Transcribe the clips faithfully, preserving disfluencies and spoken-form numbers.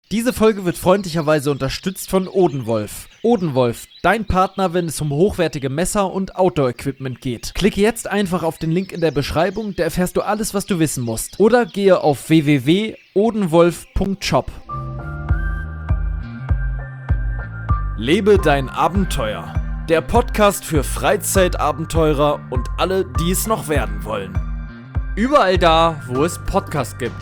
Diese Folge wird freundlicherweise unterstützt von Odenwolf. Odenwolf, dein Partner, wenn es um hochwertige Messer und Outdoor-Equipment geht. Klicke jetzt einfach auf den Link in der Beschreibung, da erfährst du alles, was du wissen musst. Oder gehe auf w w w punkt odenwolf punkt shop. Lebe dein Abenteuer. Der Podcast für Freizeitabenteurer und alle, die es noch werden wollen. Überall da, wo es Podcasts gibt.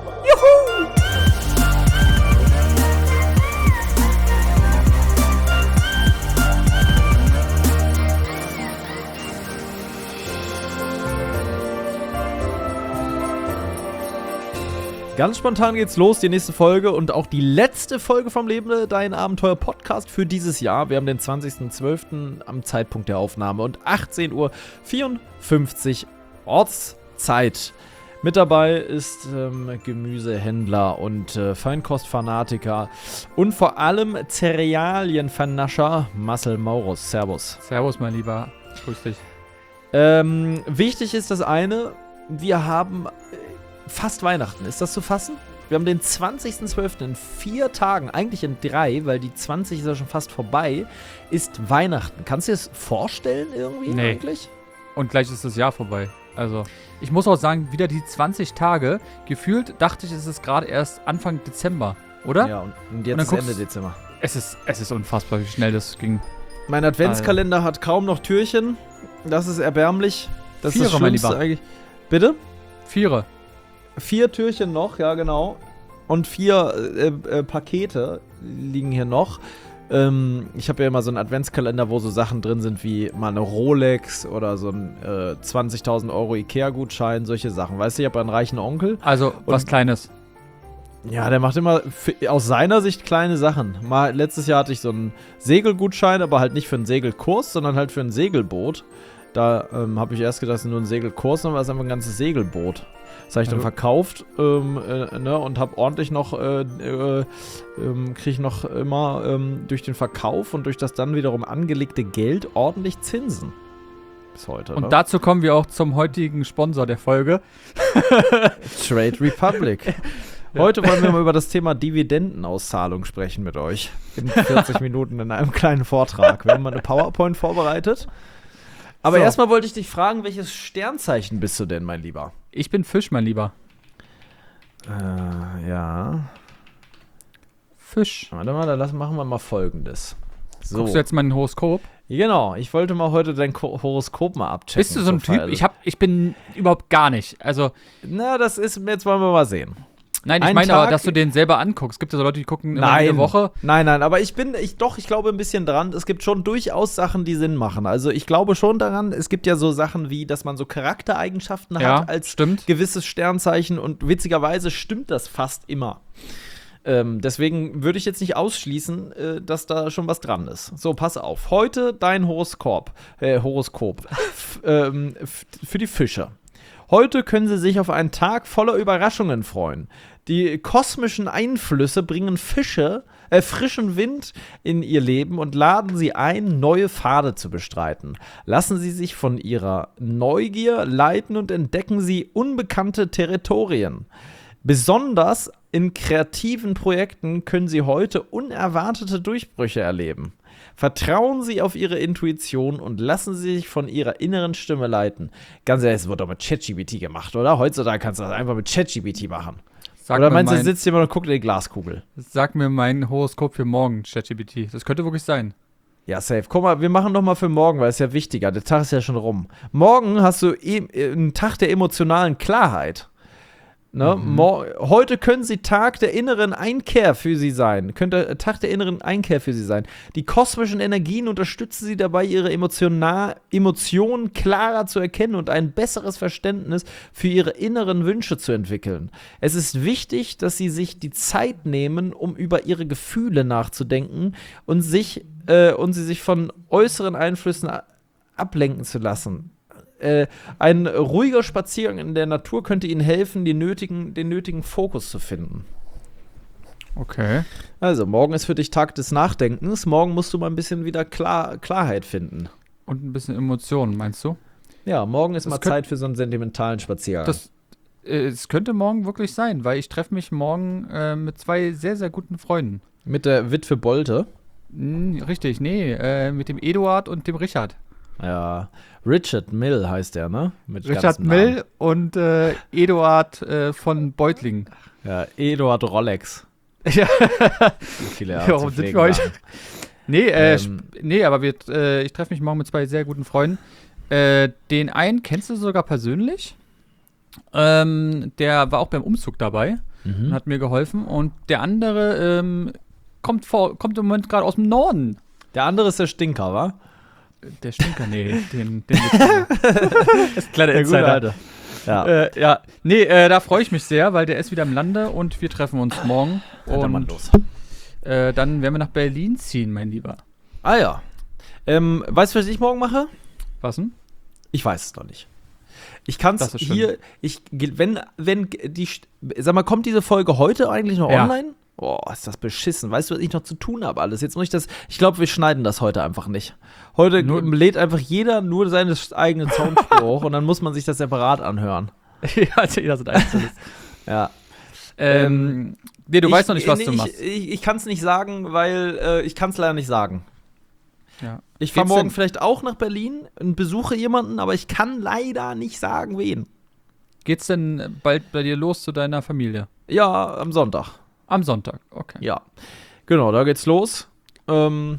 Ganz spontan geht's los, die nächste Folge und auch die letzte Folge vom Lebe dein Abenteuer Podcast für dieses Jahr. Wir haben den zwanzigsten zwölften am Zeitpunkt der Aufnahme und achtzehn Uhr vierundfünfzig Ortszeit. Mit dabei ist ähm, Gemüsehändler und äh, Feinkostfanatiker und vor allem Cerealienvernascher Marcel Maurus. Servus. Servus, mein Lieber. Grüß dich. Ähm, wichtig ist das eine, wir haben fast Weihnachten. Ist das zu fassen? Wir haben den zwanzigsten zwölften in vier Tagen, eigentlich in drei, weil die zwanzig ist ja schon fast vorbei, ist Weihnachten. Kannst du dir das vorstellen irgendwie Nee. eigentlich? Und gleich ist das Jahr vorbei. Also, ich muss auch sagen, wieder die zwanzig Tage. Gefühlt dachte ich, es ist gerade erst Anfang Dezember, oder? Ja, und, und jetzt Und dann ist Ende guckst- Dezember. Es ist, es ist unfassbar, wie schnell das ging. Mein Adventskalender hat kaum noch Türchen. Das ist erbärmlich. Das ist Vierer, das mein Schlimmste Lieber. eigentlich. Bitte? Viere. Vier Türchen noch, ja genau. Und vier äh, äh, Pakete liegen hier noch. Ähm, ich habe ja immer so einen Adventskalender, wo so Sachen drin sind wie mal eine Rolex oder so ein äh, zwanzigtausend Euro Ikea-Gutschein, solche Sachen. Weißt du, ich habe einen reichen Onkel. Also, was Und- Kleines. Ja, der macht immer für, aus seiner Sicht kleine Sachen. Mal, letztes Jahr hatte ich so einen Segelgutschein, aber halt nicht für einen Segelkurs, sondern halt für ein Segelboot. Da ähm, habe ich erst gedacht, das ist nur ein Segelkurs, sondern das ist einfach ein ganzes Segelboot. Das habe ich dann Also- verkauft ähm, äh, ne, und habe ordentlich noch, äh, äh, ähm, kriege ich noch immer ähm, durch den Verkauf und durch das dann wiederum angelegte Geld ordentlich Zinsen. Bis heute. Und ne? dazu kommen wir auch zum heutigen Sponsor der Folge. Trade Republic. Heute wollen wir mal über das Thema Dividendenauszahlung sprechen mit euch. In vierzig Minuten in einem kleinen Vortrag. Wir haben mal eine PowerPoint vorbereitet. Aber So. erstmal wollte ich dich fragen, welches Sternzeichen bist du denn, mein Lieber? Ich bin Fisch, mein Lieber. Äh, ja. Fisch. Warte mal, dann lass, machen wir mal Folgendes. So. Guckst du jetzt mein Horoskop? Genau, ich wollte mal heute dein Ko- Horoskop mal abchecken. Bist du so ein zur Typ? Feier. Ich, hab, ich bin überhaupt gar nicht. Also, Na, das ist, jetzt wollen wir mal sehen. nein, ich Ein meine aber, Tag- dass du den selber anguckst. Gibt es so Leute, die gucken immer Nein, jede Woche. nein, nein, aber ich bin, ich doch, ich glaube ein bisschen dran. Es gibt schon durchaus Sachen, die Sinn machen. Also ich glaube schon daran, es gibt ja so Sachen wie, dass man so Charaktereigenschaften Ja, hat als stimmt. gewisses Sternzeichen und witzigerweise stimmt das fast immer. Ähm, deswegen würde ich jetzt nicht ausschließen, äh, dass da schon was dran ist. So, pass auf. Heute dein Horoskop. Äh, Horoskop. F ähm, f- für die Fische. Heute können Sie sich auf einen Tag voller Überraschungen freuen. Die kosmischen Einflüsse bringen Fische, äh, frischen Wind in Ihr Leben und laden Sie ein, neue Pfade zu bestreiten. Lassen Sie sich von Ihrer Neugier leiten und entdecken Sie unbekannte Territorien. Besonders in kreativen Projekten können Sie heute unerwartete Durchbrüche erleben. Vertrauen Sie auf Ihre Intuition und lassen Sie sich von Ihrer inneren Stimme leiten. Ganz ehrlich, es wird doch mit ChatGPT gemacht, oder? Heutzutage kannst du das einfach mit ChatGPT machen. Sag Oder mir meinst du, mein, sitzt jemand und guckt in die Glaskugel? Sag mir mein Horoskop für morgen, ChatGPT. Das könnte wirklich sein. Ja, safe. Guck mal, wir machen doch mal für morgen, weil es ja wichtiger. Der Tag ist ja schon rum. Morgen hast du e einen Tag der emotionalen Klarheit. Ne? Mhm. Mor Heute können sie Tag der inneren Einkehr für sie sein. Könnte Tag der inneren Einkehr für sie sein. Die kosmischen Energien unterstützen sie dabei, ihre Emotiona Emotionen klarer zu erkennen und ein besseres Verständnis für ihre inneren Wünsche zu entwickeln. Es ist wichtig, dass sie sich die Zeit nehmen, um über ihre Gefühle nachzudenken und sich äh, und sie sich von äußeren Einflüssen a- ablenken zu lassen. Äh, ein ruhiger Spaziergang in der Natur könnte Ihnen helfen, die nötigen, den nötigen Fokus zu finden. Okay. Also, morgen ist für dich Tag des Nachdenkens. Morgen musst du mal ein bisschen wieder Klar Klarheit finden. Und ein bisschen Emotionen, meinst du? Ja, morgen ist Das mal könnt- Zeit für so einen sentimentalen Spaziergang. Das, Äh, Es könnte morgen wirklich sein, weil ich treffe mich morgen äh, mit zwei sehr, sehr guten Freunden. Mit der Witwe Bolte. Hm, richtig, nee, äh, mit dem Eduard und dem Richard. Ja, Richard Mill heißt der, ne? Mit Richard ganzen Namen. Mill und äh, Eduard äh, von Beutlingen. Ja, Eduard Rolex. Ja, Wie viele er warum zu sind pflegen wir euch? waren. Nee, äh, Ähm. sp- nee, aber wir, äh, ich treffe mich morgen mit zwei sehr guten Freunden. Äh, den einen kennst du sogar persönlich. Ähm, der war auch beim Umzug dabei und Mhm. hat mir geholfen. Und der andere ähm, kommt, vor, kommt im Moment gerade aus dem Norden. Der andere ist der Stinker, wa? Der Stinker, nee, den, den gibt's nicht. Das ist ein kleiner Der gute Insider. Alte. Ja, Äh, ja, nee, äh, da freue ich mich sehr, weil der ist wieder im Lande und wir treffen uns morgen. Alter Mann, Und los. äh, dann werden wir nach Berlin ziehen, mein Lieber. Ah ja. Ähm, weißt du, was ich morgen mache? Was denn? Ich weiß es noch nicht. Ich kann es Das ist schön. hier, ich, wenn, wenn die, sag mal, kommt diese Folge heute eigentlich noch Ja. online? Boah, ist das beschissen. Weißt du, was ich noch zu tun habe alles? Jetzt muss ich das, ich glaube, wir schneiden das heute einfach nicht. Heute Nur- lädt einfach jeder nur seine eigene Soundspur hoch und dann muss man sich das separat anhören. Ja, also jeder sind einzelnes. Ja. ähm, nee, du ich, weißt noch nicht, was nee, du ich, machst. Ich, ich kann es nicht sagen, weil äh, ich kann es leider nicht sagen. Ja. Ich fahre Geht's morgen denn- vielleicht auch nach Berlin und besuche jemanden, aber ich kann leider nicht sagen, wen. Geht's denn bald bei dir los zu deiner Familie? Ja, am Sonntag. Am Sonntag, okay. Ja. Genau, da geht's los. Ähm,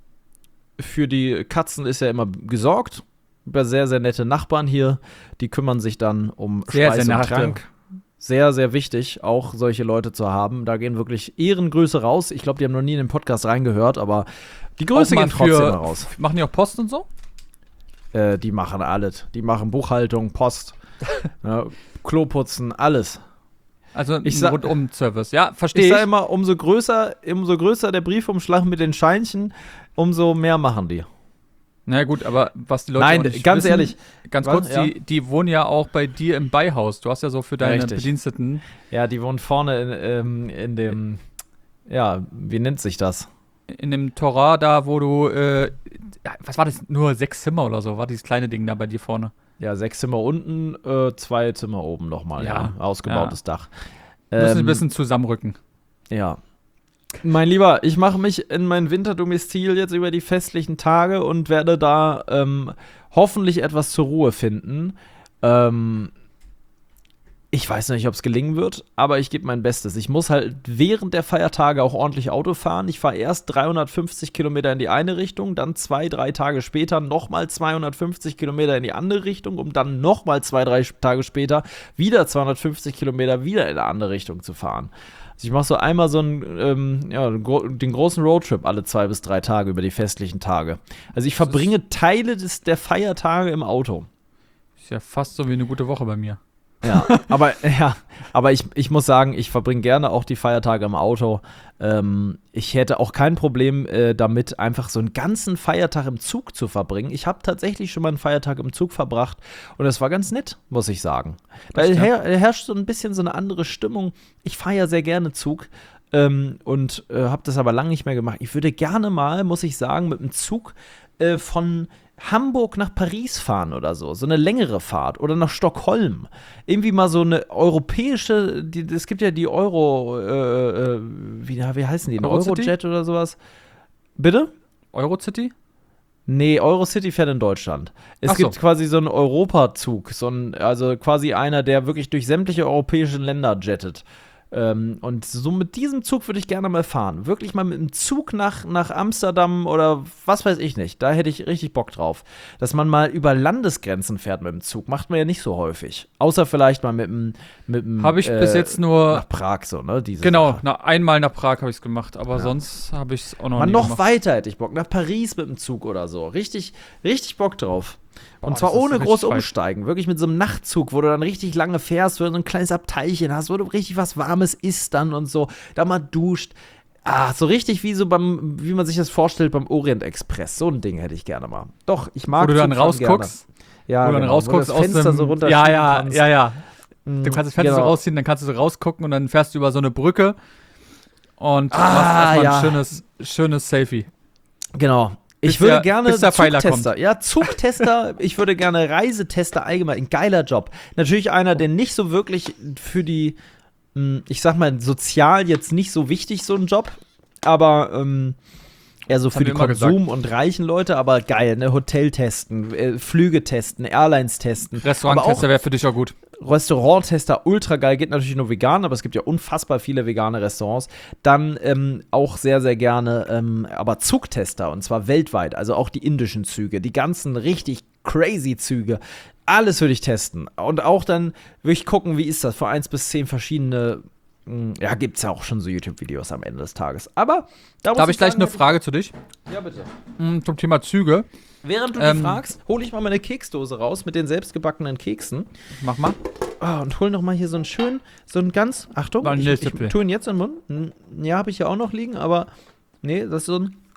für die Katzen ist ja immer gesorgt. Über sehr, sehr nette Nachbarn hier. Die kümmern sich dann um Sehr, Speis sehr und nette. Trank. Sehr, sehr wichtig, auch solche Leute zu haben. Da gehen wirklich Ehrengrüße raus. Ich glaube, die haben noch nie in den Podcast reingehört, aber die Grüße Auch mal gehen trotzdem für- mal raus. Machen die auch Post und so? Äh, die machen alles. Die machen Buchhaltung, Post, ja, Kloputzen, alles. Also Ich ein sag- Rundum-Service. Ja, Ich verstehe sage ich. immer, umso größer, umso größer der Briefumschlag mit den Scheinchen, umso mehr machen die. Na gut, aber was die Leute Nein, auch nicht ganz wissen, ehrlich. Ganz Was? kurz, Ja. die, die wohnen ja auch bei dir im Beihaus. Du hast ja so für deine Richtig. Bediensteten Ja, die wohnen vorne in, ähm, in dem, ja, wie nennt sich das? in dem Torah da, wo du, äh, ja, was war das, nur sechs Zimmer oder so, war dieses kleine Ding da bei dir vorne. Ja, sechs Zimmer unten, äh, zwei Zimmer oben nochmal, ja. Ja. Ausgebautes Dach. Müssen ein Ähm, bisschen zusammenrücken. Ja. Mein Lieber, ich mache mich in mein Winterdomizil jetzt über die festlichen Tage und werde da ähm, hoffentlich etwas zur Ruhe finden. Ähm, ich weiß noch nicht, ob es gelingen wird, aber ich gebe mein Bestes. Ich muss halt während der Feiertage auch ordentlich Auto fahren. Ich fahre erst dreihundertfünfzig Kilometer in die eine Richtung, dann zwei, drei Tage später nochmal zweihundertfünfzig Kilometer in die andere Richtung, um dann nochmal zwei, drei Tage später wieder zweihundertfünfzig Kilometer wieder in eine andere Richtung zu fahren. Also ich mache so einmal so einen, ähm, ja, gro- den großen Roadtrip alle zwei bis drei Tage über die festlichen Tage. Also ich verbringe Teile des, der Feiertage im Auto. Ist ja fast so wie eine gute Woche bei mir. Ja, aber, ja, aber ich, ich muss sagen, ich verbringe gerne auch die Feiertage im Auto. Ähm, ich hätte auch kein Problem äh, damit, einfach so einen ganzen Feiertag im Zug zu verbringen. Ich habe tatsächlich schon mal einen Feiertag im Zug verbracht und das war ganz nett, muss ich sagen. Da Echt, ja? her herrscht so ein bisschen so eine andere Stimmung. Ich fahre ja sehr gerne Zug ähm, und äh, habe das aber lange nicht mehr gemacht. Ich würde gerne mal, muss ich sagen, mit dem Zug äh, von Hamburg nach Paris fahren oder so, so eine längere Fahrt oder nach Stockholm. Irgendwie mal so eine europäische, die, es gibt ja die Euro, äh, äh, wie, wie heißen die, ein Eurocity? Eurojet oder sowas. Bitte? Eurocity? Nee, Eurocity fährt in Deutschland. Es Ach so. gibt quasi so einen Europazug, so ein, also quasi einer, der wirklich durch sämtliche europäischen Länder jettet. Ähm, und so mit diesem Zug würde ich gerne mal fahren. Wirklich mal mit dem Zug nach, nach Amsterdam oder was weiß ich nicht. Da hätte ich richtig Bock drauf. Dass man mal über Landesgrenzen fährt mit dem Zug. Macht man ja nicht so häufig. Außer vielleicht mal mit dem. Mit dem Habe ich äh, bis jetzt nur, nach Prag so, ne? Diese genau, Sache. na, einmal nach Prag habe ich es gemacht, aber Ja. sonst habe ich es auch noch Mal nie noch gemacht. weiter hätte ich Bock. Nach Paris mit dem Zug oder so. Richtig, richtig Bock drauf. Boah, Und zwar das ist ohne richtig groß weit. umsteigen. Wirklich mit so einem Nachtzug, wo du dann richtig lange fährst, wo du so ein kleines Abteilchen hast, wo du richtig was Warmes isst dann und so. Da mal duscht. Ah, so richtig wie so beim, wie man sich das vorstellt beim Orient Express. So ein Ding hätte ich gerne mal. Doch, ich mag Wo du dann Zugfahren rausguckst, Gerne. Ja, wo du dann genau, rausguckst wo aus das Fenster dem, so runter ja, ja, kannst. ja, ja. Mm, Du kannst das Fenster so genau. rausziehen, dann kannst du so rausgucken und dann fährst du über so eine Brücke und Ah, machst erstmal ja. ein schönes, schönes Selfie. Genau. Ich würde der, gerne bis der Pfeiler Zugtester. kommt. Ja, Zugtester. Ich würde gerne Reisetester allgemein. Ein geiler Job. Natürlich einer, der nicht so wirklich für die, ich sag mal, sozial jetzt nicht so wichtig, so ein Job. Aber ähm, eher so Das für haben die wir immer Konsum- und reichen Leute. Aber geil, ne? Hotel testen, äh, Flüge testen, Airlines testen. Restauranttester wäre für dich auch gut. Restauranttester, ultra geil, geht natürlich nur vegan, aber es gibt ja unfassbar viele vegane Restaurants. Dann ähm, auch sehr, sehr gerne, ähm, aber Zugtester, und zwar weltweit, also auch die indischen Züge, die ganzen richtig crazy Züge, alles würde ich testen. Und auch dann würde ich gucken, wie ist das, vor eins bis zehn verschiedene, mh, ja, gibt es ja auch schon so YouTube-Videos am Ende des Tages. Aber da muss Da habe ich gleich sagen, eine Frage zu dich. Ja, bitte. Mm, Zum Thema Züge. Während du Ähm, die fragst, hole ich mal meine Keksdose raus mit den selbstgebackenen Keksen. Mach mal. Ah, und hol noch mal hier so einen schönen, so einen ganz, Achtung, ich, ich Vanillezipfel. tue ihn jetzt in den Mund. Hm, ja, habe ich ja auch noch liegen, aber nee, das ist so ein,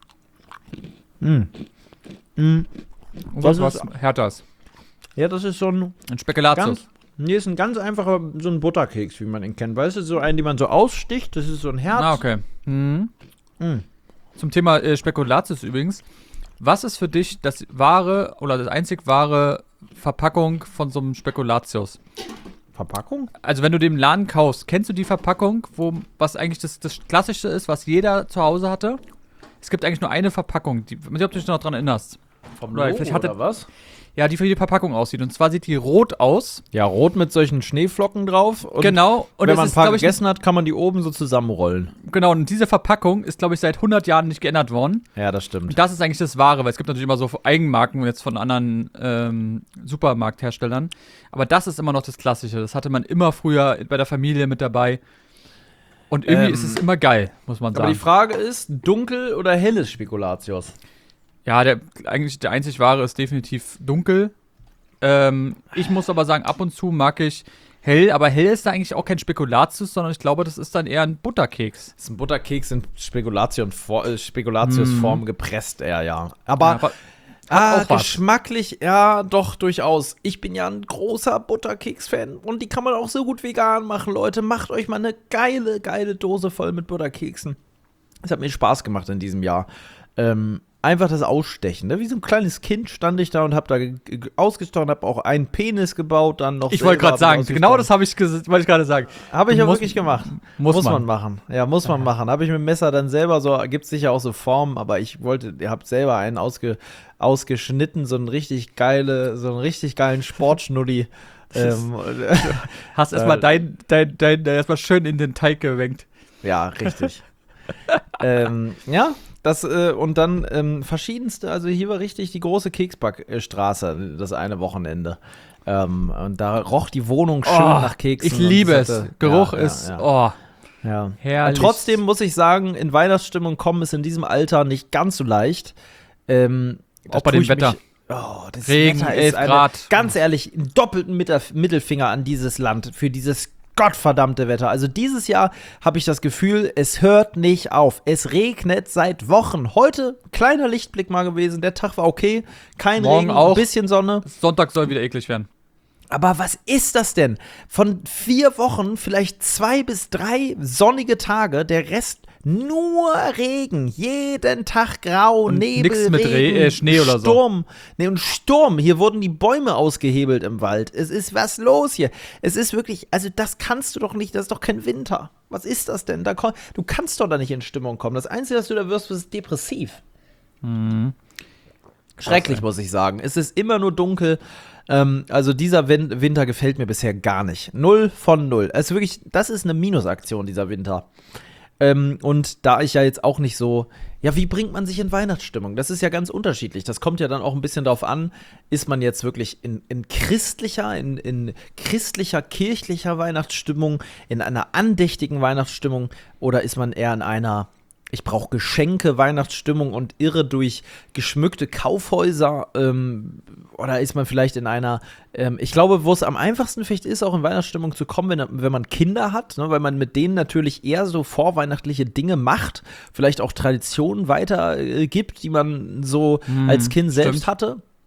mm. Mm. Was, Das was ist- härter ist. Ja, das ist so ein, Ein Spekulatius. ganz, nee, ist ein ganz einfacher, so ein Butterkeks, wie man ihn kennt. Weißt du, so einen, den man so aussticht, das ist so ein Herz. Ah, okay. Mhm. Mm. Zum Thema äh, Spekulatius übrigens. Was ist für dich das wahre oder das einzig wahre Verpackung von so einem Spekulatius? Verpackung? Also wenn du den im Laden kaufst, kennst du die Verpackung, wo was eigentlich das, das Klassische ist, was jeder zu Hause hatte? Es gibt eigentlich nur eine Verpackung, die, ich weiß nicht, ob du dich noch daran erinnerst. Vom Oder Logo, vielleicht hatte- oder was? Ja, die für die Verpackung aussieht. Und zwar sieht die rot aus. Ja, rot mit solchen Schneeflocken drauf. Und Genau. Und wenn es man ein ist, paar glaub ich, gegessen hat, kann man die oben so zusammenrollen. genau, und diese Verpackung ist, glaube ich, seit hundert Jahren nicht geändert worden. Ja, das stimmt. Und das ist eigentlich das Wahre, weil es gibt natürlich immer so Eigenmarken jetzt von anderen ähm, Supermarktherstellern. Aber das ist immer noch das Klassische. Das hatte man immer früher bei der Familie mit dabei. Und irgendwie Ähm, ist es immer geil, muss man Aber die sagen. Frage ist, dunkel oder helles Spekulatius? Ja, der, eigentlich der einzig Wahre ist definitiv dunkel. Ähm, ich muss aber sagen, ab und zu mag ich hell. Aber hell ist da eigentlich auch kein Spekulatius, sondern ich glaube, das ist dann eher ein Butterkeks. Das ist ein Butterkeks in Spekulation, äh, Spekulatiusform gepresst, eher, ja. Aber, Ja, aber ah, auch was. geschmacklich, ja, doch, durchaus. Ich bin ja ein großer Butterkeks-Fan und die kann man auch so gut vegan machen, Leute. Macht euch mal eine geile, geile Dose voll mit Butterkeksen. Es hat mir Spaß gemacht in diesem Jahr. Ähm, einfach das Ausstechen, ne? Wie so ein kleines Kind stand ich da und hab da ge- ge- ausgestochen, hab auch einen Penis gebaut, dann noch ich wollte selber gerade sagen, ausgestochen. genau das habe ich ges- wollte ich gerade sagen. Habe ich ja Muss- wirklich gemacht. Muss, Muss man. man. machen. Ja, muss man machen. Habe ich mit dem Messer dann selber so, gibt es sicher auch so Formen, aber ich wollte, ihr habt selber einen ausge, ausgeschnitten, so einen richtig geile, so einen richtig geilen Sportschnulli. ähm, Hast erstmal Äh, dein, dein, dein, dein erstmal schön in den Teig gewenkt. ja, richtig. ähm, ja, das, äh, und dann ähm, verschiedenste, also hier war richtig die große Keksbackstraße, das eine Wochenende. Ähm, und da roch die Wohnung schön Oh, nach Keksen. Ich liebe und es. das hatte- Geruch ja, ist, ja, ja. oh, Ja. herrlich. Und trotzdem muss ich sagen, in Weihnachtsstimmung kommen ist in diesem Alter nicht ganz so leicht. Ähm, da Auch bei tue dem ich Wetter. Mich, oh, das Regen, Wetter elf ist eine, Grad. ganz ehrlich, einen doppelten Mitter- Mittelfinger an dieses Land für dieses gottverdammte Wetter. Also dieses Jahr habe ich das Gefühl, es hört nicht auf. Es regnet seit Wochen. Heute kleiner Lichtblick mal gewesen. Der Tag war okay. Kein Morgen Regen, auch. ein bisschen Sonne. Sonntag soll wieder eklig werden. Aber was ist das denn? Von vier Wochen vielleicht zwei bis drei sonnige Tage, der Rest nur Regen. Jeden Tag grau, Und Nebel, nix mit Regen, Re- äh, Schnee oder so. Sturm. Nee, und Sturm. Hier wurden die Bäume ausgehebelt im Wald. Es ist was los hier. Es ist wirklich, also das kannst du doch nicht, das ist doch kein Winter. Was ist das denn? Da, kon- du kannst doch da nicht in Stimmung kommen. Das Einzige, was du da wirst, ist depressiv. Mhm. Schrecklich, muss ich sagen. Es ist immer nur dunkel. Ähm, also dieser Win- Winter gefällt mir bisher gar nicht. Null von null. Also wirklich, das ist eine Minusaktion, dieser Winter. Ähm, und da ich ja jetzt auch nicht so, ja, wie bringt man sich in Weihnachtsstimmung? Das ist ja ganz unterschiedlich. Das kommt ja dann auch ein bisschen darauf an, ist man jetzt wirklich in, in christlicher, in, in christlicher, kirchlicher Weihnachtsstimmung, in einer andächtigen Weihnachtsstimmung oder ist man eher in einer, ich brauche Geschenke, Weihnachtsstimmung und irre durch geschmückte Kaufhäuser ähm, oder ist man vielleicht in einer, ähm, ich glaube, wo es am einfachsten vielleicht ist, auch in Weihnachtsstimmung zu kommen, wenn, wenn man Kinder hat, ne, weil man mit denen natürlich eher so vorweihnachtliche Dinge macht, vielleicht auch Traditionen weitergibt, äh, gibt, die man so Hm, als Kind selbst stimmt. hatte.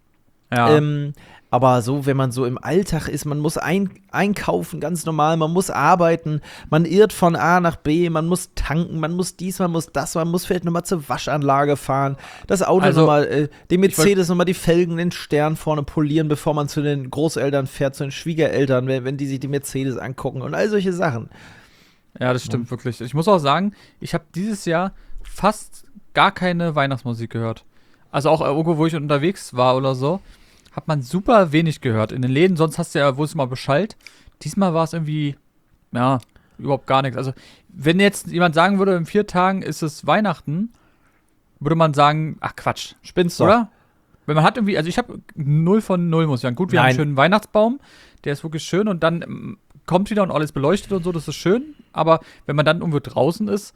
Ja. Ähm, aber so, wenn man so im Alltag ist, man muss ein, einkaufen, ganz normal, man muss arbeiten, man irrt von A nach B, man muss tanken, man muss dies, man muss das, man muss vielleicht nochmal zur Waschanlage fahren, das Auto Also, nochmal, äh, den ich wollt- Mercedes nochmal die Felgen, den Stern vorne polieren, bevor man zu den Großeltern fährt, zu den Schwiegereltern, wenn, wenn die sich die Mercedes angucken und all solche Sachen. Ja, das stimmt wirklich. Ich muss auch sagen, ich habe dieses Jahr fast gar keine Weihnachtsmusik gehört. Also auch irgendwo, wo ich unterwegs war oder so, hat man super wenig gehört. In den Läden, sonst hast du ja, wo es immer beschallt. Diesmal war es irgendwie, ja, überhaupt gar nichts. Also, wenn jetzt jemand sagen würde, in vier Tagen ist es Weihnachten, würde man sagen, ach Quatsch, Spinnst du? oder? Wenn man hat irgendwie, also ich habe null von null, muss ich sagen. Gut, wir haben Nein. einen schönen Weihnachtsbaum, der ist wirklich schön und dann ähm, kommt wieder und alles beleuchtet und so, das ist schön. Aber wenn man dann irgendwo draußen ist,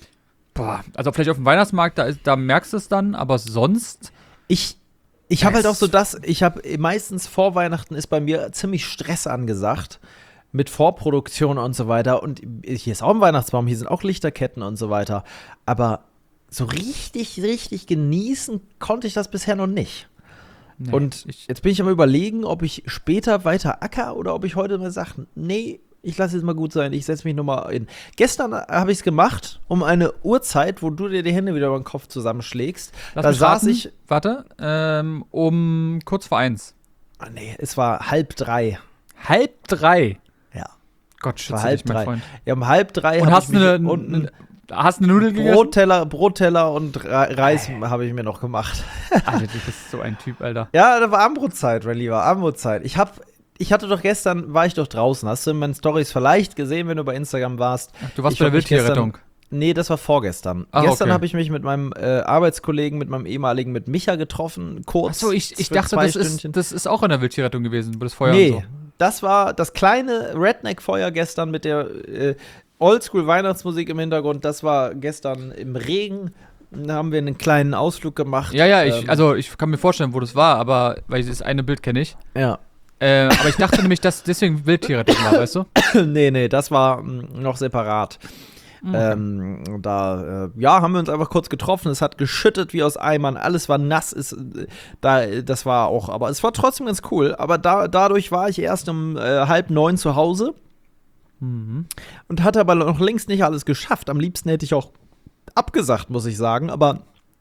boah, also vielleicht auf dem Weihnachtsmarkt, da, ist, da merkst du es dann, aber sonst, Ich, ich habe halt Es- auch so das, ich habe meistens vor Weihnachten ist bei mir ziemlich Stress angesagt mit Vorproduktion und so weiter. Und hier ist auch ein Weihnachtsbaum, hier sind auch Lichterketten und so weiter. Aber so richtig, richtig genießen konnte ich das bisher noch nicht. nee, Und ich, jetzt bin ich am Überlegen, ob ich später weiter acker oder ob ich heute mal sage, nee, ich lasse es mal gut sein, ich setze mich nochmal in. Gestern habe ich es gemacht, um eine Uhrzeit, wo du dir die Hände wieder über den Kopf zusammenschlägst. lass Da mich saß raten. ich, Warte, ähm, um kurz vor eins. ah, nee, es war halb drei. Halb drei. Ja, Gott, war schütze halb dich, mein drei. Freund. Ja, um halb drei Und hab hast ich mich eine, unten eine, hast eine Nudel gegessen? Brotteller, Brotteller und Re- Reis habe ich mir noch gemacht. Alter, du bist so ein Typ, Alter. Ja, da war Armbrot-Zeit, mein Lieber, Armbrot-Zeit. Ich hab, ich hatte doch gestern, war ich doch draußen. Hast du in meinen Stories vielleicht gesehen, wenn du bei Instagram warst? Ach, du warst Ich bei der hab mich gestern- Wildtierrettung. Nee, das war vorgestern. Ah, Gestern okay. habe ich mich mit meinem äh, Arbeitskollegen, mit meinem ehemaligen, mit Micha getroffen, kurz. Achso, ich, ich für dachte, zwei das ist, Stündchen. das ist auch in der Wildtierrettung gewesen, wo das Feuer Nee, und so. das war das kleine Redneck-Feuer gestern mit der äh, Oldschool-Weihnachtsmusik im Hintergrund. Das war gestern im Regen. Da haben wir einen kleinen Ausflug gemacht. Ja, ja, ich, Ähm, also ich kann mir vorstellen, wo das war, aber, weil das eine Bild kenne ich. Ja. Äh, aber ich dachte nämlich, dass deswegen Wildtierrettung war, weißt du? nee, nee, das war mh, noch separat. Ähm, da, äh, ja, haben wir uns einfach kurz getroffen. Es hat geschüttet wie aus Eimern. Alles war nass. Ist, äh, da, das war auch, aber es war trotzdem ganz cool. Aber da, dadurch war ich erst um äh, halb neun zu Hause Mhm. und hatte aber noch längst nicht alles geschafft. Am liebsten hätte ich auch abgesagt, muss ich sagen. Aber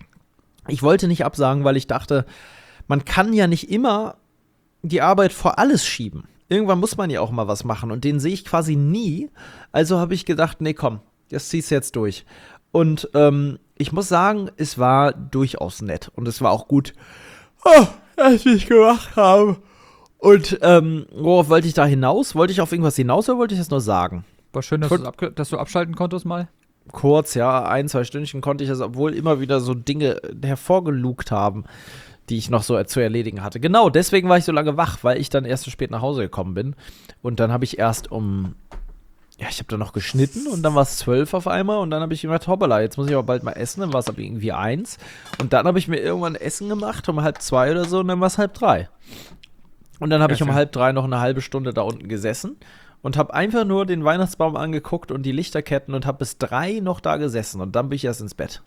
ich wollte nicht absagen, weil ich dachte, man kann ja nicht immer die Arbeit vor alles schieben. Irgendwann muss man ja auch mal was machen und den sehe ich quasi nie. Also habe ich gedacht, nee, komm, das ziehst du jetzt durch. Und ähm, ich muss sagen, es war durchaus nett und es war auch gut, oh, dass ich gemacht habe. Und ähm, worauf wollte ich da hinaus? Wollte ich auf irgendwas hinaus oder wollte ich das nur sagen? War schön, dass, Gut. du's abge- dass du abschalten konntest mal. Kurz, ja, ein, zwei Stündchen konnte ich das, obwohl immer wieder so Dinge hervorgelugt haben, die ich noch so zu erledigen hatte. Genau, deswegen war ich so lange wach, weil ich dann erst so spät nach Hause gekommen bin. Und dann habe ich erst um, ja, ich habe dann noch geschnitten und dann war es zwölf auf einmal und dann habe ich gedacht, hoppala, jetzt muss ich aber bald mal essen, dann war es aber irgendwie eins. Und dann habe ich mir irgendwann Essen gemacht, um halb zwei oder so und dann war es halb drei. Und dann habe Ja, ich um schön. halb drei noch eine halbe Stunde da unten gesessen und habe einfach nur den Weihnachtsbaum angeguckt und die Lichterketten und habe bis drei noch da gesessen und dann bin ich erst ins Bett.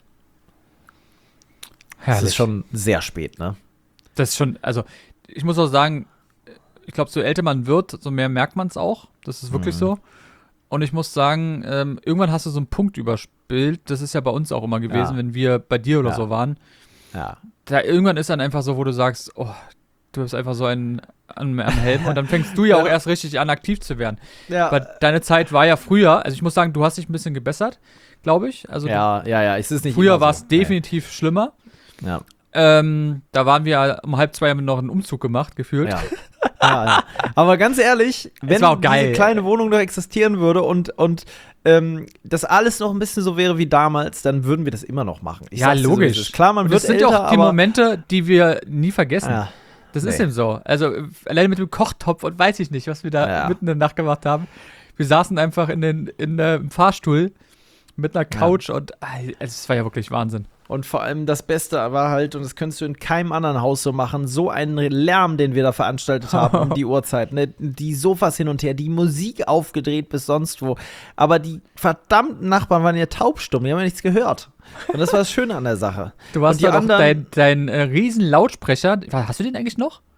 Das ist schon sehr spät, ne? Das ist schon, also ich muss auch sagen, ich glaube, so älter man wird, so mehr merkt man es auch. Das ist wirklich Mhm. so. Und ich muss sagen, ähm, irgendwann hast du so einen Punkt überspielt. Das ist ja bei uns auch immer gewesen, Ja. wenn wir bei dir oder Ja. so waren. Ja. Da irgendwann ist dann einfach so, wo du sagst, oh, du bist einfach so ein am, am Helm und dann fängst du ja auch Ja. erst richtig an, aktiv zu werden. Ja, Aber deine Zeit war ja früher, also ich muss sagen, du hast dich ein bisschen gebessert, glaube ich. Also ja, ja, ja, es ist du, nicht früher immer war es so. definitiv schlimmer. Nee. Ja. Ähm, da waren wir ja um halb zwei haben wir noch einen Umzug gemacht, gefühlt. Ja. ja, ja. Aber ganz ehrlich, wenn war auch geil. diese kleine Wohnung noch existieren würde und, und ähm, das alles noch ein bisschen so wäre wie damals, dann würden wir das immer noch machen. Ich Ja, sag's dir so, wie logisch. es ist. Klar, man Und wird das sind älter, auch die aber Momente, die wir nie vergessen. Ja. Das ist Nee. eben so. Also äh, alleine mit dem Kochtopf und weiß ich nicht, was wir da Ja. mitten in der Nacht gemacht haben. Wir saßen einfach in den, in, äh, im Fahrstuhl mit einer Couch und äh, es war ja wirklich Wahnsinn. Und vor allem das Beste war halt, und das könntest du in keinem anderen Haus so machen, so einen Lärm, den wir da veranstaltet haben um die Uhrzeit. Ne? Die Sofas hin und her, die Musik aufgedreht bis sonst wo. Aber die verdammten Nachbarn waren ja taubstumm, die haben ja nichts gehört. Und das war das Schöne an der Sache. Du hast und die ja noch anderen, dein, dein äh, riesen Lautsprecher. Hast du den eigentlich noch?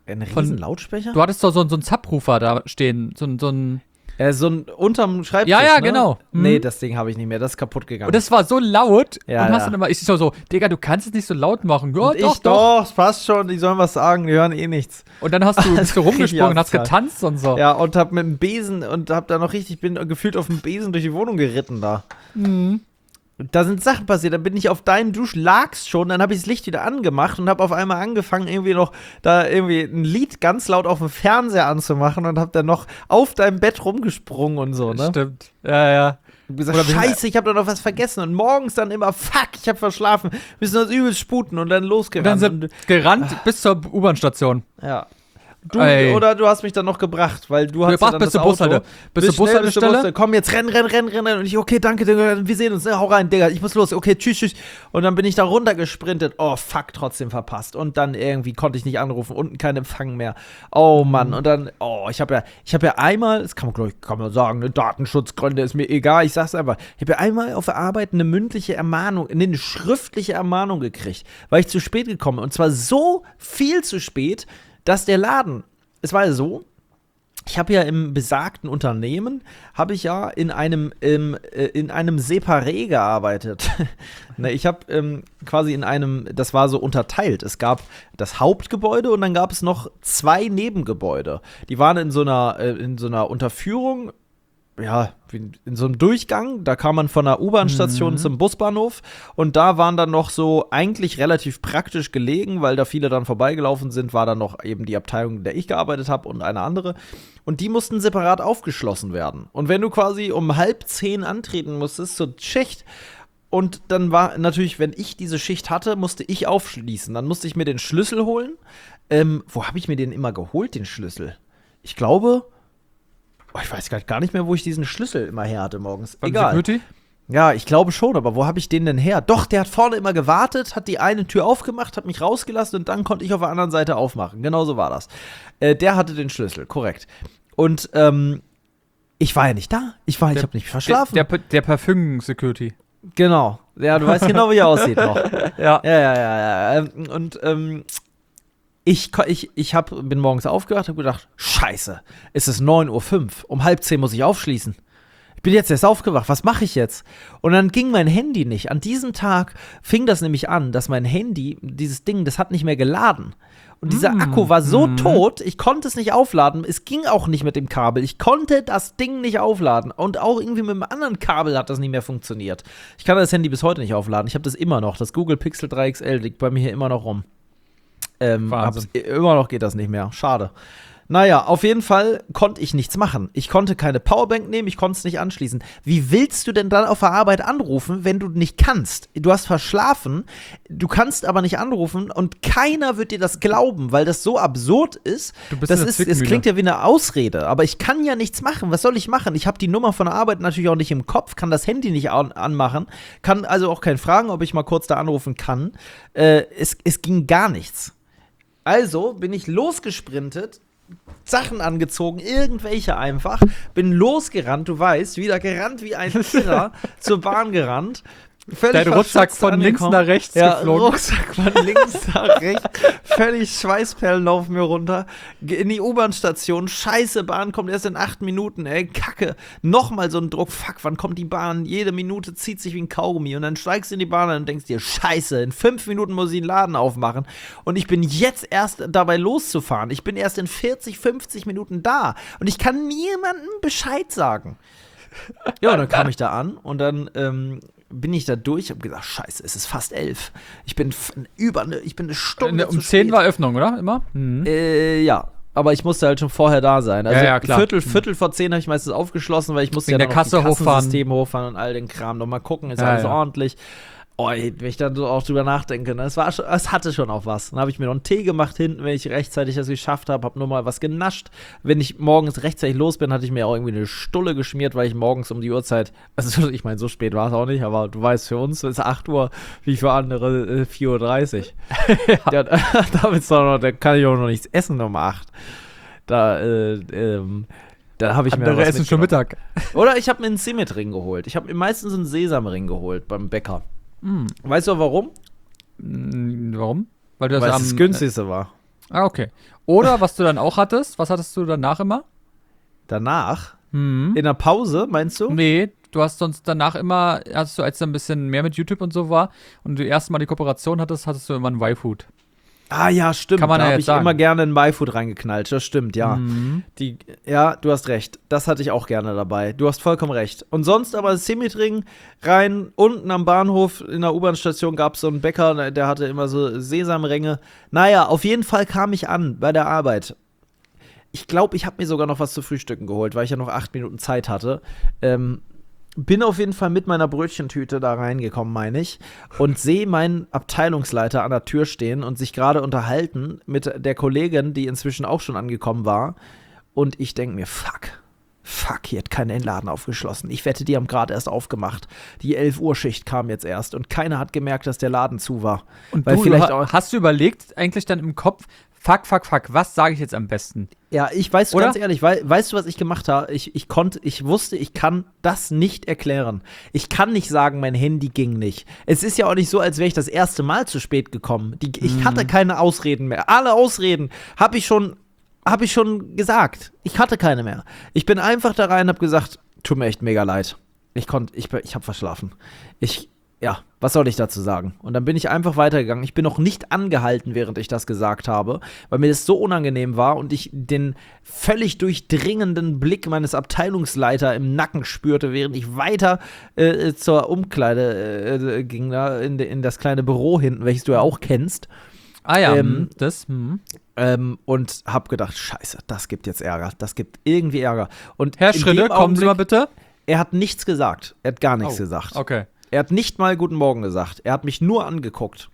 Ein riesen Lautsprecher? Du hattest doch so, so einen Subwoofer da stehen, so, so ein Äh, so ein unterm Schreibtisch, Ja, ja, ne? genau. Nee, Mhm. das Ding habe ich nicht mehr, das ist kaputt gegangen. Und das war so laut. Ja, und hast ja. dann immer, ich so, so, Digga, du kannst es nicht so laut machen. Ja, und doch, ich, doch. doch, es passt schon, die sollen was sagen, die hören eh nichts. Und dann hast du, bist du richtig rumgesprungen und hast asozial. getanzt und so. Ja, und hab mit dem Besen und hab da noch richtig, bin gefühlt auf dem Besen durch die Wohnung geritten da. Mhm. Da sind Sachen passiert, dann bin ich auf deinen Dusch, lagst schon, dann habe ich das Licht wieder angemacht und habe auf einmal angefangen, irgendwie noch da irgendwie ein Lied ganz laut auf dem Fernseher anzumachen und habe dann noch auf deinem Bett rumgesprungen und so, ne? Stimmt. Ja, ja. Und gesagt, Oder wir- scheiße, ich habe da noch was vergessen und morgens dann immer, fuck, ich habe verschlafen, müssen uns übelst sputen und dann Und dann losgerannt. sind Und, gerannt bis zur U-Bahn-Station. ja. Du, Ey. oder du hast mich dann noch gebracht, weil du hast ja gebracht dann bis das zur Bushalte. Auto. Bis zur schnell, bis zur Bushaltestelle. Bus- Komm, jetzt renn, renn, renn, renn, renn. Und ich, okay, danke, Digga, wir sehen uns. Ne? Hau rein, Digga, ich muss los. Okay, tschüss, tschüss. Und dann bin ich da runtergesprintet. Oh, fuck, trotzdem verpasst. Und dann irgendwie konnte ich nicht anrufen. Unten kein Empfang mehr. Oh, Mann. Und dann, oh, ich habe ja, ich habe ja einmal, das kann man, glaube ich, kann man sagen, ne, Datenschutzgründe ist mir egal. Ich sag's einfach. Ich habe ja einmal auf der Arbeit eine mündliche Ermahnung, nee, eine schriftliche Ermahnung gekriegt, weil ich zu spät gekommen bin. Und zwar so viel zu spät, dass der Laden, es war ja so, ich habe ja im besagten Unternehmen, habe ich ja in einem, ähm, äh, in einem Separé gearbeitet. ne, ich habe ähm, quasi in einem, das war so unterteilt. Es gab das Hauptgebäude und dann gab es noch zwei Nebengebäude. Die waren in so einer, äh, in so einer Unterführung, ja, wie in so einem Durchgang, da kam man von der U-Bahn-Station Mhm. zum Busbahnhof und da waren dann noch so eigentlich relativ praktisch gelegen, weil da viele dann vorbeigelaufen sind, war dann noch eben die Abteilung, in der ich gearbeitet habe und eine andere und die mussten separat aufgeschlossen werden. Und wenn du quasi um halb zehn antreten musstest zur Schicht und dann war natürlich, wenn ich diese Schicht hatte, musste ich aufschließen, dann musste ich mir den Schlüssel holen. Ähm, wo habe ich mir den immer geholt, den Schlüssel? Ich glaube Oh, ich weiß gar nicht mehr, wo ich diesen Schlüssel immer her hatte morgens. Beim Egal. Security? Ja, ich glaube schon, aber wo habe ich den denn her? Doch, der hat vorne immer gewartet, hat die eine Tür aufgemacht, hat mich rausgelassen und dann konnte ich auf der anderen Seite aufmachen. Genau so war das. Äh, der hatte den Schlüssel, korrekt. Und ähm, ich war ja nicht da. Ich war, ich habe nicht verschlafen. Der, der, der Parfüm-Security. Genau. Ja, du weißt genau, wie er aussieht noch. Ja. Ja, ja, ja, ja. Ähm, Und ähm, ich, ko- ich, ich hab, bin morgens aufgewacht und habe gedacht, scheiße, es ist neun Uhr fünf, um halb zehn muss ich aufschließen. Ich bin jetzt erst aufgewacht, was mache ich jetzt? Und dann ging mein Handy nicht. An diesem Tag fing das nämlich an, dass mein Handy, dieses Ding, das hat nicht mehr geladen. Und dieser Mm, Akku war so mm. tot, ich konnte es nicht aufladen. Es ging auch nicht mit dem Kabel. Ich konnte das Ding nicht aufladen. Und auch irgendwie mit einem anderen Kabel hat das nicht mehr funktioniert. Ich kann das Handy bis heute nicht aufladen. Ich habe das immer noch. Das Google Pixel drei X L liegt bei mir hier immer noch rum. Ähm, Wahnsinn. hab's- immer noch geht das nicht mehr. Schade. Naja, auf jeden Fall konnte ich nichts machen. Ich konnte keine Powerbank nehmen, ich konnte es nicht anschließen. Wie willst du denn dann auf der Arbeit anrufen, wenn du nicht kannst? Du hast verschlafen, du kannst aber nicht anrufen und keiner wird dir das glauben, weil das so absurd ist. Du bist das eine ist, es Zwickmühle. klingt ja wie eine Ausrede, aber ich kann ja nichts machen. Was soll ich machen? Ich habe die Nummer von der Arbeit natürlich auch nicht im Kopf, kann das Handy nicht an anmachen, kann also auch keinen fragen, ob ich mal kurz da anrufen kann. Äh, es, es ging gar nichts. Also bin ich losgesprintet, Sachen angezogen, irgendwelche einfach, bin losgerannt, du weißt, wieder gerannt wie ein Irrer, zur Bahn gerannt. Völlig Dein Rucksack verschwitzt von links angekommen. nach rechts ja, geflogen. Rucksack von links nach rechts, völlig Schweißperlen laufen mir runter, Ge- in die U-Bahn-Station, scheiße, Bahn kommt erst in acht Minuten, ey, kacke, nochmal so ein Druck, fuck, wann kommt die Bahn, jede Minute zieht sich wie ein Kaugummi und dann steigst du in die Bahn und denkst dir, scheiße, in fünf Minuten muss ich den Laden aufmachen und ich bin jetzt erst dabei loszufahren, ich bin erst in vierzig, fünfzig Minuten da und ich kann niemandem Bescheid sagen. Ja, und dann kam ich da an und dann ähm, bin ich da durch, hab gesagt, scheiße, es ist fast elf. Ich bin f- über eine, ich bin eine Stunde Äh, Um zu zehn spät. war Öffnung, oder? Immer? Mhm. Äh, ja. Aber ich musste halt schon vorher da sein. Also Ja, ja, klar. Viertel, Viertel vor zehn habe ich meistens aufgeschlossen, weil ich musste Wegen ja der noch die Kasse hochfahren. Kassensystem hochfahren und all den Kram. Noch mal gucken, ist Ja, alles ja. ordentlich. Oh, ey, wenn ich dann so auch drüber nachdenke, ne? es, war schon, es hatte schon auch was. Dann habe ich mir noch einen Tee gemacht hinten, wenn ich rechtzeitig das geschafft habe, habe nur mal was genascht. Wenn ich morgens rechtzeitig los bin, hatte ich mir auch irgendwie eine Stulle geschmiert, weil ich morgens um die Uhrzeit, also ich meine, so spät war es auch nicht, aber du weißt, für uns ist acht Uhr, wie für andere äh, vier Uhr dreißig. ja. Da, damit noch, da kann ich auch noch nichts essen um acht. Da, äh, ähm, da habe ich mir Andere was essen schon mitgenommen. Mittag. Oder ich habe mir einen Zimmetring geholt. Ich habe mir meistens einen Sesamring geholt beim Bäcker. Mhm. Weißt du warum? Mhm, Warum? Weil du das Weil am, es das günstigste war. Ah, okay. Oder was du dann auch hattest, was hattest du danach immer? Danach? Mhm. In der Pause, meinst du? Nee, du hast sonst danach immer, hast du, als dann ein bisschen mehr mit YouTube und so war und du erst mal die Kooperation hattest, hattest du immer ein Y-Food. Ah ja, stimmt. Kann man da ja habe jetzt ich sagen. immer gerne ein MyFood reingeknallt. Das stimmt, ja. Mhm. Die, ja, du hast recht. Das hatte ich auch gerne dabei. Du hast vollkommen recht. Und sonst aber Semitring rein, unten am Bahnhof in der U-Bahn-Station gab es so einen Bäcker, der hatte immer so Sesamränge. Naja, auf jeden Fall kam ich an bei der Arbeit. Ich glaube, ich habe mir sogar noch was zu frühstücken geholt, weil ich ja noch acht Minuten Zeit hatte. Ähm, bin auf jeden Fall mit meiner Brötchentüte da reingekommen, meine ich, und sehe meinen Abteilungsleiter an der Tür stehen und sich gerade unterhalten mit der Kollegin, die inzwischen auch schon angekommen war. Und ich denke mir, fuck, fuck, hier hat keiner den Laden aufgeschlossen. Ich wette, die haben gerade erst aufgemacht. Die elf Uhr Schicht kam jetzt erst und keiner hat gemerkt, dass der Laden zu war. Und Weil du, vielleicht du auch, ha- hast du überlegt, eigentlich dann im Kopf, fuck, fuck, fuck, was sage ich jetzt am besten? ja, ich weiß, Oder? ganz ehrlich, wei weißt du, was ich gemacht habe? Ich, ich konnte, ich wusste, ich kann das nicht erklären. Ich kann nicht sagen, mein Handy ging nicht. Es ist ja auch nicht so, als wäre ich das erste Mal zu spät gekommen. Die, ich Mhm. hatte keine Ausreden mehr. Alle Ausreden habe ich schon, habe ich schon gesagt. Ich hatte keine mehr. Ich bin einfach da rein und habe gesagt, tut mir echt mega leid. Ich konnte, ich, ich habe verschlafen. Ich, ja, was soll ich dazu sagen? Und dann bin ich einfach weitergegangen. Ich bin noch nicht angehalten, während ich das gesagt habe, weil mir das so unangenehm war und ich den völlig durchdringenden Blick meines Abteilungsleiter im Nacken spürte, während ich weiter äh, zur Umkleide äh, ging, da in, de, in das kleine Büro hinten, welches du ja auch kennst. Ah ja, Ähm, hm, das, hm. Ähm, und hab gedacht, scheiße, das gibt jetzt Ärger. Das gibt irgendwie Ärger. Und Herr in Schrille, dem kommen Sie mal Augenblick- bitte. Er hat nichts gesagt. Er hat gar nichts Oh, gesagt. Okay. Er hat nicht mal Guten Morgen gesagt. Er hat mich nur angeguckt.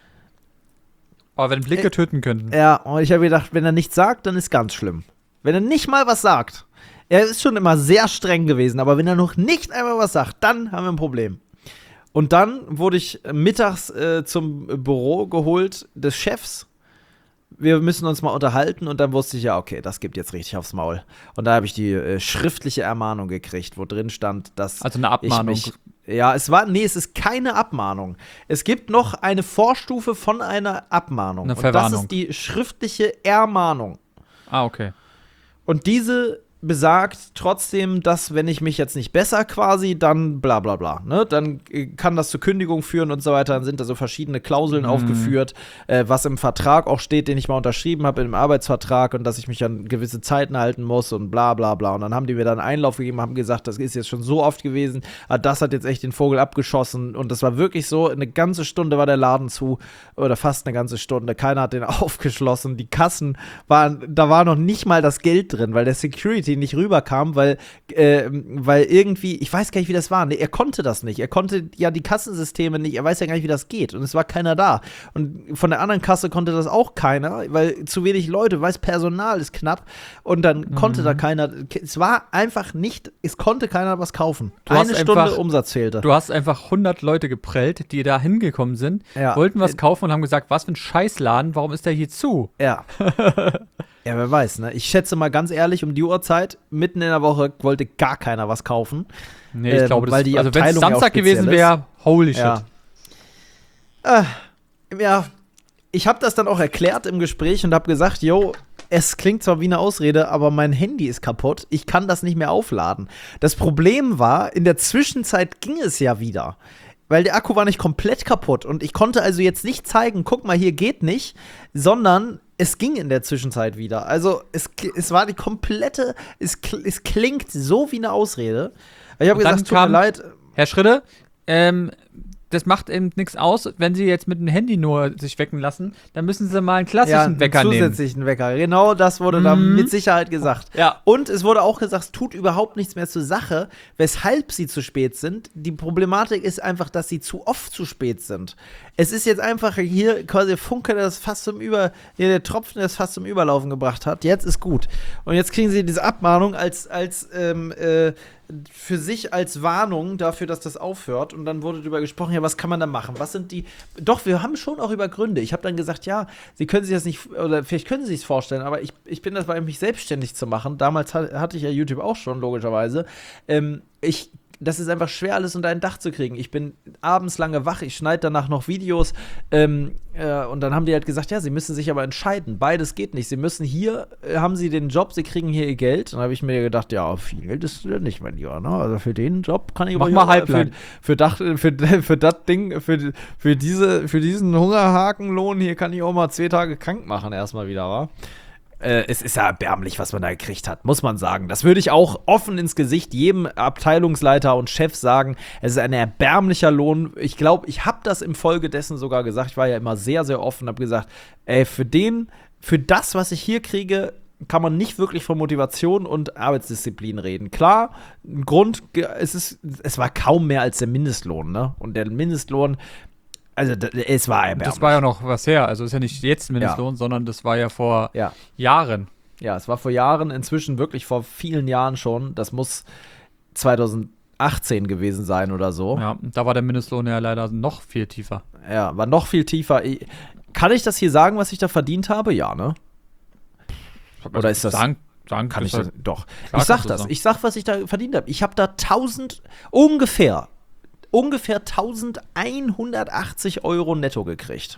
Aber wenn Blicke Äh, töten könnten. Ja, und ich habe gedacht, wenn er nichts sagt, dann ist ganz schlimm. Wenn er nicht mal was sagt. Er ist schon immer sehr streng gewesen, aber wenn er noch nicht einmal was sagt, dann haben wir ein Problem. Und dann wurde ich mittags äh, zum Büro geholt des Chefs. Wir müssen uns mal unterhalten und dann wusste ich ja, okay, das gibt jetzt richtig aufs Maul. Und da habe ich die äh, schriftliche Ermahnung gekriegt, wo drin stand, dass Also eine Abmahnung. ich mich, ja, es war, nee, es ist keine Abmahnung. Es gibt noch eine Vorstufe von einer Abmahnung. Eine und das Verwarnung. ist die schriftliche Ermahnung. Ah, okay. Und diese besagt trotzdem, dass, wenn ich mich jetzt nicht besser quasi, dann bla bla bla. Ne? Dann äh, kann das zur Kündigung führen und so weiter. Dann sind da so verschiedene Klauseln Mhm. aufgeführt, äh, was im Vertrag auch steht, den ich mal unterschrieben habe, im Arbeitsvertrag und dass ich mich an gewisse Zeiten halten muss und bla bla bla. Und dann haben die mir dann Einlauf gegeben, haben gesagt, das ist jetzt schon so oft gewesen, aber das hat jetzt echt den Vogel abgeschossen. Und das war wirklich so, eine ganze Stunde war der Laden zu oder fast eine ganze Stunde. Keiner hat den aufgeschlossen. Die Kassen waren, da war noch nicht mal das Geld drin, weil der Security nicht rüberkam, weil, äh, weil irgendwie, ich weiß gar nicht, wie das war. Nee, er konnte das nicht. Er konnte ja die Kassensysteme nicht, er weiß ja gar nicht, wie das geht. Und es war keiner da. Und von der anderen Kasse konnte das auch keiner, weil zu wenig Leute, weil das Personal ist knapp. Und dann Mhm. konnte da keiner, es war einfach nicht, es konnte keiner was kaufen. Du hast Eine Stunde einfach- Umsatz fehlte. Du hast einfach hundert Leute geprellt, die da hingekommen sind, Ja. wollten was Äh, kaufen und haben gesagt, was für ein Scheißladen, warum ist der hier zu? Ja. Ja, wer weiß, ne? Ich schätze mal ganz ehrlich, um die Uhrzeit, mitten in der Woche, wollte gar keiner was kaufen. Nee, ich Ähm, glaube, das weil die also wenn es Abteilung ja auch Samstag gewesen speziell wäre, holy Ja. shit. Äh, ja, ich habe das dann auch erklärt im Gespräch und habe gesagt, yo, es klingt zwar wie eine Ausrede, aber mein Handy ist kaputt. Ich kann das nicht mehr aufladen. Das Problem war, in der Zwischenzeit ging es ja wieder. Weil der Akku war nicht komplett kaputt und ich konnte also jetzt nicht zeigen, guck mal, hier geht nicht, sondern es ging in der Zwischenzeit wieder. Also es, es war die komplette, es, es klingt so wie eine Ausrede. Ich habe Und dann gesagt, tut mir kam- leid. Herr Schritte, ähm, das macht eben nichts aus, wenn Sie jetzt mit dem Handy nur sich wecken lassen, dann müssen Sie mal einen klassischen Ja, einen Wecker nehmen. zusätzlichen Wecker. Genau das wurde da Mhm. mit Sicherheit gesagt. Ja. Und es wurde auch gesagt, es tut überhaupt nichts mehr zur Sache, weshalb sie zu spät sind. Die Problematik ist einfach, dass sie zu oft zu spät sind. Es ist jetzt einfach hier quasi der Funke, der das fast zum Über, ja, der Tropfen, der das fast zum Überlaufen gebracht hat. Jetzt ist gut. Und jetzt kriegen sie diese Abmahnung als, als ähm, äh, für sich als Warnung dafür, dass das aufhört. Und dann wurde darüber gesprochen, ja, was kann man da machen? Was sind die. Doch, wir haben schon auch über Gründe. Ich habe dann gesagt, ja, Sie können sich das nicht, oder vielleicht können Sie sich es vorstellen, aber ich, ich bin dabei, mich selbstständig zu machen. Damals ha- hatte ich ja YouTube auch schon, logischerweise. Ähm, ich das ist einfach schwer, alles unter ein Dach zu kriegen. Ich bin abends lange wach, ich schneide danach noch Videos ähm, äh, und dann haben die halt gesagt, ja, sie müssen sich aber entscheiden. Beides geht nicht. Sie müssen hier, äh, haben sie den Job, sie kriegen hier ihr Geld. Dann habe ich mir gedacht, ja, viel Geld ist äh, nicht, mein Lieber. Ne? Also für den Job kann ich Mach ruhig mal auch, halblang. Für, für, Dach, für, für das Ding, für, für, diese, für diesen Hungerhakenlohn hier kann ich auch mal zwei Tage krank machen erstmal wieder, wa? Äh, es ist ja erbärmlich, was man da gekriegt hat, muss man sagen. Das würde ich auch offen ins Gesicht jedem Abteilungsleiter und Chef sagen. Es ist ein erbärmlicher Lohn. Ich glaube, ich habe das im Folge dessen sogar gesagt. Ich war ja immer sehr, sehr offen und habe gesagt, ey, für den, für das, was ich hier kriege, kann man nicht wirklich von Motivation und Arbeitsdisziplin reden. Klar, ein Grund, es ist, es war kaum mehr als der Mindestlohn, ne? Und der Mindestlohn, also d- es war erbärmlich. Das war ja noch was her. Also ist ja nicht jetzt Mindestlohn, Ja. sondern das war ja vor Ja. Jahren. Ja, es war vor Jahren, inzwischen wirklich vor vielen Jahren schon. Das muss zweitausendachtzehn gewesen sein oder so. Ja, und da war der Mindestlohn ja leider noch viel tiefer. Ja, war noch viel tiefer. Ich- Kann ich das hier sagen, was ich da verdient habe? Ja, ne? Oder ist das- Sagen, sagen Kann ich das das? Doch. Klar Ich sag kannst du das. sagen. Ich sag, was ich da verdient habe. Ich habe da tausend, ungefähr, ungefähr eintausendeinhundertachtzig Euro netto gekriegt.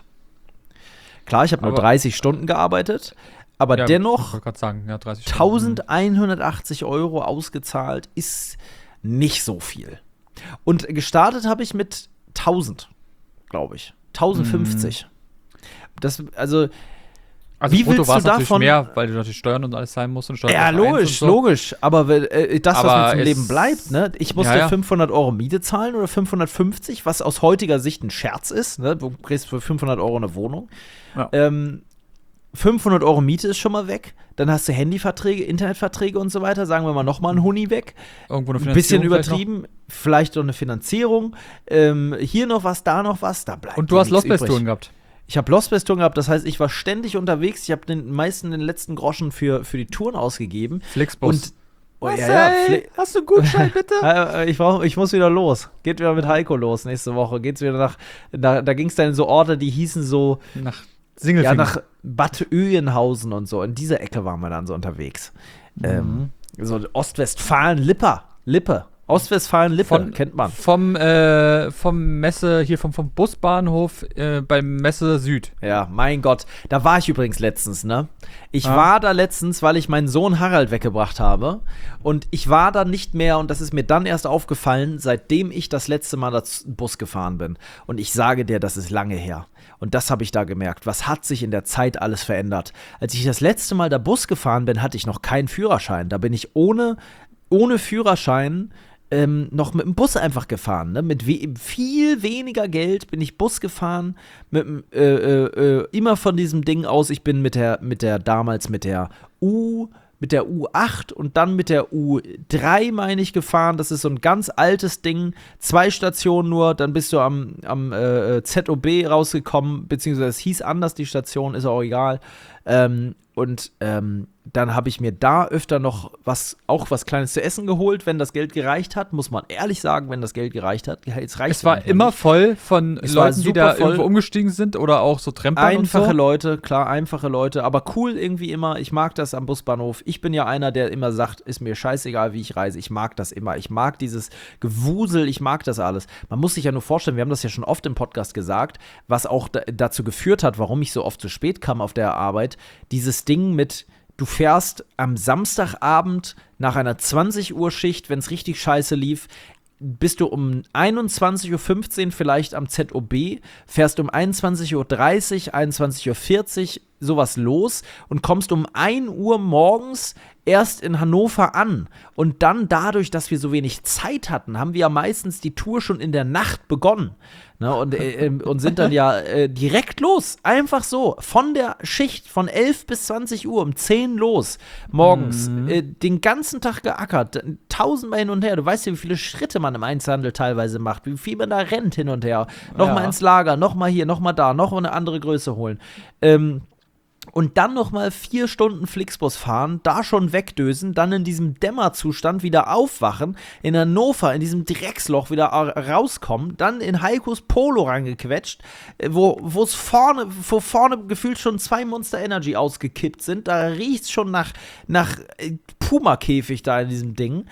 Klar, ich habe nur Aber- dreißig Stunden gearbeitet, aber Ja, dennoch Ich wollte gerade sagen, ja, dreißig Stunden. eintausendeinhundertachtzig Euro ausgezahlt ist nicht so viel. Und gestartet habe ich mit tausend, glaube ich. tausendfünfzig. Das, also, Also wie brutto willst war es du natürlich davon- mehr, weil du natürlich Steuern und alles zahlen musst und Steuern ja, auf eins logisch, und so. logisch. Aber äh, das, was Aber mir zum es- Leben bleibt, ne? Ich musste Ja, ja. fünfhundert Euro Miete zahlen oder fünfhundertfünfzig, was aus heutiger Sicht ein Scherz ist, ne? Du kriegst für fünfhundert Euro eine Wohnung. Ja. Ähm, fünfhundert Euro Miete ist schon mal weg. Dann hast du Handyverträge, Internetverträge und so weiter. Sagen wir mal nochmal ein Huni weg. Irgendwo eine Ein bisschen Finanzierung vielleicht noch. übertrieben. Vielleicht noch eine Finanzierung. Ähm, hier noch was, da noch was. Da bleibt Und du dir hast nichts Lost-Best-Touren übrig. gehabt. Ich habe Lost Best Touren gehabt, das heißt, ich war ständig unterwegs. Ich habe den meisten den letzten Groschen für, für die Touren ausgegeben. Flixbus. Und oh, ja, ja, Fli- hast du einen Gutschein, bitte? Äh, äh, ich, brauch, ich muss wieder los. Geht wieder mit Heiko los nächste Woche. Geht's wieder nach. nach da ging es dann in so Orte, die hießen so. Nach Ja, Singelfingen. nach Bad Oeynhausen und so. In dieser Ecke waren wir dann so unterwegs. Ähm, so Ostwestfalen-Lippe. Lippe. Ostwestfalen-Lippe, Von- kennt man. Vom, äh, vom Messe, hier vom, vom Busbahnhof äh, beim Messe Süd. Ja, mein Gott. Da war ich übrigens letztens, ne? Ich Ah. war da letztens, weil ich meinen Sohn Harald weggebracht habe. Und ich war da nicht mehr, und das ist mir dann erst aufgefallen, seitdem ich das letzte Mal das Bus gefahren bin. Und ich sage dir, das ist lange her. Und das habe ich da gemerkt. Was hat sich in der Zeit alles verändert? Als ich das letzte Mal da Bus gefahren bin, hatte ich noch keinen Führerschein. Da bin ich ohne, ohne Führerschein ähm, noch mit dem Bus einfach gefahren. Ne? Mit we viel weniger Geld bin ich Bus gefahren. Mit, dem, äh, äh, äh, immer von diesem Ding aus. Ich bin mit der, mit der damals mit der U, mit der U acht und dann mit der U drei, meine ich, gefahren. Das ist so ein ganz altes Ding. Zwei Stationen nur. Dann bist du am, am äh, Z O B rausgekommen. Beziehungsweise es hieß anders, die Station, ist auch egal. Ähm, und ähm, dann habe ich mir da öfter noch was, auch was Kleines zu essen geholt, wenn das Geld gereicht hat, muss man ehrlich sagen, wenn das Geld gereicht hat. Jetzt reicht Es war manchmal immer nicht. voll von Es war Leuten, die super da voll. irgendwo umgestiegen sind oder auch so Trempern Einfache und so. Leute, klar, einfache Leute, aber cool irgendwie immer. Ich mag das am Busbahnhof. Ich bin ja einer, der immer sagt, ist mir scheißegal, wie ich reise. Ich mag das immer. Ich mag dieses Gewusel, ich mag das alles. Man muss sich ja nur vorstellen, wir haben das ja schon oft im Podcast gesagt, was auch da, dazu geführt hat, warum ich so oft zu spät kam auf der Arbeit. Dieses Ding mit, du fährst am Samstagabend nach einer zwanzig Uhr Schicht, wenn es richtig scheiße lief, bist du um einundzwanzig Uhr fünfzehn vielleicht am Z O B, fährst um einundzwanzig Uhr dreißig, einundzwanzig Uhr vierzig sowas los und kommst um ein Uhr morgens erst in Hannover an. Und dann dadurch, dass wir so wenig Zeit hatten, haben wir ja meistens die Tour schon in der Nacht begonnen. Ne, und, äh, und sind dann ja äh, direkt los. Einfach so. Von der Schicht von elf bis zwanzig Uhr um zehn los. Morgens. Mhm. Äh, den ganzen Tag geackert. Tausendmal hin und her. Du weißt ja, wie viele Schritte man im Einzelhandel teilweise macht. Wie viel man da rennt hin und her. Nochmal Ja. ins Lager, nochmal hier, nochmal da, noch eine andere Größe holen. Ähm, Und dann noch mal vier Stunden Flixbus fahren, da schon wegdösen, dann in diesem Dämmerzustand wieder aufwachen, in Hannover, in diesem Drecksloch wieder rauskommen, dann in Heikos Polo reingequetscht, äh, wo wo es vorne, wo vorne gefühlt schon zwei Monster Energy ausgekippt sind, da riecht's schon nach, nach äh, Puma-Käfig da in diesem Ding.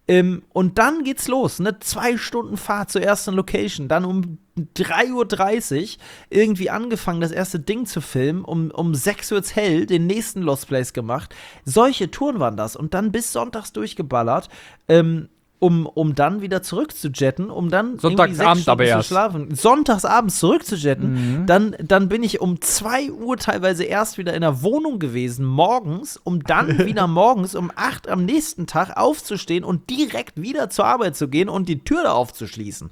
Ähm, und dann geht's los, ne? Zwei Stunden Fahrt zur ersten Location, dann um drei Uhr dreißig irgendwie angefangen, das erste Ding zu filmen, um, um sechs Uhr hell den nächsten Lost Place gemacht. Solche Touren waren das und dann bis sonntags durchgeballert, ähm, um, um dann wieder zurückzujetten, um dann Sonntagsabend aber zu erst. schlafen. Sonntagsabends zurückzujetten. Mhm. Dann, dann bin ich um zwei Uhr teilweise erst wieder in der Wohnung gewesen, morgens, um dann wieder morgens um acht am nächsten Tag aufzustehen und direkt wieder zur Arbeit zu gehen und die Tür da aufzuschließen.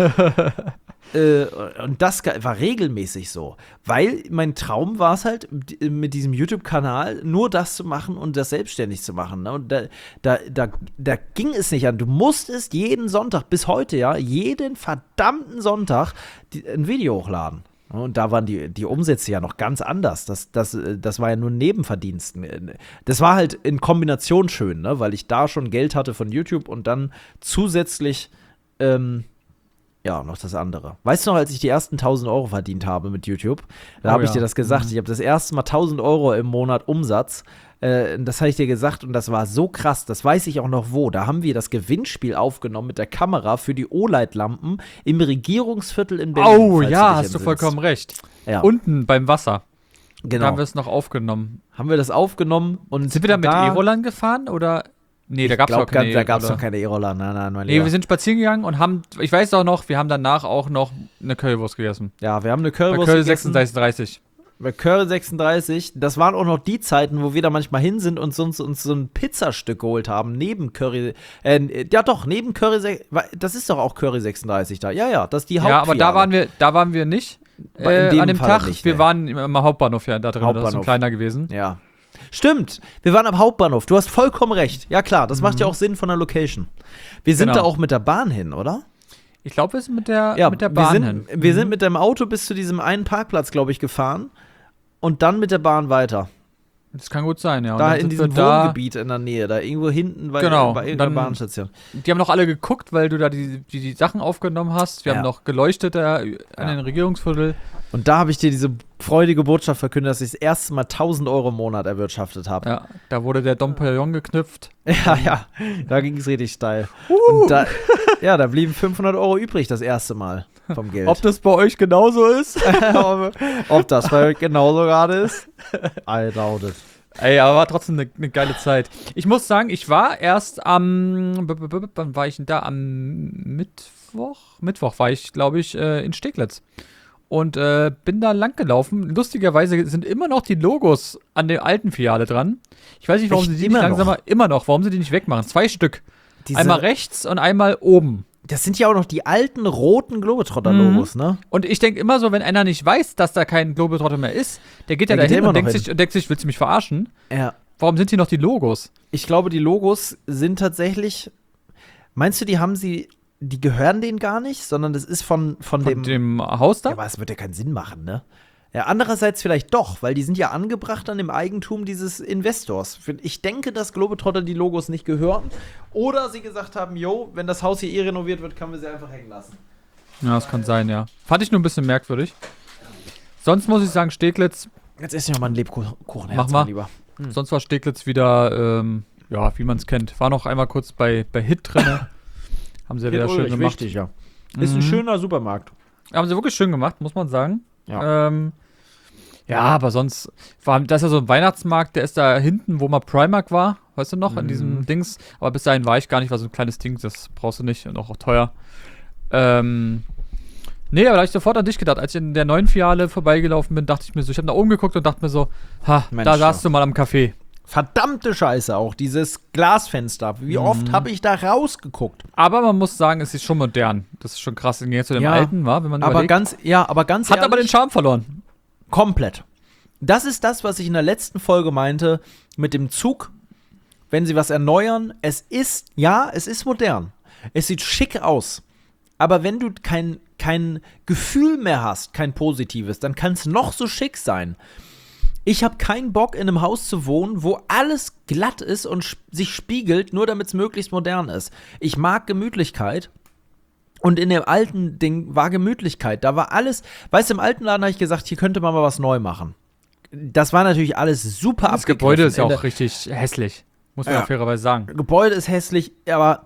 Äh, und das war regelmäßig so, weil mein Traum war es halt, mit diesem YouTube-Kanal nur das zu machen und das selbstständig zu machen. Ne? Und da, da, da, da ging es nicht an. Du musstest jeden Sonntag, bis heute ja, jeden verdammten Sonntag die, ein Video hochladen. Und da waren die, die Umsätze ja noch ganz anders. Das, das, das war ja nur Nebenverdiensten. Das war halt in Kombination schön, ne? Weil ich da schon Geld hatte von YouTube und dann zusätzlich ähm, ja, noch das andere. Weißt du noch, als ich die ersten tausend Euro verdient habe mit YouTube, da Oh habe ich ja. dir das gesagt. Mhm. Ich habe das erste Mal tausend Euro im Monat Umsatz. Äh, das habe ich dir gesagt und das war so krass. Das weiß ich auch noch wo. Da haben wir das Gewinnspiel aufgenommen mit der Kamera für die O L E D-Lampen im Regierungsviertel in Berlin. Oh falls ja, dich hast du entsinnst. vollkommen recht. Ja, Unten beim Wasser. genau. Da haben wir es noch aufgenommen. Haben wir das aufgenommen und Sind wir da mit da, E-Rollern gefahren oder? Nee, da ich gab es glaub, noch keine Da gab es E-Roller. noch keine E-Roller. Nein, nein, mein Nee, Lieber. wir sind spazieren gegangen und haben, ich weiß auch noch, wir haben danach auch noch eine Currywurst gegessen. Ja, wir haben eine Bei Currywurst Curry gegessen. sechsunddreißig dreißig. Bei Curry sechsunddreißig, das waren auch noch die Zeiten, wo wir da manchmal hin sind und uns, uns so ein Pizzastück geholt haben, neben Curry, äh, ja doch, neben Curry, se- das ist doch auch Curry sechsunddreißig da, ja, ja, das ist die Ja, aber da Hauptfiliale. waren wir, da waren wir nicht In äh, dem an dem Fall Tag. nicht, wir nee. waren im, im Hauptbahnhof ja da drin, das ist so Hauptbahnhof. kleiner gewesen. Ja. Stimmt, wir waren am Hauptbahnhof, du hast vollkommen recht. Ja klar, das macht ja Mhm. auch Sinn von der Location. Wir sind Genau. da auch mit der Bahn hin, oder? Ich glaube, wir sind mit der, Ja, mit der Bahn wir sind, hin. Wir Mhm. sind mit dem Auto bis zu diesem einen Parkplatz, glaube ich, gefahren und dann mit der Bahn weiter. Das kann gut sein, ja. Und Da dann in sind diesem wir da, Wohngebiet in der Nähe, da irgendwo hinten bei, Genau, bei irgendeiner dann- Bahnstation. Die haben noch alle geguckt, weil du da die, die, die Sachen aufgenommen hast. Wir Ja. haben noch geleuchtet da an Ja. den Regierungsviertel. Und da habe ich dir diese freudige Botschaft verkündet, dass ich das erste Mal tausend Euro im Monat erwirtschaftet habe. Ja, da wurde der Dompellion geknüpft. Ja, ja, da ging es richtig steil. Und da, ja, da blieben fünfhundert Euro übrig das erste Mal vom Geld. Ob das bei euch genauso ist? ob, ob das bei euch genauso gerade ist? I doubt it. Ey, aber war trotzdem eine ne geile Zeit. Ich muss sagen, ich war erst am, b- b- b- wann war ich denn da? Am Mittwoch? Mittwoch war ich, glaube ich, äh, in Steglitz. Und äh, bin da lang gelaufen. Lustigerweise sind immer noch die Logos an der alten Filiale dran. Ich weiß nicht, warum Echt? sie die Immer nicht langsamer, noch? immer noch, warum sie die nicht wegmachen. Zwei Stück. Diese, Einmal rechts und einmal oben. das sind ja auch noch die alten roten Globetrotter-Logos, ne? Und ich denke immer so, wenn einer nicht weiß, dass da kein Globetrotter mehr ist, der geht ja Der geht dahin immer und noch denkt hin. sich, und denkt sich, willst du mich verarschen? Ja. Warum sind hier noch die Logos? Ich glaube, die Logos sind tatsächlich. Meinst du, die haben sie. Die gehören denen gar nicht, sondern das ist von, von, Von dem. dem Haus da? Ja, aber es wird ja keinen Sinn machen, ne? Ja, andererseits vielleicht doch, weil die sind ja angebracht an dem Eigentum dieses Investors. Ich denke, dass Globetrotter die Logos nicht gehören. Oder sie gesagt haben, yo, wenn das Haus hier eh renoviert wird, können wir sie einfach hängen lassen. Ja, das kann sein, ja. Fand ich nur ein bisschen merkwürdig. Sonst muss ich sagen, Steglitz, Jetzt esse ich noch mal einen Lebkuchen, Mach mal. lieber. Hm. sonst war Steglitz wieder, ähm, ja, wie man es kennt. War noch einmal kurz bei, bei Hit drin. Haben sie ja wieder schön gemacht. Richtig, ja. Ist ein Mhm. schöner Supermarkt. Haben sie wirklich schön gemacht, muss man sagen. Ja. Ähm, ja, aber sonst, war, das ist ja so ein Weihnachtsmarkt, der ist da hinten, wo mal Primark war, weißt du noch, in Mhm. diesem Dings. Aber bis dahin war ich gar nicht, war so ein kleines Ding, das brauchst du nicht und auch, auch teuer. Ähm, nee, aber da habe ich sofort an dich gedacht. Als ich in der neuen Filiale vorbeigelaufen bin, dachte ich mir so, ich habe nach oben geguckt und dachte mir so, ha, Mensch, da ja. saßt du mal am Café. Verdammte Scheiße auch, dieses Glasfenster. Wie oft habe ich da rausgeguckt? Aber man muss sagen, es ist schon modern. Das ist schon krass, im Gegensatz zu dem Ja, alten, war, wenn man Aber überlegt. ganz, ja, aber ganz Hat ehrlich, aber den Charme verloren. komplett. Das ist das, was ich in der letzten Folge meinte mit dem Zug. Wenn sie was erneuern, es ist, ja, es ist modern. Es sieht schick aus. Aber wenn du kein, kein Gefühl mehr hast, kein positives, dann kann es noch so schick sein. Ich habe keinen Bock, in einem Haus zu wohnen, wo alles glatt ist und sch- sich spiegelt, nur damit es möglichst modern ist. Ich mag Gemütlichkeit. Und in dem alten Ding war Gemütlichkeit. Da war alles, weißt du, im alten Laden habe ich gesagt, hier könnte man mal was neu machen. Das war natürlich alles super Das abgegriffen. Gebäude ist ja In der- auch richtig hässlich. Muss man Ja. ja fairerweise sagen. Gebäude ist hässlich, aber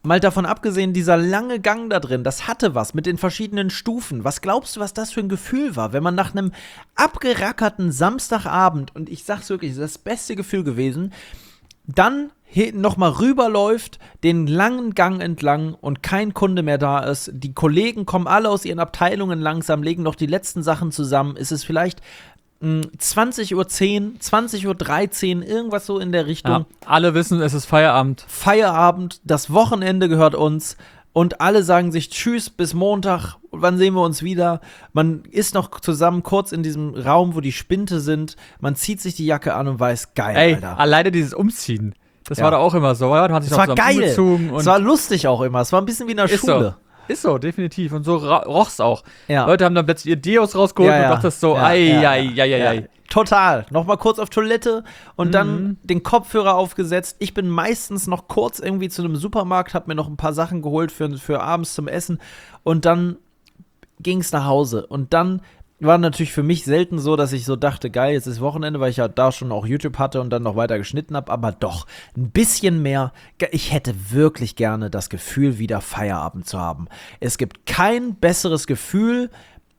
mal davon abgesehen, dieser lange Gang da drin, das hatte was mit den verschiedenen Stufen. Was glaubst du, was das für ein Gefühl war, wenn man nach einem abgerackerten Samstagabend, und ich sag's wirklich, das ist das beste Gefühl gewesen, dann nochmal rüberläuft, den langen Gang entlang und kein Kunde mehr da ist. Die Kollegen kommen alle aus ihren Abteilungen langsam, legen noch die letzten Sachen zusammen. Es ist vielleicht zwanzig Uhr zehn, zwanzig Uhr dreizehn, irgendwas so in der Richtung. Ja, alle wissen, es ist Feierabend. Feierabend, das Wochenende gehört uns und alle sagen sich Tschüss, bis Montag, wann sehen wir uns wieder? Man ist noch zusammen kurz in diesem Raum, wo die Spinte sind, man zieht sich die Jacke an und weiß, geil, Ey, Alter. alleine dieses Umziehen, das Ja. war doch auch immer so, oder? Du hast dich Es noch war zusammen geil, umgezogen und es war lustig auch immer, es war ein bisschen wie in der ist Schule. so. Ist so, definitiv. Und so ra- roch's auch. Ja. Leute haben dann plötzlich ihr Deos rausgeholt Ja, ja. und dachtest so, Ja, ei, ja, ei, ja. ei, ei, ei. Ja, total. Nochmal kurz auf Toilette und Mhm. dann den Kopfhörer aufgesetzt. Ich bin meistens noch kurz irgendwie zu einem Supermarkt, hab mir noch ein paar Sachen geholt für, für abends zum Essen und dann ging's nach Hause. Und dann war natürlich für mich selten so, dass ich so dachte, geil, jetzt ist Wochenende, weil ich ja da schon auch YouTube hatte und dann noch weiter geschnitten habe, aber doch, ein bisschen mehr. Ich hätte wirklich gerne das Gefühl, wieder Feierabend zu haben. Es gibt kein besseres Gefühl.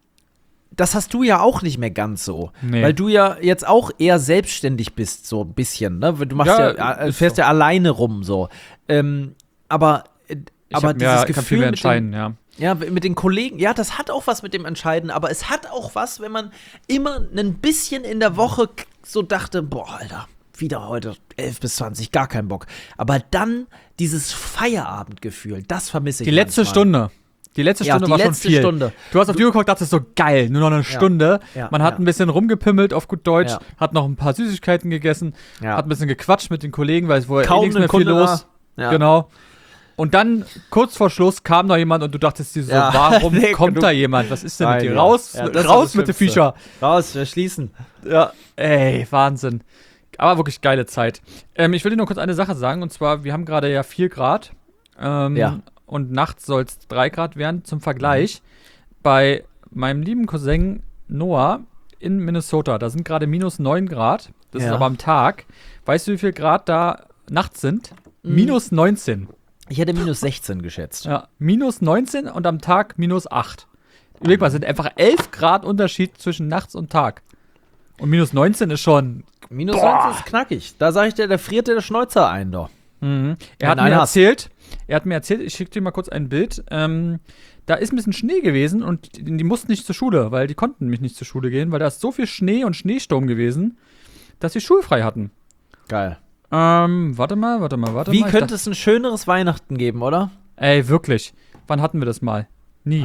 Das hast du ja auch nicht mehr ganz so, Nee. weil du ja jetzt auch eher selbstständig bist, so ein bisschen, ne? Du machst Ja, ja, äh, ist fährst so. ja alleine rum, so. Ähm, aber äh, Ich aber hab, dieses ja, kann viel Gefühl mehr mit dem, entscheiden, ja. ja, mit den Kollegen, ja, das hat auch was mit dem Entscheiden, aber es hat auch was, wenn man immer ein bisschen in der Woche k- so dachte, boah, Alter, wieder heute elf bis zwanzig, gar keinen Bock. Aber dann dieses Feierabendgefühl, das vermisse ich Die letzte manchmal. Stunde. Die letzte Ja, Stunde die war schon letzte viel. Stunde. Du hast auf die Uhr geguckt, dachtest so, geil, nur noch eine Stunde. ja, Man hat ja. ein bisschen rumgepimmelt, auf gut Deutsch, Ja. hat noch ein paar Süßigkeiten gegessen, Ja. hat ein bisschen gequatscht mit den Kollegen, weil es wohl eh Kaum nichts ein mehr viel Kunde los. da. Ja. Genau. Und dann, kurz vor Schluss, kam noch jemand und du dachtest dir so, Ja. warum Nee, kommt du- da jemand? Was ist denn Nein, mit dir? ja. Raus, Ja, das war raus das mit den Schlimmste. Viecher. Raus, wir schließen. Ja, ey, Wahnsinn. Aber wirklich geile Zeit. Ähm, ich will dir nur kurz eine Sache sagen, und zwar, wir haben gerade ja vier Grad. Ähm, Ja. Und nachts soll es drei Grad werden. Zum Vergleich, bei meinem lieben Cousin Noah in Minnesota, da sind gerade minus neun Grad. Das Ja. ist aber am Tag. Weißt du, wie viel Grad da nachts sind? Mhm. Minus neunzehn. Ich hätte minus sechzehn geschätzt. Ja, minus neunzehn und am Tag minus acht. Überleg mal, es sind einfach elf Grad Unterschied zwischen nachts und Tag. Und minus neunzehn ist schon. Minus Boah. neunzehn ist knackig. Da sag ich dir, da friert dir der Schnäuzer ein, doch. Mhm. Er Wenn hat du mir einen hast. erzählt, er hat mir erzählt, ich schicke dir mal kurz ein Bild. Ähm, da ist ein bisschen Schnee gewesen und die, die mussten nicht zur Schule, weil die konnten mich nicht zur Schule gehen, weil da ist so viel Schnee und Schneesturm gewesen, dass sie schulfrei hatten. Geil. Ähm, warte mal, warte mal, warte Wie mal. Ich könnte es ein schöneres Weihnachten geben, oder? dachte, ey, wirklich. Wann hatten wir das mal? Nie.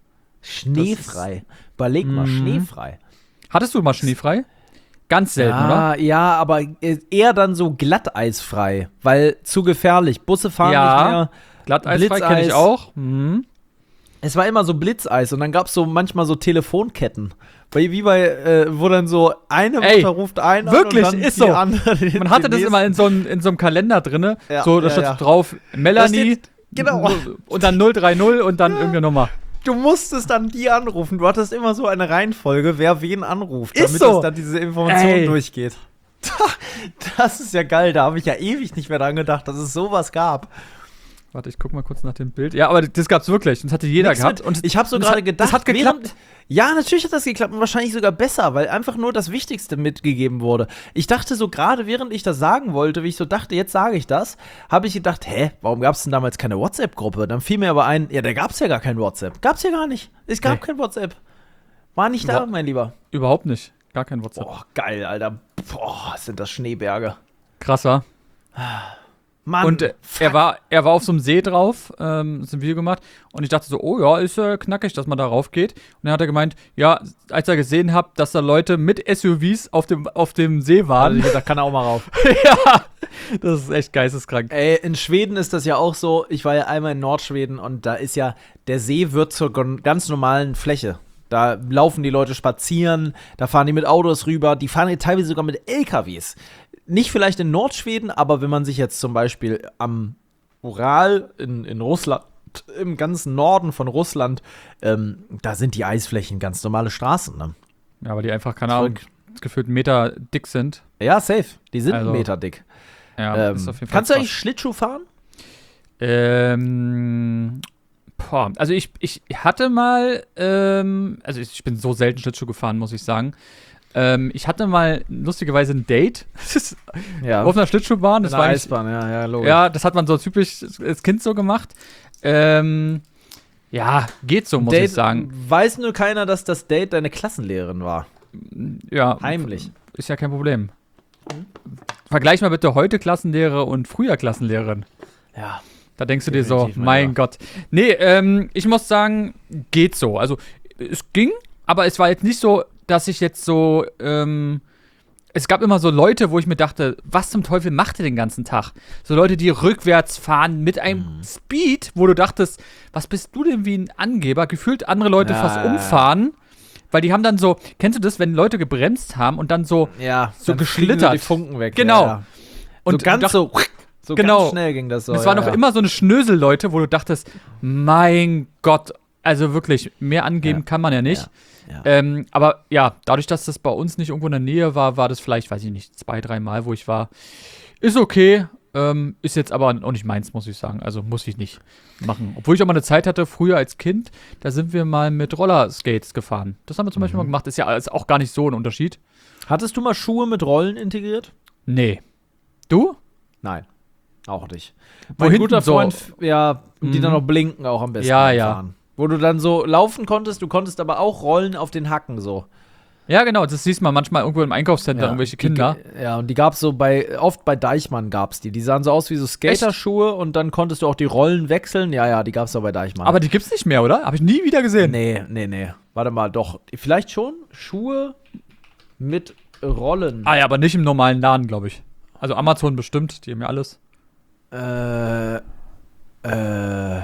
Schneefrei. Überleg mal, Mhm. schneefrei. Hattest du mal schneefrei? Ganz selten, oder? Ja, ja, aber eher dann so glatteisfrei, weil zu gefährlich. Busse fahren Ja. nicht mehr. Glatteisfrei kenne ich Blitzeis. auch. Mhm. Es war immer so Blitzeis und dann gab es so manchmal so Telefonketten. Bei, wie bei, äh, wo dann so eine Ey, Mutter ruft einen wirklich, an und dann ist die so. andere den- Man hatte den das nächsten. immer in so, einem- in so einem Kalender drinne. Ja, so, da ja, stand ja. drauf Melanie. Da steht- genau. Und dann null drei null und dann irgendeine Nummer. Du musstest dann die anrufen. Du hattest immer so eine Reihenfolge, wer wen anruft, Ist damit so. es dann diese Information Ey. durchgeht. Das ist ja geil. Da habe ich ja ewig nicht mehr dran gedacht, dass es sowas gab. Warte, ich guck mal kurz nach dem Bild. Ja, aber das gab's wirklich. Das hatte jeder Nix gehabt. mit- Und ich habe so und es gerade hat- gedacht, Das hat geklappt. während- Ja, natürlich hat das geklappt und wahrscheinlich sogar besser, weil einfach nur das Wichtigste mitgegeben wurde. Ich dachte so gerade, während ich das sagen wollte, wie ich so dachte, jetzt sage ich das, habe ich gedacht, hä, warum gab es denn damals keine WhatsApp-Gruppe? Dann fiel mir aber ein, ja, da gab es ja gar kein WhatsApp. Gab's ja gar nicht. Es gab Nee. kein WhatsApp. War nicht da, Wa- mein Lieber. Überhaupt nicht. Gar kein WhatsApp. Boah, geil, Alter. Boah, sind das Schneeberge. Krasser. Mann. Und äh, er, war, er war auf so einem See drauf, ähm, ist ein Video gemacht. Und ich dachte so, oh ja, ist äh, knackig, dass man da rauf geht. Und dann hat er gemeint, ja, als er gesehen hat, dass da Leute mit S U Vs auf dem, auf dem See waren. also, da kann er auch mal rauf. Ja, das ist echt geisteskrank. Ey, in Schweden ist das ja auch so. Ich war ja einmal in Nordschweden und da ist ja, der See wird zur gon- ganz normalen Fläche. Da laufen die Leute spazieren, da fahren die mit Autos rüber, die fahren teilweise sogar mit L K Ws. Nicht vielleicht in Nordschweden, aber wenn man sich jetzt zum Beispiel am Ural in, in Russland, im ganzen Norden von Russland, ähm, da sind die Eisflächen ganz normale Straßen. Ne? Ja, weil die einfach, keine Ahnung, Zurück. gefühlt einen Meter dick sind. Ja, safe. Die sind Also, einen Meter dick. Ja, Ähm, ist auf jeden Fall kannst du krass. eigentlich Schlittschuh fahren? Ähm, boah, also ich, ich hatte mal, ähm, also ich bin so selten Schlittschuh gefahren, muss ich sagen. Ähm, ich hatte mal lustigerweise ein Date Ja. auf einer Schlittschuhbahn. Das In der war Eisbahn, ja, ja, logisch. ja, das hat man so typisch als Kind so gemacht. Ähm, ja, geht so, muss Date, ich sagen. Weiß nur keiner, dass das Date deine Klassenlehrerin war. Ja, Heimlich. ist ja kein Problem. Vergleich mal bitte heute Klassenlehrer und früher Klassenlehrerin. Ja. Da denkst du dir so, Definitiv, mein mein Lieber. Gott. Nee, ähm, ich muss sagen, geht so. Also, es ging, aber es war jetzt nicht so, dass ich jetzt so, ähm, es gab immer so Leute, wo ich mir dachte, was zum Teufel macht ihr den ganzen Tag? So Leute, die rückwärts fahren mit einem Mhm. Speed, wo du dachtest, was bist du denn wie ein Angeber? Gefühlt andere Leute Ja, fast ja, ja. umfahren, weil die haben dann so, kennst du das, wenn Leute gebremst haben und dann so, Ja, so dann fliegen geschlittert. die Funken weg. Genau. Ja, ja. und so ganz dacht- so, so Genau. ganz schnell ging das so. Und es waren ja, noch ja. immer so eine Schnösel-Leute, wo du dachtest, mein Gott, also wirklich, mehr angeben Ja. kann man ja nicht. Ja, ja. Ähm, aber ja, dadurch, dass das bei uns nicht irgendwo in der Nähe war, war das vielleicht, weiß ich nicht, zwei, drei Mal, wo ich war. Ist okay, ähm, ist jetzt aber auch nicht meins, muss ich sagen. Also muss ich nicht machen. Obwohl ich auch mal eine Zeit hatte, früher als Kind, da sind wir mal mit Rollerskates gefahren. Das haben wir zum Beispiel mal gemacht. Ist ja ist auch gar nicht so ein Unterschied. Hattest du mal Schuhe mit Rollen integriert? Nee. Du? Nein, auch nicht. Wo Mein hinten guter so- Freund, ja, die Mhm. dann noch blinken auch am besten. Ja, beim ja. Fahren. Wo du dann so laufen konntest, du konntest aber auch rollen auf den Hacken so. Ja, genau, das siehst man manchmal irgendwo im Einkaufscenter, irgendwelche Kinder. Die, ja, und die gab's so bei, oft bei Deichmann gab's die. Die sahen so aus wie so Skaterschuhe und dann konntest du auch die Rollen wechseln. Ja, ja, die gab's auch bei Deichmann. Aber die gibt's nicht mehr, oder? Habe ich nie wieder gesehen. nee, nee, nee. Warte mal, doch. Vielleicht schon Schuhe mit Rollen. Ah ja, aber nicht im normalen Laden, glaube ich. Also Amazon bestimmt, die haben ja alles. Äh, äh,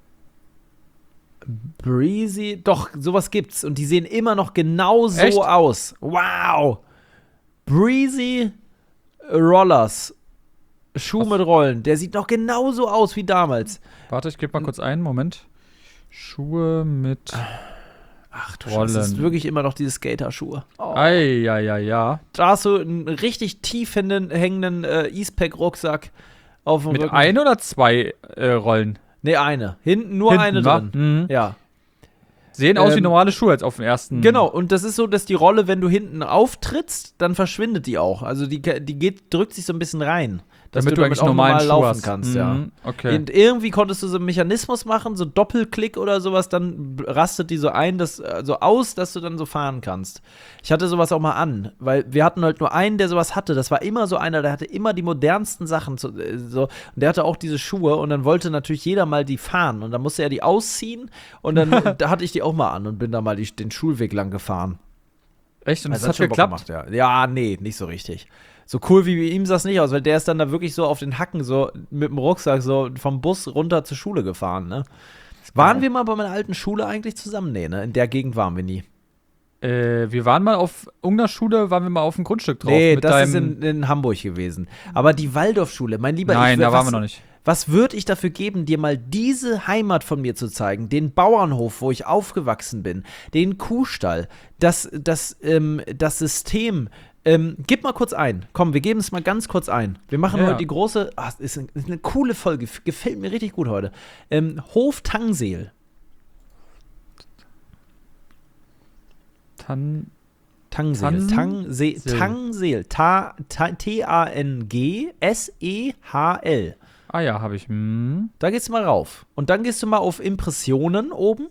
Breezy, doch, sowas gibt's. Und die sehen immer noch genau so Echt? aus. Wow. Breezy Rollers. Schuh Was? mit Rollen. Der sieht noch genauso aus wie damals. Warte, ich gebe mal kurz ein, Moment. Schuhe mit Ach du Rollen. Scheiße, das ist wirklich immer noch diese Skaterschuhe. Oh. Ei, ja, ja, ja. Da hast du einen richtig tief hängenden, hängenden äh, Eastpack-Rucksack auf dem Mit Rücken. ein oder zwei äh, Rollen? Nee, eine. Hinten nur Hinten, eine wa? drin. Mhm. Ja. Sehen aus wie Ähm, normale Schuhe jetzt auf dem ersten. Genau, und das ist so, dass die Rolle, wenn du hinten auftrittst, dann verschwindet die auch. Also die, die geht, drückt sich so ein bisschen rein. Dass Damit du du damit eigentlich auch normalen normal Schuh laufen hast. kannst, Mhm, ja. Okay. Und irgendwie konntest du so einen Mechanismus machen, so Doppelklick oder sowas, dann b- rastet die so ein, dass, äh, so aus, dass du dann so fahren kannst. Ich hatte sowas auch mal an, weil wir hatten halt nur einen, der sowas hatte. Das war immer so einer, der hatte immer die modernsten Sachen. Zu, äh, so. Und der hatte auch diese Schuhe und dann wollte natürlich jeder mal die fahren. Und dann musste er die ausziehen und dann äh, da hatte ich die auch mal an und bin da mal die, den Schulweg lang gefahren. Echt? Und Also das hat schon Bock geklappt? gemacht, ja. Ja, nee, nicht so richtig. So cool wie bei ihm sah es nicht aus, weil der ist dann da wirklich so auf den Hacken so mit dem Rucksack so vom Bus runter zur Schule gefahren, ne? Waren wir mal bei meiner alten Schule eigentlich zusammen? Nee, ne? In der Gegend waren wir nie. Äh, wir waren mal auf irgendeiner Schule, waren wir mal auf dem Grundstück drauf. Nee, mit das ist deinem- in, in Hamburg gewesen. Aber die Waldorfschule, mein lieber Nein, ich, da waren was- wir noch nicht. Was würde ich dafür geben, dir mal diese Heimat von mir zu zeigen? Den Bauernhof, wo ich aufgewachsen bin, den Kuhstall, das, das, ähm, das System. Ähm, gib mal kurz ein. Komm, wir geben es mal ganz kurz ein. Wir machen Ja. heute die große. Ach, ist, ein, ist eine coole Folge. F- Gefällt mir richtig gut heute. Ähm, Hof Tangseel. Tan Tangseel. Tan- Tangseel. Seel. Tangseel. Ta- Ta- T A N G S E H L. ah ja, habe ich. Hm. Da gehst du mal rauf. Und dann gehst du mal auf Impressionen oben.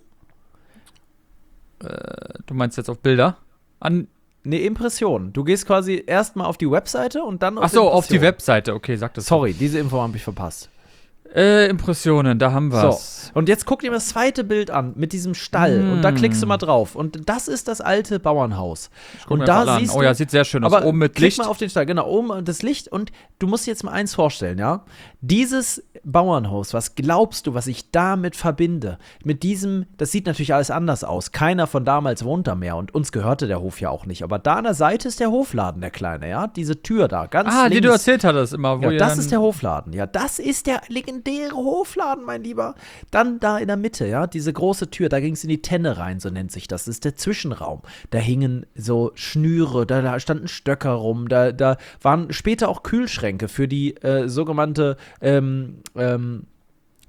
Du meinst jetzt auf Bilder? An Ne, Impressionen. Du gehst quasi erstmal auf die Webseite und dann auf Ach so, auf die Impressionen. Webseite. Okay, sag das. Sorry, diese Info habe ich verpasst. Äh, Impressionen, da haben wir's. So, und jetzt guck dir mal das zweite Bild an mit diesem Stall und da klickst du mal drauf und das ist das alte Bauernhaus. Ich guck Und mir da einfach an. siehst Oh du, ja, sieht sehr schön aus. aber Oben mit klick Licht. mal auf den Stall, genau, oben das Licht und du musst dir jetzt mal eins vorstellen, ja? Dieses Bauernhaus, was glaubst du, was ich damit verbinde? Mit diesem, das sieht natürlich alles anders aus. Keiner von damals wohnt da mehr und uns gehörte der Hof ja auch nicht. Aber da an der Seite ist der Hofladen, der kleine, ja? Diese Tür da, ganz Ah, links. die du erzählt hattest immer. Wo Ja, ihr das dann- ist der Hofladen. Ja, das ist der legendäre Hofladen, mein Lieber. Dann da in der Mitte, ja, diese große Tür, da ging es in die Tenne rein, so nennt sich das. Das ist der Zwischenraum. Da hingen so Schnüre, da, da standen Stöcker rum, da, da waren später auch Kühlschränke für die äh, sogenannte ähm, ähm,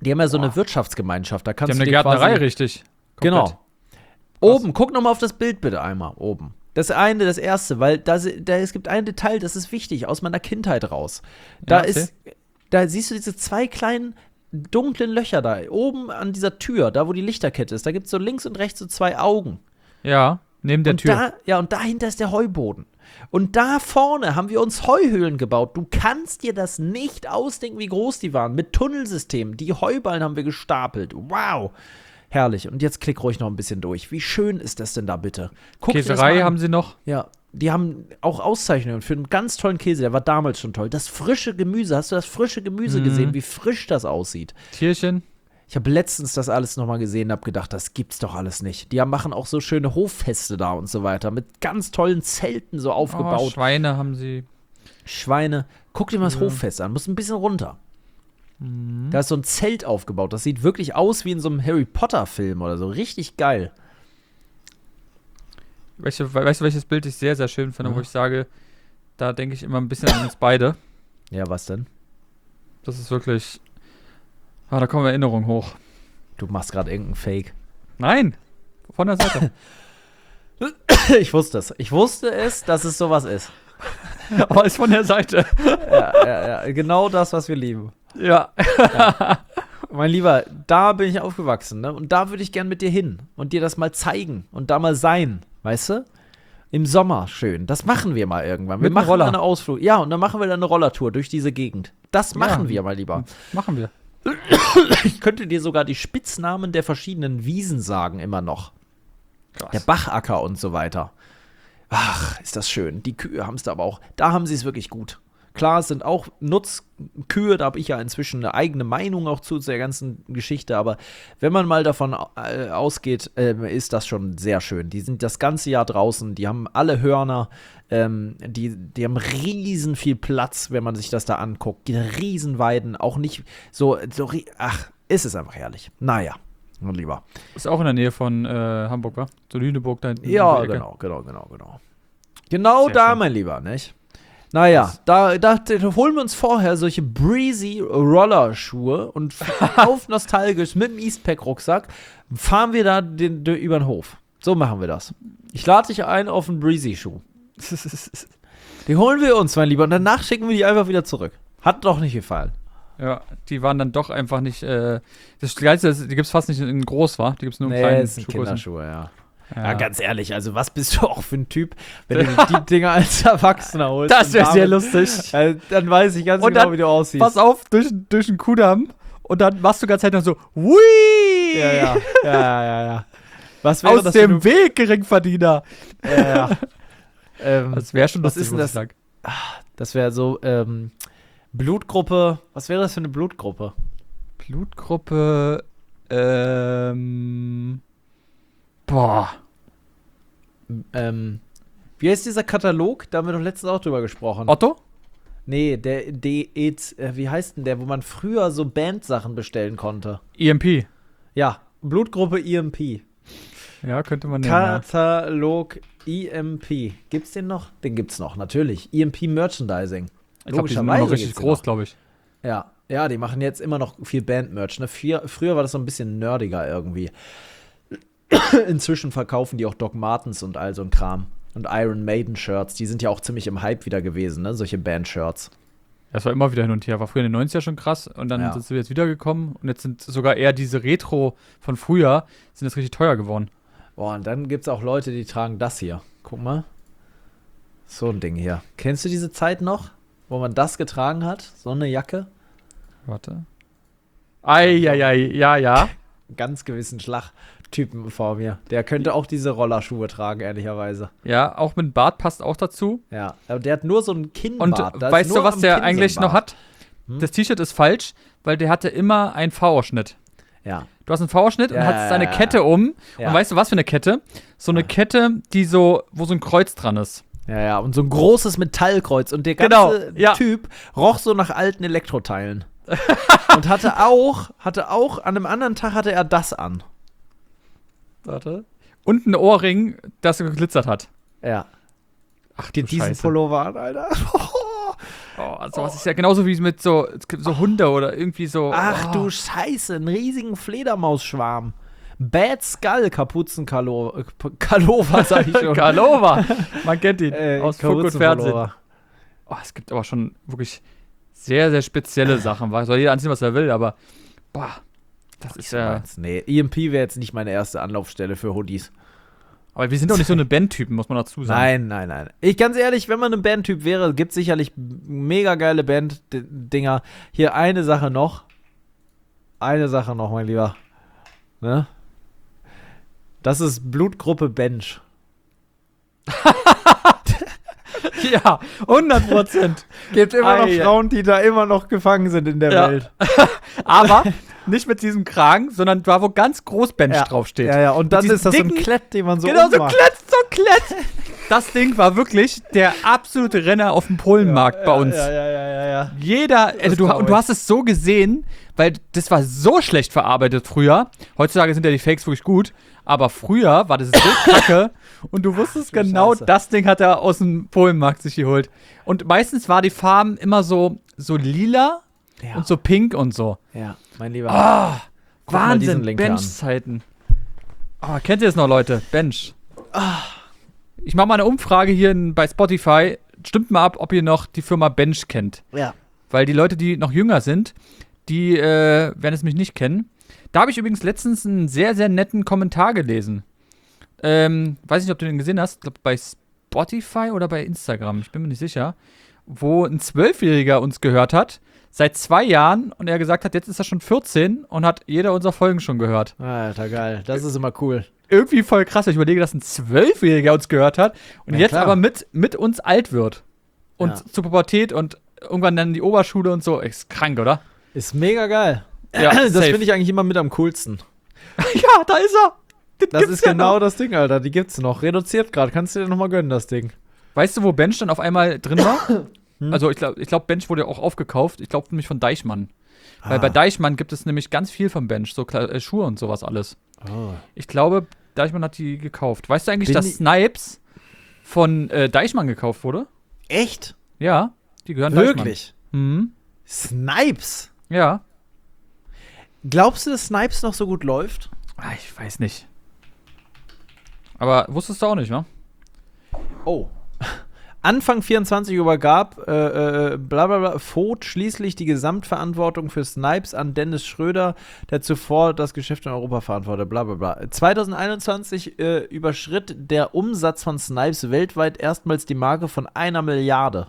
Die haben ja so Boah. eine Wirtschaftsgemeinschaft. Da Die kannst haben du eine dir Gärtnerei, quasi, richtig. Genau. Komplett. Oben, guck noch mal auf das Bild bitte einmal. Oben. Das eine, das erste, weil da, da, es gibt ein Detail, das ist wichtig, aus meiner Kindheit raus. Da Ja, ist, da siehst du diese zwei kleinen dunklen Löcher da. Oben an dieser Tür, da wo die Lichterkette ist, da gibt es so links und rechts so zwei Augen. Ja, neben der und Tür. Da, ja, und dahinter ist der Heuboden. Und da vorne haben wir uns Heuhöhlen gebaut. Du kannst dir das nicht ausdenken, wie groß die waren. Mit Tunnelsystemen. Die Heuballen haben wir gestapelt. Wow. Herrlich. Und jetzt klick ruhig noch ein bisschen durch. Wie schön ist das denn da bitte? Guck dir das mal Käserei an. haben sie noch. Ja, die haben auch Auszeichnungen für einen ganz tollen Käse. Der war damals schon toll. Das frische Gemüse. Hast du das frische Gemüse Mhm. gesehen, wie frisch das aussieht? Tierchen. Ich habe letztens das alles nochmal gesehen und habe gedacht, das gibt's doch alles nicht. Die haben- machen auch so schöne Hoffeste da und so weiter. Mit ganz tollen Zelten so Oh, aufgebaut. Schweine haben sie. Schweine. Guck dir mal das Ja. Hoffest an. Muss ein bisschen runter. Mhm. Da ist so ein Zelt aufgebaut. Das sieht wirklich aus wie in so einem Harry Potter-Film oder so. Richtig geil. Weißt du, weißt du, welches Bild ich sehr, sehr schön finde, Ja. wo ich sage, da denke ich immer ein bisschen an uns beide. Ja, was denn? Das ist wirklich. Ah, da kommen Erinnerungen hoch. Du machst gerade irgendeinen Fake. Nein! Von der Seite. Ich wusste es. Ich wusste es, dass es sowas ist. Aber ist von der Seite. Ja, ja, ja. Genau das, was wir lieben. Ja. Mein Lieber, da bin ich aufgewachsen, ne? Und da würde ich gern mit dir hin und dir das mal zeigen und da mal sein, weißt du? Im Sommer schön. Das machen wir mal irgendwann. Wir Mit einem machen Roller. einen Ausflug. Ja, und dann machen wir dann eine Rollertour durch diese Gegend. Das machen Ja. wir mal lieber. Machen wir. Ich könnte dir sogar die Spitznamen der verschiedenen Wiesen sagen, immer noch. Krass. Der Bachacker und so weiter. Ach, ist das schön. Die Kühe haben es da aber auch. Da haben sie es wirklich gut. Klar, es sind auch Nutzkühe, da habe ich ja inzwischen eine eigene Meinung auch zu der ganzen Geschichte, aber wenn man mal davon äh, ausgeht, äh, ist das schon sehr schön. Die sind das ganze Jahr draußen, die haben alle Hörner, ähm, die, die haben riesen viel Platz, wenn man sich das da anguckt. Die Riesenweiden, auch nicht so, so ri- ach, ist es einfach herrlich. Naja, mein Lieber. Ist auch in der Nähe von äh, Hamburg, wa? So Lüneburg da hinten. Ja, in der Ecke. genau, genau, genau, genau. Genau Sehr da, schön. mein Lieber, nicht? Naja, da, da, da holen wir uns vorher solche breezy Rollerschuhe und auf nostalgisch mit dem Eastpack-Rucksack fahren wir da den, den, über den Hof. So machen wir das. Ich lade dich ein auf einen Breezy-Schuh. Die holen wir uns, mein Lieber, und danach schicken wir die einfach wieder zurück. Hat doch nicht gefallen. Ja, die waren dann doch einfach nicht. Äh, das Geilste ist, die gibt's fast nicht in groß, wa? Die gibt's nur in Nee, kleinen es sind Schuhgrößen. Kinderschuhe, ja. Ja. Ja, ganz ehrlich, also was bist du auch für ein Typ, wenn du dir die Dinger als Erwachsener holst? Das und wäre sehr damit- lustig. Äh, dann weiß ich ganz Und genau, dann- wie du aussiehst. Pass auf, durch, durch den Kudamm und dann machst du ganz Zeit noch so, Hui! Ja, ja, ja, ja, ja, ja. Was wäre Aus das dem für Weg, Geringverdiener. eine, ja, ja. ähm, Das wäre schon Was lustig, ist denn muss das? ich sagen. Das wäre so, ähm, Blutgruppe, was wäre das für eine Blutgruppe? Blutgruppe, ähm, boah. Ähm, wie heißt dieser Katalog? Da haben wir doch letztens auch drüber gesprochen. Otto? Nee, der, der, äh, wie heißt denn der, wo man früher so Bandsachen bestellen konnte? E M P. Ja, Blutgruppe E M P. Ja, könnte man nehmen, ja. Katalog E M P. Gibt's den noch? Den gibt's noch, natürlich. E M P Merchandising. Ich glaube, die sind immer noch richtig gibt's den groß, noch. glaube ich. Ja, ja, die machen jetzt immer noch viel Band-Merch. Ne? Früher, früher war das so ein bisschen nerdiger irgendwie. Inzwischen verkaufen die auch Doc Martens und all so ein Kram. Und Iron Maiden-Shirts, die sind ja auch ziemlich im Hype wieder gewesen, ne? Solche Band-Shirts. Das war immer wieder hin und her. War früher in den neunzigern schon krass und dann Ja. sind sie jetzt wiedergekommen und jetzt sind sogar eher diese Retro von früher, sind jetzt richtig teuer geworden. Boah, und dann gibt's auch Leute, die tragen das hier. Guck mal. So ein Ding hier. Kennst du diese Zeit noch, wo man das getragen hat? So eine Jacke? Warte. Eieiei, ja, ja. Ganz gewissen Schlagtypen vor mir. Der könnte auch diese Rollerschuhe tragen, ehrlicherweise. Ja, auch mit Bart passt auch dazu. Ja, aber der hat nur so einen Und Kinnbart. Da ist weißt nur du, was am der Kinn eigentlich so ein noch Bart. hat? Hm? Das T-Shirt ist falsch, weil der hatte immer einen V-Ausschnitt. Ja. Du hast einen V-Ausschnitt Ja, und hast ja, eine ja. Kette um. Ja. Und weißt du, was für eine Kette? So eine Ja. Kette, die so, wo so ein Kreuz dran ist. Ja, ja, und so ein großes Metallkreuz. Und der Genau, ganze ja. Typ roch so nach alten Elektroteilen. Und hatte auch, hatte auch, an einem anderen Tag hatte er das an. Warte. Und ein Ohrring, das geglitzert hat. Ja. Ach, Die, diesen Pullover an, Alter. Oh, sowas ist ja genauso wie mit so, so Hunde oder irgendwie so. Ach oh. du Scheiße, einen riesigen Fledermausschwarm. Bad Skull, Kapuzenkalova, sag ich schon. Kalova. Man kennt ihn Äh, aus Funk und Fernsehen. Kapuzenpullover. Oh, es gibt aber schon wirklich sehr, sehr spezielle Sachen. Soll jeder anziehen, was er will, aber boah, das ist ja. Meins. Nee, E M P wäre jetzt nicht meine erste Anlaufstelle für Hoodies. Aber wir sind doch nicht so eine Bandtypen, muss man dazu sagen. Nein, nein, nein. Ich ganz ehrlich, wenn man ein Bandtyp wäre, gibt es sicherlich mega geile Band-Dinger. Hier eine Sache noch. Eine Sache noch, mein Lieber. Ne? Das ist Blutgruppe Bench. Ja, hundert Prozent. Gibt immer noch Ei, Frauen, die da immer noch gefangen sind in der Ja. Welt. Aber nicht mit diesem Kragen, sondern da, wo ganz groß Bench Ja. draufsteht. Ja, ja, und Mit dann diesem ist das so ein dicken- Klett, den man so Genau, so ummacht. klett, so klett. Das Ding war wirklich der absolute Renner auf dem Polenmarkt bei uns. Ja, ja, ja, ja, ja. Jeder, also du, glaub und du ich. hast es so gesehen, weil das war so schlecht verarbeitet früher. Heutzutage sind ja die Fakes wirklich gut, aber früher war das so kacke und du wusstest du genau, Scheiße. das Ding hat er aus dem Polenmarkt sich geholt. Und meistens war die Farben immer so, so lila Ja. und so pink und so. Ja, mein Lieber. Ah, Guck mal diesen Wahnsinn, Link hier an. Bench-Zeiten. Oh, kennt ihr das noch, Leute? Bench. Ich mache mal eine Umfrage hier in, bei Spotify. Stimmt mal ab, ob ihr noch die Firma Bench kennt. Ja. Weil die Leute, die noch jünger sind, die äh, werden es mich nicht kennen. Da habe ich übrigens letztens einen sehr, sehr netten Kommentar gelesen. Ähm, weiß nicht, ob du den gesehen hast. Ich glaube, bei Spotify oder bei Instagram. Ich bin mir nicht sicher. Wo ein Zwölfjähriger uns gehört hat. Seit zwei Jahren. Und er gesagt hat, jetzt ist er schon vierzehn und hat jeder unserer Folgen schon gehört. Alter, geil. Das ist immer cool. Irgendwie voll krass. Ich überlege, dass ein Zwölfjähriger uns gehört hat. Und Ja, jetzt klar. aber mit, mit uns alt wird. Und Ja. zur Pubertät und irgendwann dann die Oberschule und so. Ist krank, oder? Ist mega geil. Ja, das safe. finde ich eigentlich immer mit am coolsten. Ja, da ist er. Den Das gibt's ist ja genau noch. das Ding, Alter. Die gibt's noch. Reduziert gerade. Kannst du dir nochmal gönnen, das Ding. Weißt du, wo Bench dann auf einmal drin war? Hm? Also ich glaube, ich glaub, Bench wurde auch aufgekauft. Ich glaube nämlich von Deichmann. Weil Ah. bei Deichmann gibt es nämlich ganz viel von Bench. So Kla- äh, Schuhe und sowas alles. Oh. Ich glaube, Deichmann hat die gekauft. Weißt du eigentlich, Bin dass ich- Snipes von äh, Deichmann gekauft wurde? Echt? Ja, die gehören Wirklich? Deichmann. Mhm. Snipes? Ja. Glaubst du, dass Snipes noch so gut läuft? Ah, ich weiß nicht. Aber wusstest du auch nicht, ne? Oh. Anfang vierundzwanzig übergab äh, äh, bla bla bla Vogt schließlich die Gesamtverantwortung für Snipes an Dennis Schröder, der zuvor das Geschäft in Europa verantwortete, bla bla bla. zwanzig einundzwanzig äh, überschritt der Umsatz von Snipes weltweit erstmals die Marke von einer Milliarde.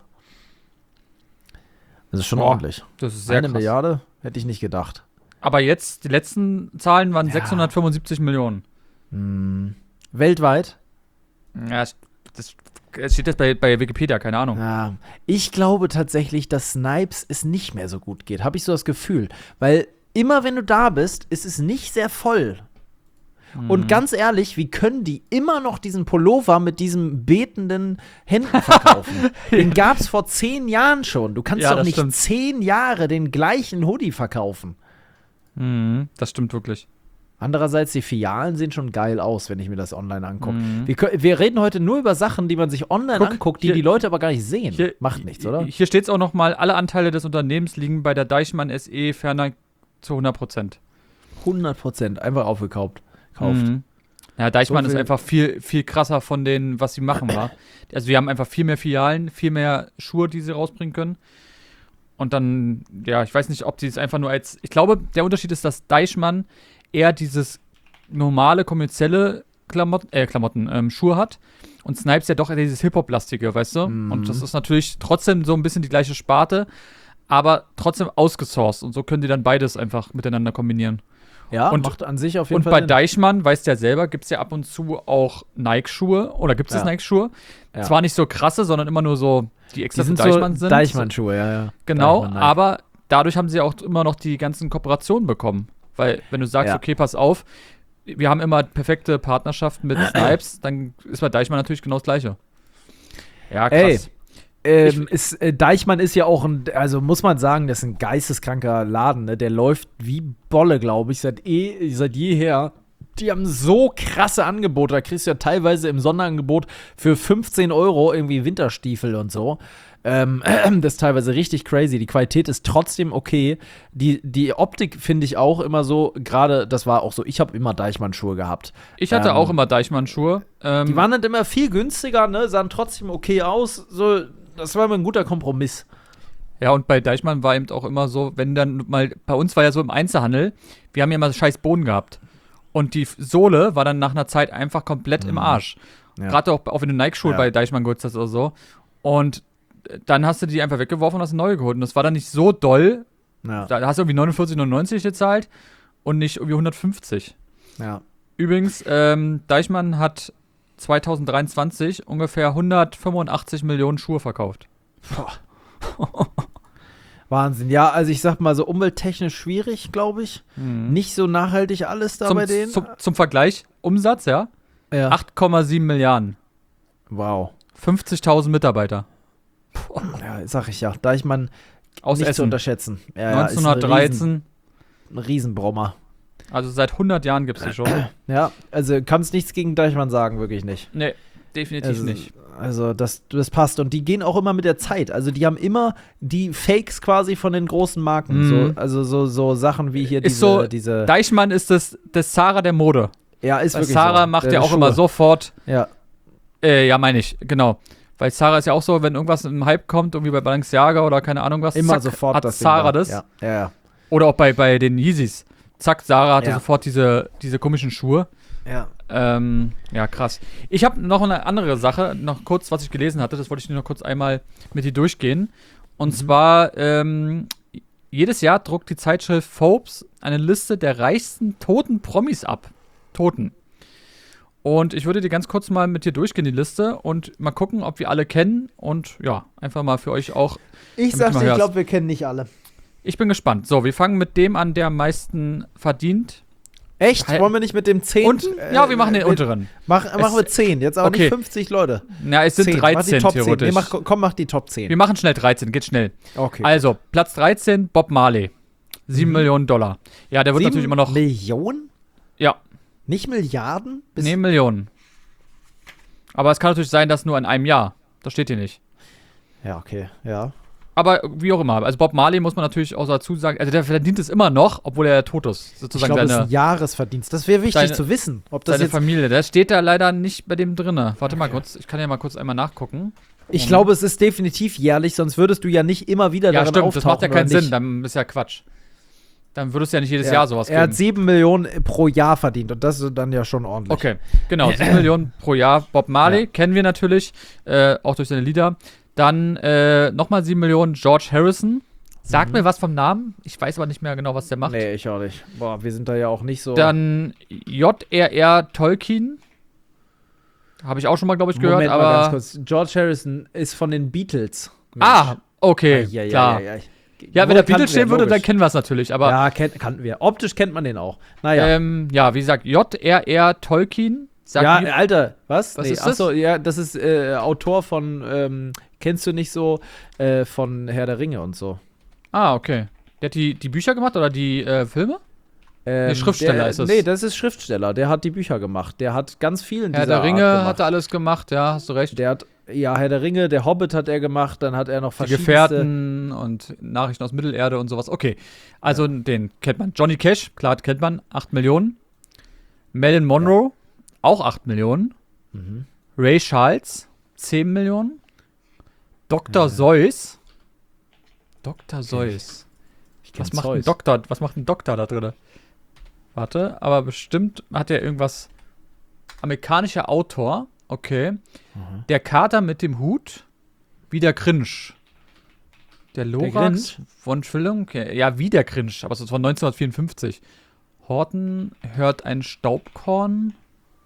Das ist schon Boah, ordentlich. Das ist sehr Eine krass. Milliarde? Hätte ich nicht gedacht. Aber jetzt, die letzten Zahlen waren Ja. sechshundertfünfundsiebzig Millionen. Hm. Weltweit? Ja, das, das steht jetzt bei, bei Wikipedia, keine Ahnung. Ja, ich glaube tatsächlich, dass Snipes es nicht mehr so gut geht. Habe ich so das Gefühl. Weil immer, wenn du da bist, ist es nicht sehr voll. Und ganz ehrlich, wie können die immer noch diesen Pullover mit diesem betenden Händen verkaufen? Den gab es vor zehn Jahren schon. Du kannst Ja, doch das nicht stimmt. zehn Jahre den gleichen Hoodie verkaufen. Mhm, das stimmt wirklich. Andererseits, die Filialen sehen schon geil aus, wenn ich mir das online angucke. Mhm. Wir, kö- wir reden heute nur über Sachen, die man sich online Guck, anguckt, die hier- die Leute aber gar nicht sehen. Hier- Macht nichts, oder? Hier steht es auch noch mal, alle Anteile des Unternehmens liegen bei der Deichmann S E ferner zu hundert Prozent. hundert Prozent einfach aufgekauft. Kauft. Mhm. Ja, Deichmann So ist viel- einfach viel, viel krasser von denen, was sie machen, war. Also wir haben einfach viel mehr Filialen, viel mehr Schuhe, die sie rausbringen können. Und dann, ja, ich weiß nicht, ob sie es einfach nur als, ich glaube, der Unterschied ist, dass Deichmann eher dieses normale, kommerzielle Klamotten, äh, Klamotten, ähm, Schuhe hat. Und Snipes ja doch eher dieses Hip-Hop-lastige, weißt du? Mhm. Und das ist natürlich trotzdem so ein bisschen die gleiche Sparte, aber trotzdem ausgesourced. Und so können die dann beides einfach miteinander kombinieren. Ja, Und- macht an sich auf jeden Und Fall bei Sinn. Deichmann, weißt du ja selber, gibt es ja ab und zu auch Nike-Schuhe. Oder gibt es Ja. Nike-Schuhe? Ja. Zwar nicht so krasse, sondern immer nur so, die extra Die für sind Deichmann so sind. Deichmann-Schuhe, ja, ja. Genau, Deichmann, Nike. aber dadurch haben sie auch immer noch die ganzen Kooperationen bekommen. Weil, wenn du sagst, Ja. okay, pass auf, wir haben immer perfekte Partnerschaften mit Snipes, dann ist bei Deichmann natürlich genau das Gleiche. Ja, krass. Ey, Ähm, ist, äh, Deichmann ist ja auch ein, also muss man sagen, das ist ein geisteskranker Laden, ne? Der läuft wie Bolle, glaube ich, seit eh, seit jeher. Die haben so krasse Angebote. Da kriegst du ja teilweise im Sonderangebot für fünfzehn Euro irgendwie Winterstiefel und so. Ähm, das ist teilweise richtig crazy. Die Qualität ist trotzdem okay. Die, die Optik finde ich auch immer so, gerade, das war auch so, ich habe immer Deichmann-Schuhe gehabt. Ich hatte ähm, auch immer Deichmann-Schuhe. Ähm, Die waren dann immer viel günstiger, ne? Sahen trotzdem okay aus. So, das war immer ein guter Kompromiss. Ja, und bei Deichmann war eben auch immer so, wenn dann mal, bei uns war ja so im Einzelhandel, wir haben ja immer scheiß Boden gehabt. Und die Sohle war dann nach einer Zeit einfach komplett mhm. im Arsch. Ja. Gerade auch, auch wenn du Nike-Schuhe ja. bei Deichmann geholt hast oder so. Und dann hast du die einfach weggeworfen und hast eine neue geholt. Und das war dann nicht so doll. Ja. Da hast du irgendwie neunundvierzig neunundneunzig gezahlt und nicht irgendwie hundertfünfzig. Ja. Übrigens, ähm, Deichmann hat zwanzig dreiundzwanzig ungefähr hundertfünfundachtzig Millionen Schuhe verkauft. Wahnsinn. Ja, also ich sag mal so umwelttechnisch schwierig, glaube ich. Mhm. Nicht so nachhaltig alles da zum, bei denen. Zum, zum Vergleich, Umsatz, ja? ja. acht Komma sieben Milliarden. Wow. fünfzigtausend Mitarbeiter. Boah. Ja, sag ich ja. Deichmann aus nicht Essen. zu unterschätzen. Ja, neunzehnhundertdreizehn. Ein Riesenbrommer. Also seit hundert Jahren gibt es die schon. Ja, also kannst nichts gegen Deichmann sagen, wirklich nicht. Nee, definitiv also, nicht. Also das, das passt. Und die gehen auch immer mit der Zeit. Also die haben immer die Fakes quasi von den großen Marken. Mm. So, also so, so Sachen wie hier ist diese, so, diese Deichmann ist das, das Zara der Mode. Ja, ist Weil wirklich Zara so. macht der ja auch Schuhe. immer sofort. Ja. Äh, ja, meine ich, genau. Weil Zara ist ja auch so, wenn irgendwas im Hype kommt, irgendwie bei Balenciaga oder keine Ahnung was, immer zack, sofort hat das Zara Ding das. Ja. Ja, ja. Oder auch bei, bei den Yeezys. Zack, Zara hatte ja. sofort diese, diese komischen Schuhe. Ja. Ähm, ja, krass. Ich habe noch eine andere Sache, noch kurz, was ich gelesen hatte, das wollte ich nur noch kurz einmal mit dir durchgehen. Und mhm. zwar, ähm, jedes Jahr druckt die Zeitschrift Forbes eine Liste der reichsten toten Promis ab. Toten. Und ich würde dir ganz kurz mal mit dir durchgehen, die Liste, und mal gucken, ob wir alle kennen. Und ja, einfach mal für euch auch. Ich sag dir, ich glaube, wir kennen nicht alle. Ich bin gespannt. So, wir fangen mit dem an, der am meisten verdient. Echt? Wollen wir nicht mit dem zehn? Unten? Äh, ja, wir machen den unteren. Mach, machen wir zehn, jetzt aber okay. nicht fünfzig Leute. Na, es sind zehn. dreizehn mach die Top theoretisch. Nee, mach, komm, mach die Top zehn. Wir machen schnell dreizehn, geht schnell. Okay. Also, Platz dreizehn, Bob Marley. sieben mhm. Millionen Dollar. Ja, der wird natürlich immer noch. Millionen? Ja. Nicht Milliarden? Bis nee, Millionen. Aber es kann natürlich sein, dass nur in einem Jahr. Das steht hier nicht. Ja, okay, ja. Aber wie auch immer. Also Bob Marley muss man natürlich auch dazu sagen, also der verdient es immer noch, obwohl er tot ist. Sozusagen ich glaube, seine, das ist ein Jahresverdienst. Das wäre wichtig seine, zu wissen. Ob das seine jetzt Familie, das steht da leider nicht bei dem drin. Warte mal kurz, ich kann ja mal kurz einmal nachgucken. Ich glaube, es ist definitiv jährlich, sonst würdest du ja nicht immer wieder ja, darin stimmt, auftauchen. Das macht ja keinen Sinn, Sinn, dann ist ja Quatsch. Dann würdest du ja nicht jedes ja, Jahr sowas er geben. Er hat sieben Millionen pro Jahr verdient und das ist dann ja schon ordentlich. Okay, genau, sieben Millionen pro Jahr. Bob Marley, ja. kennen wir natürlich, äh, auch durch seine Lieder. Dann äh, nochmal sieben Millionen George Harrison. Sagt mhm. mir was vom Namen. Ich weiß aber nicht mehr genau, was der macht. Nee, ich auch nicht. Boah, wir sind da ja auch nicht so. Dann J R R Tolkien. Habe ich auch schon mal, glaube ich, gehört. Moment aber mal ganz kurz. George Harrison ist von den Beatles. Mensch. Ah, okay, ja, ja, klar. Ja, ja, ja. Ja, wenn der Beatles stehen würde, dann kennen wir es natürlich. Aber ja, kenn, kannten wir. Optisch kennt man den auch. Naja. Ähm, ja, wie gesagt, J R R Tolkien. Sag ja, mir, Alter, was? Was nee, ist das? Achso, ja, das ist äh, Autor von, ähm, kennst du nicht so, äh, von Herr der Ringe und so. Ah, okay. Der hat die, die Bücher gemacht oder die äh, Filme? Ähm, nee, Schriftsteller der, ist es. Nee, das ist Schriftsteller. Der hat die Bücher gemacht. Der hat ganz viel in Herr dieser der Ringe Art gemacht. hat er alles gemacht, ja, hast du recht. Der hat, ja, Herr der Ringe, der Hobbit hat er gemacht, dann hat er noch die verschiedenste Gefährten und Nachrichten aus Mittelerde und sowas. Okay, also ja. den kennt man. Johnny Cash, klar, kennt man, acht Millionen. Marilyn Monroe, ja. auch acht Millionen. Mhm. Ray Charles, zehn Millionen. Doktor Ja. Seuss. Doktor Okay. Seuss. Ich kenn Was macht, Zeus. ein Doktor, was macht ein Doktor da drin? Warte, aber bestimmt hat er irgendwas. Amerikanischer Autor, okay. Mhm. Der Kater mit dem Hut, wie der Cringe. Der Lorax von Schwillung, okay. Ja, wie der Cringe, aber es ist von neunzehnhundertvierundfünfzig. Horton hört ein Staubkorn.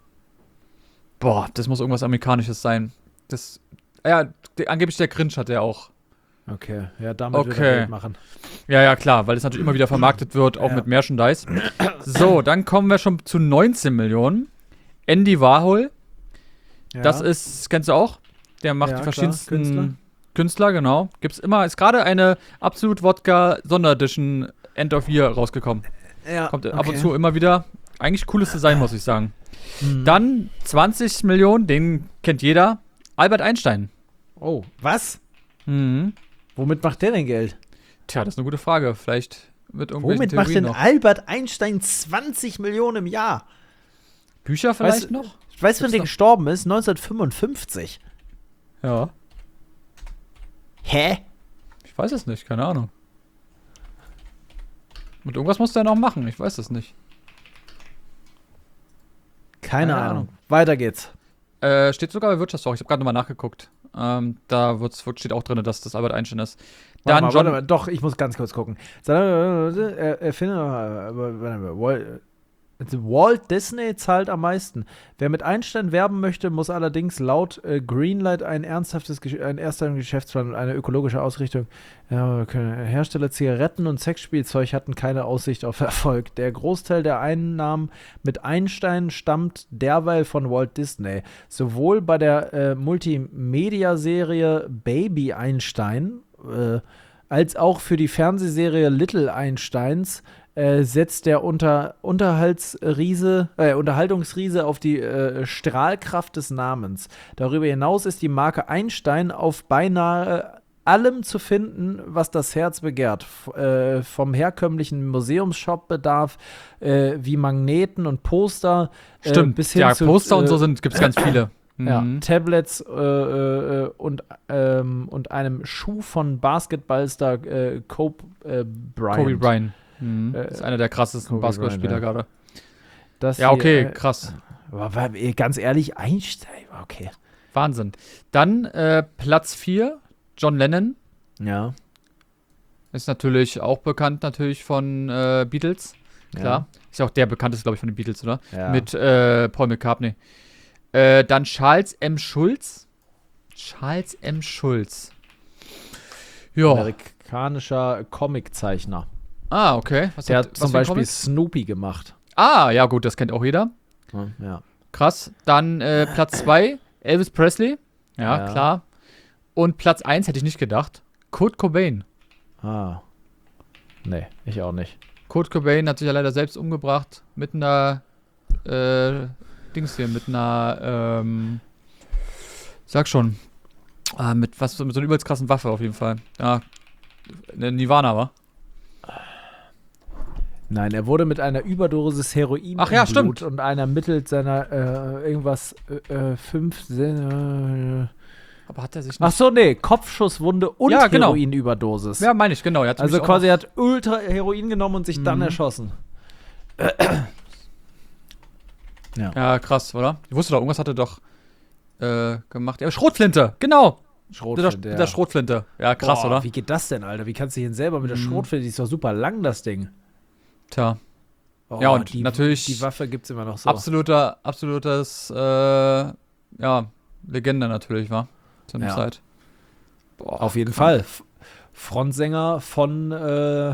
Boah, das muss irgendwas Amerikanisches sein. Das, ja, der, angeblich der Cringe hat er auch. Okay, ja, damit Okay. wird er Geld machen. Ja, ja, klar, weil es natürlich immer wieder vermarktet wird, auch Ja. mit Merchandise. So, dann kommen wir schon zu neunzehn Millionen. Andy Warhol. Ja. Das ist, kennst du auch? Der macht Ja, die klar, verschiedensten Künstler. Künstler, genau. Gibt's immer, ist gerade eine Absolut Wodka Sonderedition End of Year rausgekommen. Ja, Kommt okay. ab und zu immer wieder. Eigentlich cooles Design, muss ich sagen. Mhm. Dann zwanzig Millionen, den kennt jeder. Albert Einstein. Oh, was? Mhm. Womit macht der denn Geld? Tja, das ist eine gute Frage. Vielleicht mit irgendwelchen Womit macht Theorien denn noch. Albert Einstein zwanzig Millionen im Jahr? Bücher vielleicht Weißt- noch? Ich weiß, wann Gibt's der noch? gestorben ist, neunzehnhundertfünfundfünfzig. Ja. Hä? Ich weiß es nicht, keine Ahnung. Und irgendwas muss der noch machen, ich weiß es nicht. Keine Keine Ahnung. Ahnung. Weiter geht's. Äh, steht sogar bei Wirtschaftswoche, ich habe gerade nochmal nachgeguckt. Ähm, da wird's, wird, steht auch drin, dass das Albert Einstein ist. Warte Dann mal, John. warte mal. Doch, ich muss ganz kurz gucken. Er, er findet, warte mal, Walt, Walt Disney zahlt am meisten. Wer mit Einstein werben möchte, muss allerdings laut äh, Greenlight ein ernsthaftes, Gesch- ein erster Geschäftsplan und eine ökologische Ausrichtung. Ja, okay. Hersteller Zigaretten und Sexspielzeug hatten keine Aussicht auf Erfolg. Der Großteil der Einnahmen mit Einstein stammt derweil von Walt Disney. Sowohl bei der äh, Multimedia-Serie Baby Einstein äh, als auch für die Fernsehserie Little Einsteins äh, setzt der Unter Unterhaltsriese, äh, Unterhaltungsriese auf die äh, Strahlkraft des Namens. Darüber hinaus ist die Marke Einstein auf beinahe allem zu finden, was das Herz begehrt. F äh, vom herkömmlichen Museumsshop-Bedarf äh, wie Magneten und Poster äh, Stimmt, bis hin ja, zu Poster und äh, so sind, gibt's ganz viele. ja, Mhm. Tablets äh, äh, und, ähm, und einem Schuh von Basketballstar äh, Kobe äh, Bryant. Kobe Bryant. Mhm. Äh, Das ist einer der krassesten Kobe Basketballspieler Bryant, gerade. Das Ja, hier, okay, äh, krass. aber, aber, ey, ganz ehrlich, Einstein, okay. Wahnsinn. Dann äh, Platz vier, John Lennon. Ja. Ist natürlich auch bekannt natürlich von äh, Beatles. Klar. Ist ja auch der bekannteste, glaube ich, von den Beatles, oder? Ja. Mit äh, Paul McCartney. Äh, dann Charles M. Schulz. Charles M. Schulz. Ja. Amerikanischer Comiczeichner. Ah, okay. Was Der hat, hat was zum für ein Beispiel Comic? Snoopy gemacht. Ah, ja, gut, das kennt auch jeder. Ja. Krass. Dann äh, Platz zwei, Elvis Presley. Ja, Ja. klar. Und Platz eins hätte ich nicht gedacht. Kurt Cobain. Ah. Nee, ich auch nicht. Kurt Cobain hat sich ja leider selbst umgebracht mit einer äh, Dings hier, mit einer ähm, sag schon, äh, mit was mit so einer übelst krassen Waffe auf jeden Fall. Ja, eine Nirvana war. Nein, er wurde mit einer Überdosis Heroin Ach ja, im Blut stimmt. und einer mittels seiner äh, irgendwas äh, äh, fünf äh, Aber hat er sich Ach nicht. so, nee, Kopfschusswunde und Ja, genau. Heroinüberdosis. Ja, meine ich, genau. Er hat Also nämlich auch quasi, er hat Ultra Heroin genommen und sich dann Mhm. erschossen. Ja. noch, ja, krass, oder? Ich wusste doch, irgendwas hat er doch äh, gemacht. Ja, Schrotflinte, genau. Mit der, Schrotflinte, mit ja. der Schrotflinte. Ja, krass, Boah, oder? Wie geht das denn, Alter? Wie kannst du ihn selber mit der Mhm. Schrotflinte? Die ist doch super lang, das Ding. Tja, Oh, Ja, und die, natürlich Die Waffe gibt's immer noch so. absoluter, absolutes, äh, ja, Legende natürlich, war. Zu der Ja. Zeit. Boah, Auf jeden krank. Fall. F- Frontsänger von, äh,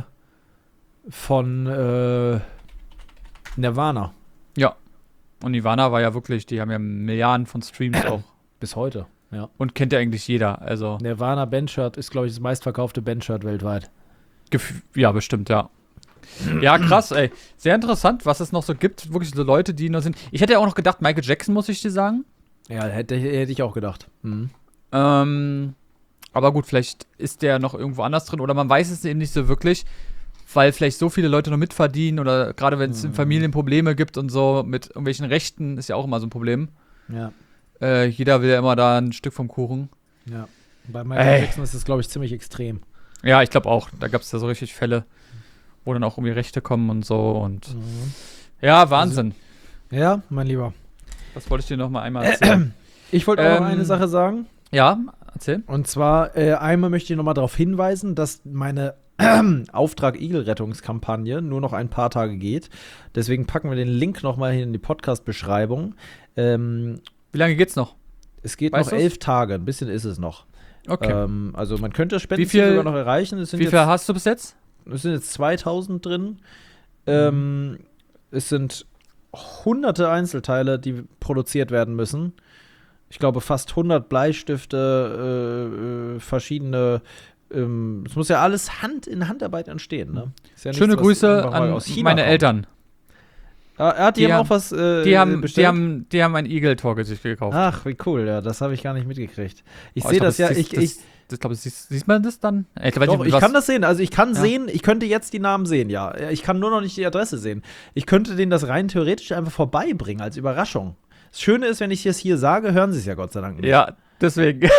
von äh, Nirvana. Ja. Und Nirvana war ja wirklich, die haben ja Milliarden von Streams auch. Bis heute. Ja. Und kennt ja eigentlich jeder. Also, Nirvana Bandshirt ist, glaube ich, das meistverkaufte Bandshirt weltweit. gef- ja, bestimmt, ja. Ja, krass, ey. Sehr interessant, was es noch so gibt. Wirklich so Leute, die noch sind. Ich hätte ja auch noch gedacht, Michael Jackson, muss ich dir sagen. Ja, hätte, hätte ich auch gedacht. Mhm. Ähm, aber gut, vielleicht ist der noch irgendwo anders drin oder man weiß es eben nicht so wirklich, weil vielleicht so viele Leute noch mitverdienen oder gerade wenn es in Mhm. Familien Probleme gibt und so mit irgendwelchen Rechten, ist ja auch immer so ein Problem. Ja. Äh, jeder will ja immer da ein Stück vom Kuchen. Ja. Bei Michael Ey. Jackson ist das, glaube ich, ziemlich extrem. Ja, ich glaube auch. Da gab es ja so richtig Fälle, wo dann auch irgendwie Rechte kommen und so und ja, Wahnsinn. Ja, mein Lieber. Das wollte ich dir noch mal einmal erzählen. Ich wollte auch noch Ähm, eine Sache sagen. Ja, erzähl. Und zwar, äh, einmal möchte ich noch mal darauf hinweisen, dass meine Auftrag-Igel-Rettungskampagne nur noch ein paar Tage geht. Deswegen packen wir den Link noch mal hier in die Podcast-Beschreibung. Ähm, Wie lange geht's noch? es geht Weißt noch du's? elf Tage, ein bisschen ist es noch. Okay. Ähm, also man könnte das Wie Spendenziel viel- sogar noch erreichen. Es sind, Wie viel jetzt, hast du bis jetzt? es sind jetzt zweitausend drin. Ähm, es sind hunderte Einzelteile, die produziert werden müssen. Ich glaube fast hundert Bleistifte, äh, äh, verschiedene. Ähm, es muss ja alles Hand in Handarbeit entstehen. Ne? Ist ja nichts, Schöne was Grüße einfach mal an aus China meine kommt. Eltern. Ah, ah, die, Die haben haben- auch was äh, Die haben, bestellt? die haben, die haben ein Eagle-Torgesicht gekauft. Ach, wie cool, ja, das habe ich gar nicht mitgekriegt. Ich Oh, sehe glaub, das ja, siehst- ich, das, ich, das, glaub, ich, siehst, sieht man das dann? Ich, glaub, doch, ich was- kann das sehen, also ich kann Ja. sehen, ich könnte jetzt die Namen sehen, ja. Ich kann nur noch nicht die Adresse sehen. Ich könnte denen das rein theoretisch einfach vorbeibringen, als Überraschung. Das Schöne ist, wenn ich es hier sage, hören sie es ja Gott sei Dank nicht. Ja, deswegen. äh,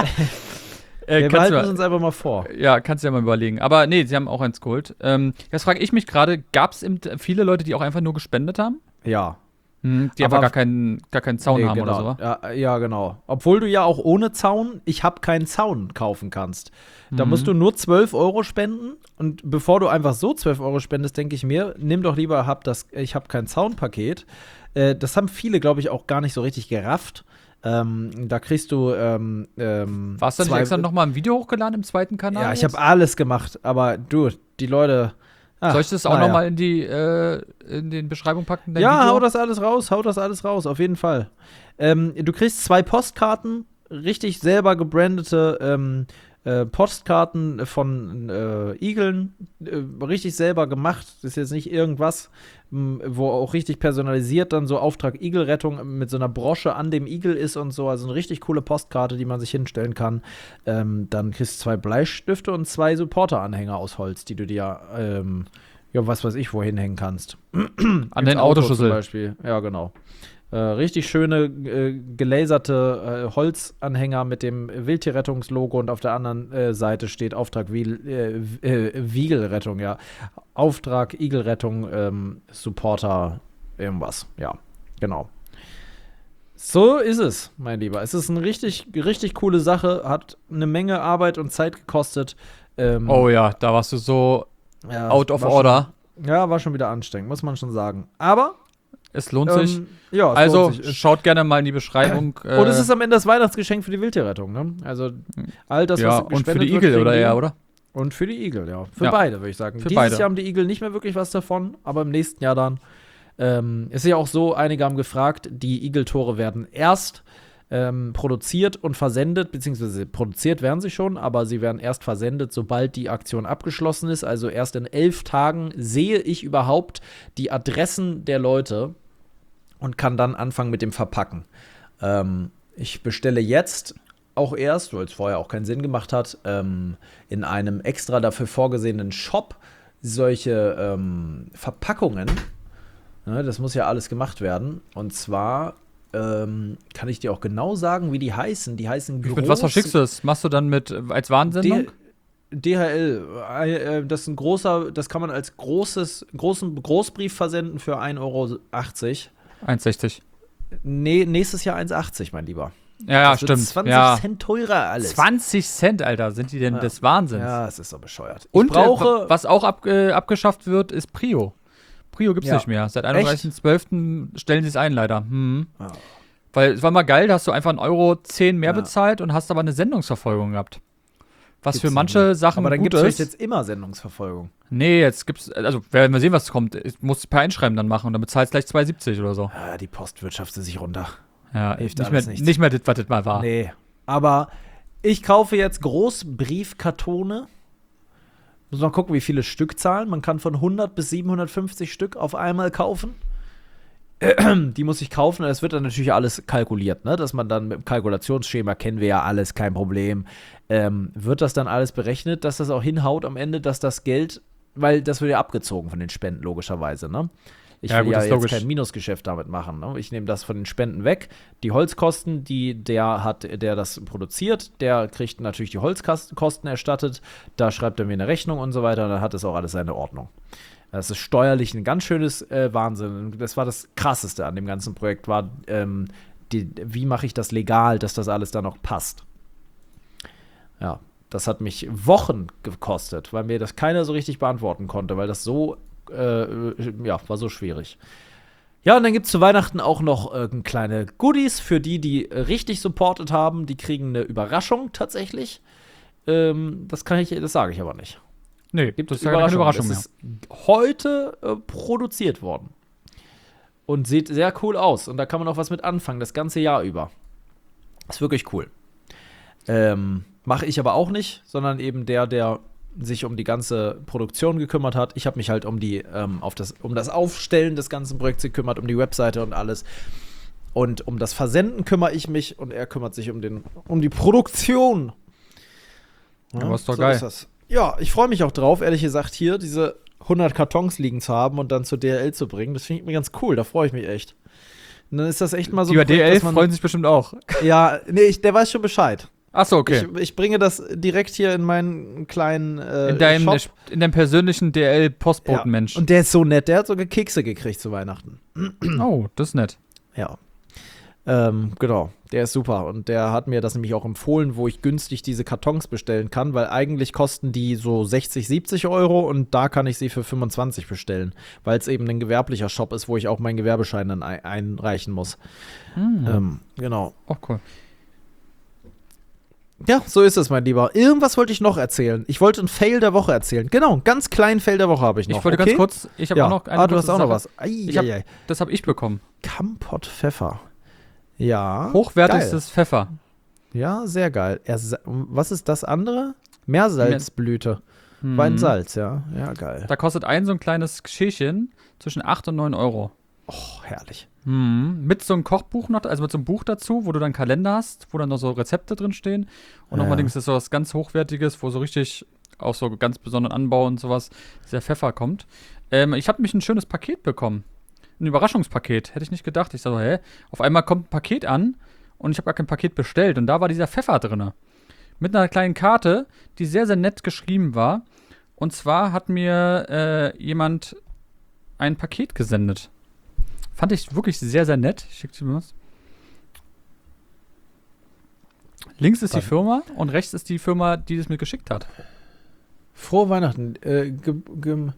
Wir kannst behalten du, es uns einfach mal vor. ja, kannst du ja mal überlegen. Aber nee, sie haben auch eins geholt. Ähm, jetzt frage ich mich gerade, gab es viele Leute, die auch einfach nur gespendet haben? Ja. Hm, die Aber- einfach gar keinen, gar keinen Zaun Nee, haben genau. oder so? Ja, ja, genau. Obwohl du ja auch ohne Zaun, ich habe keinen Zaun kaufen kannst. Da Mhm. musst du nur zwölf Euro spenden. Und bevor du einfach so zwölf Euro spendest, denke ich mir, nimm doch lieber, hab das, ich habe kein Zaunpaket. Äh, das haben viele, glaube ich, auch gar nicht so richtig gerafft. Ähm, da kriegst du ähm, ähm, Warst du nicht zwei- extra nochmal ein Video hochgeladen im zweiten Kanal? Ja, ich jetzt? habe alles gemacht. Aber du, die Leute. ach, Soll ich das auch naja. nochmal in die äh, in den Beschreibung packen? dein Ja, Video? hau das alles raus, hau das alles raus, auf jeden Fall. Ähm, du kriegst zwei Postkarten, richtig selber gebrandete ähm, äh, Postkarten von äh, Igeln, äh, richtig selber gemacht. Das ist jetzt nicht irgendwas, m, wo auch richtig personalisiert dann so Auftrag Igelrettung mit so einer Brosche an dem Igel ist und so. Also eine richtig coole Postkarte, die man sich hinstellen kann. Ähm, dann kriegst du zwei Bleistifte und zwei Supporter-Anhänger aus Holz, die du dir ähm, ja, was weiß ich, wohin hängen kannst. An Ins den Auto Autoschlüssel. zum Beispiel. Ja, genau. Äh, richtig schöne äh, gelaserte äh, Holzanhänger mit dem Wildtierrettungslogo und auf der anderen äh, Seite steht Auftrag Wiel, äh, äh, Wiegelrettung, ja. Auftrag Igelrettung, ähm, Supporter, irgendwas. Ja, genau. So ist es, mein Lieber. Es ist eine richtig, richtig coole Sache, hat eine Menge Arbeit und Zeit gekostet. Ähm, Oh ja, da warst du so ja, out of war order. Schon, ja, war schon wieder anstrengend, muss man schon sagen. Aber Es lohnt sich. Ähm, ja, es Also lohnt sich. schaut gerne mal in die Beschreibung. Äh, Und es ist am Ende das Weihnachtsgeschenk für die Wildtierrettung, ne? Also all das, ja, was und für gespendet die wird, Igel, kriegen oder die. ja, oder? Und für die Igel, ja. Für Ja. beide, würde ich sagen. Für Dieses beide. Jahr haben die Igel nicht mehr wirklich was davon, aber im nächsten Jahr dann. Ähm, es ist ja auch so, einige haben gefragt, die Igeltore werden erst ähm, produziert und versendet, beziehungsweise produziert werden sie schon, aber sie werden erst versendet, sobald die Aktion abgeschlossen ist. Also erst in elf Tagen sehe ich überhaupt die Adressen der Leute und kann dann anfangen mit dem Verpacken. Ähm, ich bestelle jetzt auch erst, weil es vorher auch keinen Sinn gemacht hat, ähm, in einem extra dafür vorgesehenen Shop solche ähm, Verpackungen. Ne, das muss ja alles gemacht werden. Und zwar ähm, kann ich dir auch genau sagen, wie die heißen. Die heißen groß. Mit was verschickst du das? Machst du dann mit äh, als Warnsendung? D- DHL, äh, das ist ein großer, das kann man als großes, großen Großbrief versenden für ein Euro achtzig. eins sechzig. Nee, nächstes Jahr eins achtzig, mein Lieber. Ja, ja, Das wird stimmt. zwanzig ja. Cent teurer alles. zwanzig Cent, Alter, sind die denn Ja. des Wahnsinns? Ja, es ist so bescheuert. Und ich brauche, äh, was auch ab, äh, abgeschafft wird, ist Prio. Prio gibt's Ja. nicht mehr. Seit einunddreißigsten zwölften stellen sie es ein, leider. Hm. Ja. Weil es war mal geil, da hast du einfach einen Euro zehn mehr Ja. bezahlt und hast aber eine Sendungsverfolgung gehabt. Was Gibt's für nicht manche mehr. Sachen aber dann gut gibt es ist. jetzt immer Sendungsverfolgung. Nee, jetzt gibt's, also werden wir sehen, was kommt. Ich muss per Einschreiben dann machen und dann bezahlst du gleich zwei siebzig oder so. Ja, die Post wirtschaftet sich runter. Ja, Hilft nicht mehr, alles nichts. nicht mehr das, was das mal war. Nee. Aber ich kaufe jetzt Großbriefkartone. Muss noch gucken, wie viele Stückzahlen. Man kann von hundert bis siebenhundertfünfzig Stück auf einmal kaufen. Die muss ich kaufen. Es wird dann natürlich alles kalkuliert, ne? Dass man dann mit dem Kalkulationsschema, kennen wir ja alles, kein Problem. Ähm, wird das dann alles berechnet, dass das auch hinhaut am Ende, dass das Geld, weil das wird ja abgezogen von den Spenden, logischerweise, ne? Ich Ja, will gut, ja das ist jetzt logisch. kein Minusgeschäft damit machen. Ne? Ich nehme das von den Spenden weg. Die Holzkosten, die der hat, der das produziert, der kriegt natürlich die Holzkosten erstattet. Da schreibt er mir eine Rechnung und so weiter. Dann hat das auch alles seine Ordnung. Das ist steuerlich ein ganz schönes äh, Wahnsinn. Das war das Krasseste an dem ganzen Projekt, war, ähm, die, wie mache ich das legal, dass das alles da noch passt. Ja, das hat mich Wochen gekostet, weil mir das keiner so richtig beantworten konnte, weil das so Äh, ja, war so schwierig. Ja, und dann gibt es zu Weihnachten auch noch äh, kleine Goodies für die, die äh, richtig supportet haben. Die kriegen eine Überraschung tatsächlich. Ähm, das kann ich, das sage ich aber nicht. Nee, Gibt das es ist ja keine Überraschung mehr. Es ist heute äh, produziert worden. Und sieht sehr cool aus. Und da kann man auch was mit anfangen, das ganze Jahr über. Ist wirklich cool. Ähm, mache ich aber auch nicht, sondern eben der, der sich um die ganze Produktion gekümmert hat. Ich habe mich halt um die, ähm, auf das, um das Aufstellen des ganzen Projekts gekümmert, um die Webseite und alles. Und um das Versenden kümmere ich mich und er kümmert sich um, den, um die Produktion. Ja, aber ist doch so geil. Ist das. Ja, ich freue mich auch drauf, ehrlich gesagt, hier diese hundert Kartons liegen zu haben und dann zur D H L zu bringen. Das finde ich mir ganz cool, da freue ich mich echt. Und dann ist das echt mal so. Die bei D H L man, freuen sich bestimmt auch. Ja, nee, ich, der weiß schon Bescheid. Ach so, okay. Ich, ich bringe das direkt hier in meinen kleinen äh, in, deinem, Shop. in deinem persönlichen D H L-Postbotenmensch. Ja. Und der ist so nett, der hat sogar Kekse gekriegt zu Weihnachten. Oh, das ist nett. Ja. Ähm, genau, der ist super. Und der hat mir das nämlich auch empfohlen, wo ich günstig diese Kartons bestellen kann, weil eigentlich kosten die so sechzig, siebzig Euro und da kann ich sie für fünfundzwanzig bestellen, weil es eben ein gewerblicher Shop ist, wo ich auch meinen Gewerbeschein dann ein einreichen muss. Hm. Ähm, genau. Oh, cool. Ja, so ist es, mein Lieber. Irgendwas wollte ich noch erzählen. Ich wollte einen Fail der Woche erzählen. Genau, einen ganz kleinen Fail der Woche habe ich noch. Ich wollte okay? ganz kurz, ich habe ja. auch noch eine Ah, du hast auch Sache. noch was. Ei, ich hab, ei, ei. Das habe ich bekommen. Kampott Pfeffer. Ja. Hochwertigstes geil. Pfeffer. Ja, sehr geil. Ersa was ist das andere? Meersalzblüte. Hm. Weinsalz, ja. Ja, geil. Da kostet ein so ein kleines Schälchen zwischen acht und neun Euro. Oh, herrlich. Hm. Mit so einem Kochbuch noch, also mit so einem Buch dazu, wo du dann einen Kalender hast, wo dann noch so Rezepte drin stehen. Und Ja. nochmal Dings ist so was ganz Hochwertiges, wo so richtig auch so ganz besonderen Anbau und sowas, dieser Pfeffer kommt. Ähm, ich habe mich ein schönes Paket bekommen. Ein Überraschungspaket. Hätte ich nicht gedacht. Ich sage, hä? Auf einmal kommt ein Paket an und ich habe gar kein Paket bestellt. Und da war dieser Pfeffer drin. Mit einer kleinen Karte, die sehr, sehr nett geschrieben war. Und zwar hat mir äh, jemand ein Paket gesendet. Fand ich wirklich sehr, sehr nett. Ich schicke dir mal was. Links ist die Firma und rechts ist die Firma, die es mir geschickt hat. Frohe Weihnachten. Äh, ge ge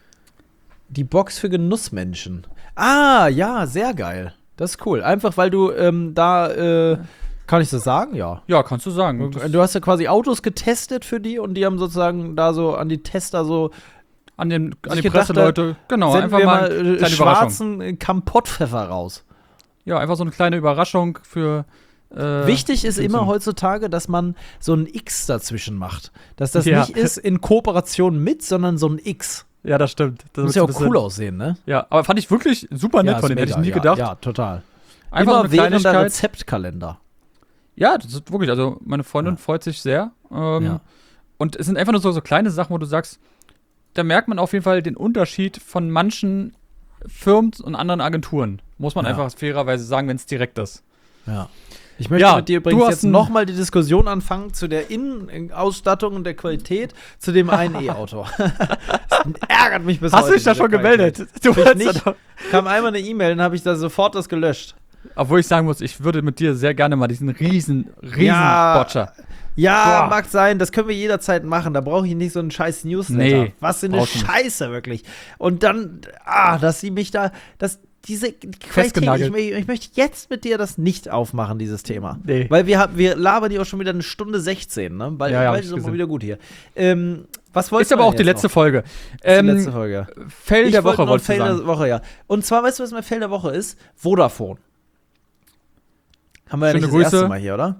die Box für Genussmenschen. Ah, ja, sehr geil. Das ist cool. Einfach, weil du ähm, da, äh, kann ich das sagen? Ja. Ja, kannst du sagen. Du hast ja quasi Autos getestet für die und die haben sozusagen da so an die Tester so An, den, an die gedacht, Presseleute, genau, senden einfach wir mal mal eine äh, kleine schwarzen Überraschung. Kampottpfeffer raus. Ja, einfach so eine kleine Überraschung für äh, Wichtig ist für immer so- heutzutage, dass man so ein X dazwischen macht. Dass das Ja. nicht ist in Kooperation mit, sondern so ein X. Ja, das stimmt. Das Muss ist ja ein auch bisschen- cool aussehen, ne? Ja, aber fand ich wirklich super nett Ja, von ist denen. Hätte ich mega, nie ja, gedacht. Ja, total. Einfach so Immer eine während der Kleinigkeit. Rezeptkalender. Ja, das ist wirklich, also meine Freundin Ja. freut sich sehr. Ähm, Ja. Und es sind einfach nur so, so kleine Sachen, wo du sagst, da merkt man auf jeden Fall den Unterschied von manchen Firmen und anderen Agenturen. Muss man Ja. einfach fairerweise sagen, wenn es direkt ist. Ja. Ich möchte Ja, mit dir du übrigens hast jetzt ein- nochmal die Diskussion anfangen zu der Innenausstattung und der Qualität zu dem einen E-Auto. Das ärgert mich bis Hast heute. du dich da diese schon Qualität. gemeldet? Du Ich wolltest nicht. ja doch- Kam einmal eine E-Mail, dann habe ich da sofort das gelöscht. Obwohl ich sagen muss, ich würde mit dir sehr gerne mal diesen riesen, riesen Ja. Botcher. Ja, Boah. mag sein, das können wir jederzeit machen. Da brauche ich nicht so einen scheiß Newsletter. Nee, Was für eine brauchst du nicht. Scheiße, wirklich. Und dann, ah, dass sie mich da, dass diese Qualität, ich, Festgenagelt. mö- ich möchte jetzt mit dir das nicht aufmachen, dieses Thema. Nee. Weil wir, haben- wir labern hier auch schon wieder eine Stunde sechzehn, ne? Weil, Ja, ja, hab weil ich ist doch mal gesehen. wieder gut hier. Ähm, was wolltest Ist aber du auch denn die jetzt letzte noch? Folge. Das ist Ähm, die letzte Folge. Fail Ich der wollte Woche, noch wolltest du Fail sagen. der Woche, ja. Und zwar, weißt du, was mein Fail der Woche ist? Vodafone. Haben wir ja Schöne nicht das erste Grüße. Mal hier, oder?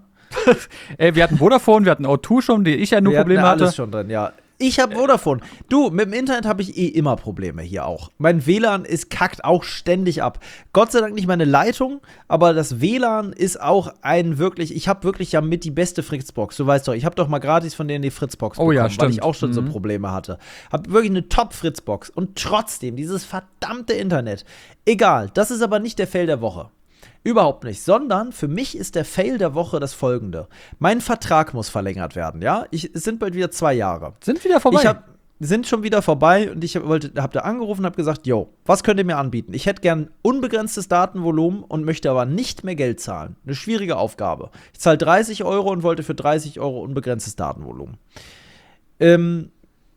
Ey, wir hatten Vodafone, wir hatten O zwei schon, die ich ja nur Wir hatten Probleme ja hatte. alles schon drin, ja. Ich habe Vodafone. Du, mit dem Internet habe ich eh immer Probleme hier auch. Mein W L A N ist kackt auch ständig ab. Gott sei Dank nicht meine Leitung, aber das W L A N ist auch ein wirklich, ich habe wirklich ja mit die beste Fritzbox. Du weißt doch, ich habe doch mal gratis von denen die Fritzbox Oh bekommen, ja, weil stimmt. ich auch schon so Mhm. Probleme hatte. Hab wirklich eine Top-Fritzbox und trotzdem dieses verdammte Internet. Egal, das ist aber nicht der Fail der Woche. Überhaupt nicht, sondern für mich ist der Fail der Woche das folgende. Mein Vertrag muss verlängert werden, ja? Ich, es sind bald wieder zwei Jahre. Sind wieder vorbei. Ich hab, sind schon wieder vorbei und ich hab- wollte, hab da angerufen und hab gesagt, yo, was könnt ihr mir anbieten? Ich hätte gern unbegrenztes Datenvolumen und möchte aber nicht mehr Geld zahlen. Eine schwierige Aufgabe. Ich zahle dreißig Euro und wollte für dreißig Euro unbegrenztes Datenvolumen. Ähm,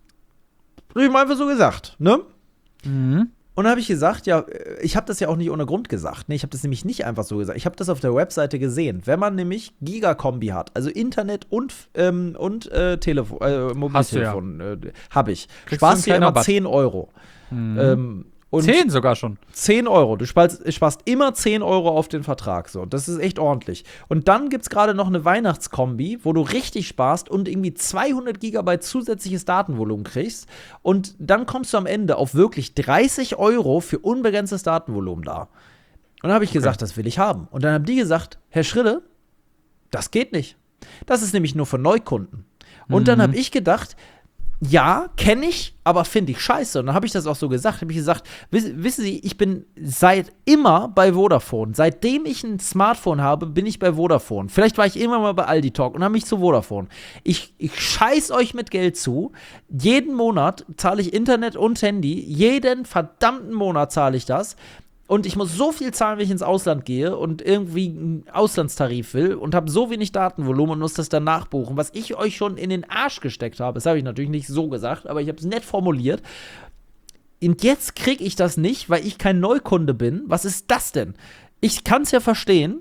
hab ich mal einfach so gesagt, ne? mhm. Und dann habe ich gesagt, ja, ich habe das ja auch nicht ohne Grund gesagt. Nee, ich habe das nämlich nicht einfach so gesagt. Ich habe das auf der Webseite gesehen. Wenn man nämlich Gigakombi hat, also Internet und, ähm, und äh, Telefon, äh, Hast du ja. Mobiltelefon, äh, habe ich. Kriegst du Sparst einen dir kleinen immer Rabatt. zehn Euro. Mhm. Ähm, Und zehn sogar schon. zehn Euro. Du sparst, sparst immer zehn Euro auf den Vertrag. So. Das ist echt ordentlich. Und dann gibt es gerade noch eine Weihnachtskombi, wo du richtig sparst und irgendwie zweihundert Gigabyte zusätzliches Datenvolumen kriegst. Und dann kommst du am Ende auf wirklich dreißig Euro für unbegrenztes Datenvolumen da. Und dann habe ich gesagt, okay, das will ich haben. Und dann haben die gesagt, Herr Schrille, das geht nicht. Das ist nämlich nur für Neukunden. Und mhm. dann habe ich gedacht, ja, kenne ich, aber finde ich scheiße. Und dann habe ich das auch so gesagt. Habe ich gesagt, wiss, wissen Sie, ich bin seit immer bei Vodafone. Seitdem ich ein Smartphone habe, bin ich bei Vodafone. Vielleicht war ich immer mal bei Aldi Talk und habe mich zu Vodafone. Ich, ich scheiß euch mit Geld zu. Jeden Monat zahle ich Internet und Handy. Jeden verdammten Monat zahle ich das. Und ich muss so viel zahlen, wenn ich ins Ausland gehe und irgendwie einen Auslandstarif will und habe so wenig Datenvolumen und muss das dann nachbuchen, was ich euch schon in den Arsch gesteckt habe. Das habe ich natürlich nicht so gesagt, aber ich habe es nett formuliert. Und jetzt kriege ich das nicht, weil ich kein Neukunde bin. Was ist das denn? Ich kann es ja verstehen,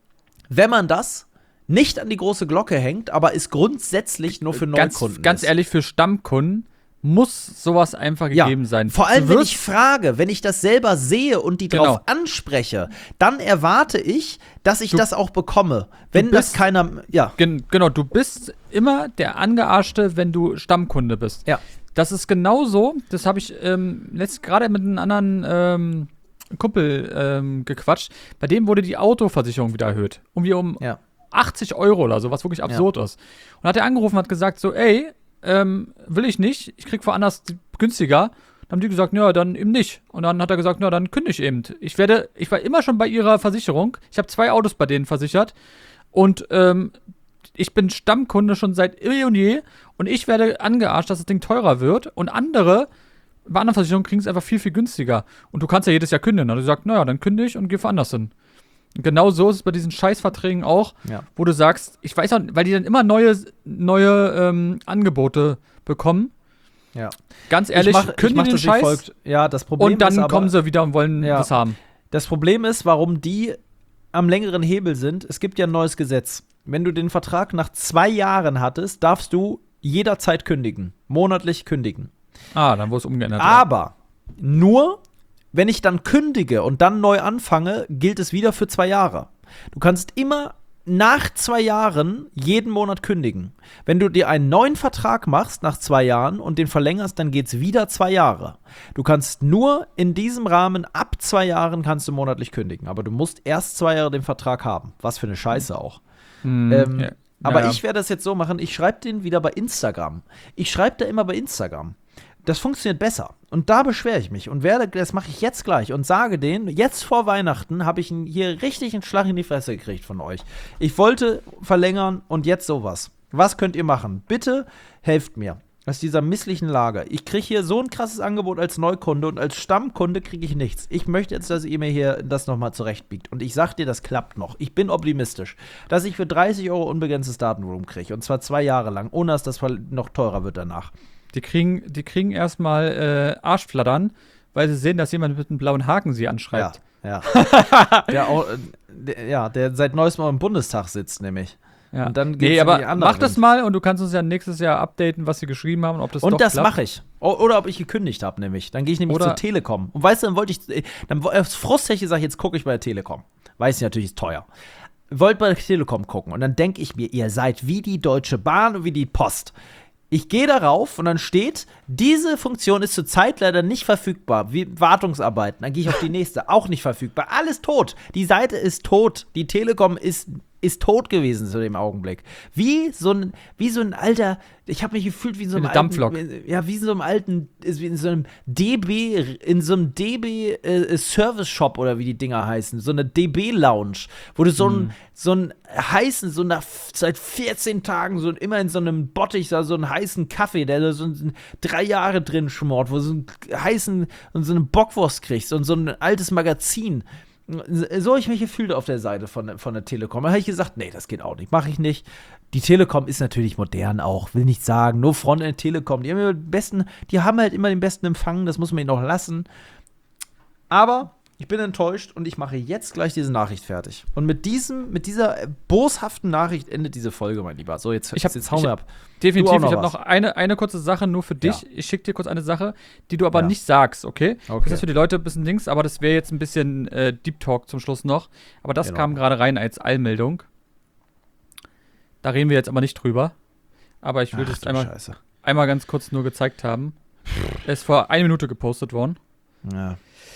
wenn man das nicht an die große Glocke hängt, aber ist grundsätzlich nur für Neukunden. Ganz, ganz ehrlich, für Stammkunden muss sowas einfach gegeben ja, sein. Vor allem, wenn ich frage, wenn ich das selber sehe und die genau. drauf anspreche, dann erwarte ich, dass ich du, das auch bekomme. Wenn bist, das keiner, ja. Gen, genau, du bist immer der Angearschte, wenn du Stammkunde bist. Ja. Das ist genauso, das habe ich ähm, letzt gerade mit einem anderen ähm, Kumpel ähm, gequatscht. Bei dem wurde die Autoversicherung wieder erhöht. Irgendwie um ja. achtzig Euro oder so, was wirklich absurd ja. ist. Und hat er angerufen und hat gesagt so, ey, Ähm, will ich nicht, ich krieg woanders günstiger. Dann haben die gesagt, ja, dann eben nicht. Und dann hat er gesagt, na, dann kündige ich eben. Ich werde, ich war immer schon bei ihrer Versicherung. Ich habe zwei Autos bei denen versichert. Und ähm, ich bin Stammkunde schon seit eh und je. Und ich werde angearscht, dass das Ding teurer wird. Und andere, bei anderen Versicherungen kriegen es einfach viel, viel günstiger. Und du kannst ja jedes Jahr kündigen. Und du sagst, naja, dann kündige ich und geh woanders hin. Und genau so ist es bei diesen Scheißverträgen auch, ja. wo du sagst, ich weiß auch, weil die dann immer neue, neue ähm, Angebote bekommen. Ja. Ganz ehrlich, ich mach, kündigen ich den Scheiß. Folgt. Ja, das Problem und dann ist aber, kommen sie wieder und wollen ja. das haben. Das Problem ist, warum die am längeren Hebel sind, es gibt ja ein neues Gesetz. Wenn du den Vertrag nach zwei Jahren hattest, darfst du jederzeit kündigen. Monatlich kündigen. Ah, dann wurde es umgeändert. Aber ja. nur wenn ich dann kündige und dann neu anfange, gilt es wieder für zwei Jahre. Du kannst immer nach zwei Jahren jeden Monat kündigen. Wenn du dir einen neuen Vertrag machst nach zwei Jahren und den verlängerst, dann geht es wieder zwei Jahre. Du kannst nur in diesem Rahmen, ab zwei Jahren kannst du monatlich kündigen. Aber du musst erst zwei Jahre den Vertrag haben. Was für eine Scheiße auch. Mhm. Ähm, ja. Aber ja. ich werde das jetzt so machen, ich schreibe den wieder bei Instagram. Ich schreibe da immer bei Instagram. Das funktioniert besser. Und da beschwere ich mich und werde, das mache ich jetzt gleich und sage denen, jetzt vor Weihnachten habe ich hier richtig einen Schlag in die Fresse gekriegt von euch. Ich wollte verlängern und jetzt sowas. Was könnt ihr machen? Bitte helft mir aus dieser misslichen Lage. Ich kriege hier so ein krasses Angebot als Neukunde und als Stammkunde kriege ich nichts. Ich möchte jetzt, dass ihr mir hier das nochmal zurechtbiegt. Und ich sag dir, das klappt noch. Ich bin optimistisch, dass ich für dreißig Euro unbegrenztes Datenvolumen kriege. Und zwar zwei Jahre lang, ohne dass das noch teurer wird danach. Die kriegen, die kriegen erstmal äh, Arschflattern, weil sie sehen, dass jemand mit einem blauen Haken sie anschreibt. Ja, ja. der, auch, der, ja, der seit neuestem Mal im Bundestag sitzt, nämlich. Ja. Und dann geht's nee, in aber die andere mach das mal und du kannst uns ja nächstes Jahr updaten, was sie geschrieben haben und ob das und doch das klappt. mache ich. O- oder ob ich gekündigt habe, nämlich. Dann gehe ich nämlich Oder zur Telekom. Und weißt du, dann wollte ich, dann aus Frustheche sage ich, jetzt gucke ich bei der Telekom. Weiß ich natürlich, ist teuer. Wollt bei der Telekom gucken. Und dann denke ich mir, ihr seid wie die Deutsche Bahn und wie die Post. Ich gehe darauf und dann steht, diese Funktion ist zurzeit leider nicht verfügbar. Wie Wartungsarbeiten. Dann gehe ich auf die nächste. Auch nicht verfügbar. Alles tot. Die Seite ist tot. Die Telekom ist, ist tot gewesen zu dem Augenblick. Wie so ein, wie so ein alter, ich habe mich gefühlt wie in so einem Eine Dampflok. alten, ja, wie in so einem alten, wie in so einem D B, in so einem D B äh, Service Shop oder wie die Dinger heißen, so eine D B Lounge, wo du so einen, Mhm. so einen heißen, so nach seit vierzehn Tagen so immer in so einem Bottich da so einen heißen Kaffee, der so ein, drei Jahre drin schmort, wo du so einen heißen und so eine Bockwurst kriegst und so ein altes Magazin. So habe ich mich gefühlt auf der Seite von, von der Telekom. Da habe ich gesagt, nee, das geht auch nicht, mache ich nicht. Die Telekom ist natürlich modern auch, will nicht sagen, nur Frontend Telekom. Die haben, den besten, die haben halt immer den besten Empfang, das muss man ihnen auch lassen. Aber Ich bin enttäuscht und ich mache jetzt gleich diese Nachricht fertig. Und mit diesem, mit dieser boshaften Nachricht endet diese Folge, mein Lieber. So, jetzt, ich hab, jetzt hauen ich, wir ab. Definitiv, noch ich habe was. noch eine, eine kurze Sache nur für dich. Ja. Ich schicke dir kurz eine Sache, die du aber Ja. nicht sagst, okay? Okay. Das ist für die Leute ein bisschen links, aber das wäre jetzt ein bisschen äh, Deep Talk zum Schluss noch. Aber das Genau. kam gerade rein als Eilmeldung. Da reden wir jetzt aber nicht drüber. Aber ich will Ach, das du einmal, Scheiße. einmal ganz kurz nur gezeigt haben. Er ist vor einer Minute gepostet worden. Ja.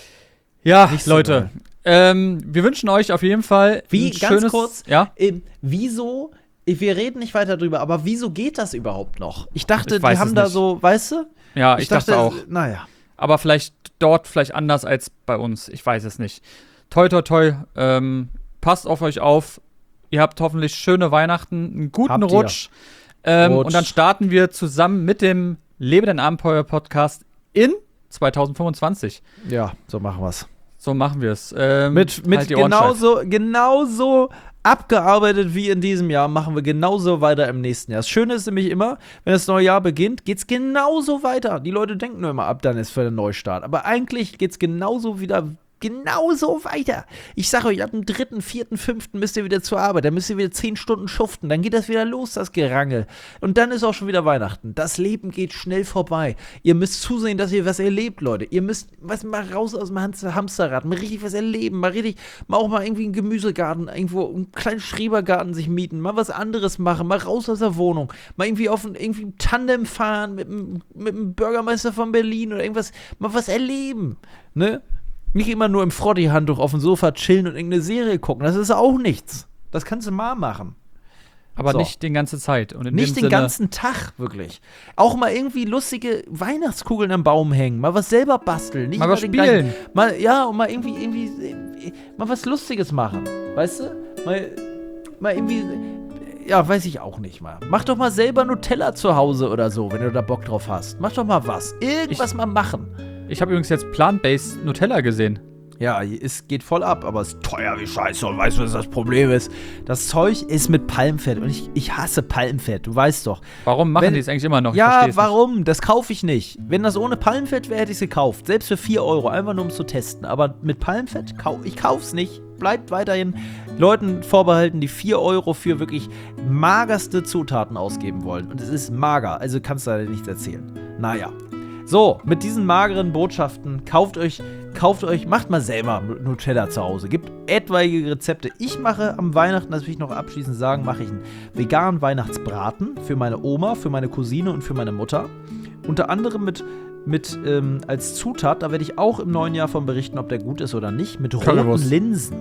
Ja, Nicht so Leute, ähm, wir wünschen euch auf jeden Fall Wie, ein ganz schönes, kurz, ja? Ähm, wieso, wir reden nicht weiter drüber, aber wieso geht das überhaupt noch? Ich dachte, Ich weiß die haben es da nicht. so, weißt du? Ja, ich, dachte, auch. Naja. Aber vielleicht dort vielleicht anders als bei uns. Ich weiß es nicht. Toi, toi, toi. Ähm, passt auf euch auf. Ihr habt hoffentlich schöne Weihnachten, einen guten Habt ihr. Rutsch. Ähm, Rutsch. Und dann starten wir zusammen mit dem Lebe dein Abenteuer-Podcast in zwanzig fünfundzwanzig. Ja, so machen wir's. So machen wir es. Ähm, Mit, mit halt die Ohren steif. genauso, genauso abgearbeitet wie in diesem Jahr machen wir genauso weiter im nächsten Jahr. Das Schöne ist nämlich immer, wenn das neue Jahr beginnt, geht's genauso weiter. Die Leute denken nur immer ab, dann ist für den Neustart. Aber eigentlich geht's genauso wieder genauso weiter. Ich sage euch, ab dem dritten, vierten, fünften müsst ihr wieder zur Arbeit. Dann müsst ihr wieder zehn Stunden schuften. Dann geht das wieder los, das Gerangel. Und dann ist auch schon wieder Weihnachten. Das Leben geht schnell vorbei. Ihr müsst zusehen, dass ihr was erlebt, Leute. Ihr müsst was mal raus aus dem Hamster- Hamsterrad. Mal richtig was erleben. Mal richtig, mal auch mal irgendwie einen Gemüsegarten, irgendwo einen kleinen Schrebergarten sich mieten. Mal was anderes machen. Mal raus aus der Wohnung. Mal irgendwie auf ein irgendwie ein Tandem fahren mit, dem- mit dem Bürgermeister von Berlin oder irgendwas. Mal was erleben. Ne? Nicht immer nur im Frotti-Handtuch auf dem Sofa chillen und irgendeine Serie gucken. Das ist auch nichts. Das kannst du mal machen. Aber So. nicht die ganze Zeit. Und in Nicht dem den Sinne, ganzen Tag, wirklich. Auch mal irgendwie lustige Weihnachtskugeln am Baum hängen. Mal was selber basteln. Nicht Mal immer was den spielen. gleichen- Mal, ja, und mal irgendwie, irgendwie, äh, mal was Lustiges machen. Weißt du? Mal, mal irgendwie, ja, weiß ich auch nicht mal. Mach doch mal selber Nutella zu Hause oder so, wenn du da Bock drauf hast. Mach doch mal was. Irgendwas Ich- mal machen. Ich habe übrigens jetzt Plant-Based Nutella gesehen. Ja, es geht voll ab, aber es ist teuer wie Scheiße. Und weißt du, was das Problem ist? Das Zeug ist mit Palmfett. Und ich, ich hasse Palmfett, du weißt doch. Warum machen Wenn- die es eigentlich immer noch? Ich Ja, versteh's warum? Das kaufe ich nicht. Wenn das ohne Palmfett wäre, hätte ich es gekauft. Selbst für vier Euro, einfach nur um es zu testen. Aber mit Palmfett, kau ich kauf's nicht. Bleibt weiterhin Leuten vorbehalten, die vier Euro für wirklich magerste Zutaten ausgeben wollen. Und es ist mager, also kannst du da nichts erzählen. Naja. So, mit diesen mageren Botschaften, kauft euch, kauft euch, macht mal selber Nutella zu Hause. Gibt etwaige Rezepte. Ich mache am Weihnachten, das will ich noch abschließend sagen, mache ich einen veganen Weihnachtsbraten für meine Oma, für meine Cousine und für meine Mutter. Unter anderem mit, mit ähm, als Zutat, da werde ich auch im neuen Jahr von berichten, ob der gut ist oder nicht, mit roten Currywurst. Linsen.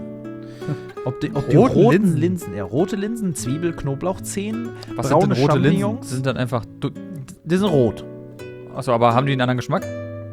Ob die, ob die Roten roten Linsen? Linsen. ja, rote Linsen, Zwiebel, Knoblauchzehen, Was braune sind denn rote Champignons. Linsen? Die sind dann einfach. Du, Die sind rot. achso, aber haben die einen anderen Geschmack?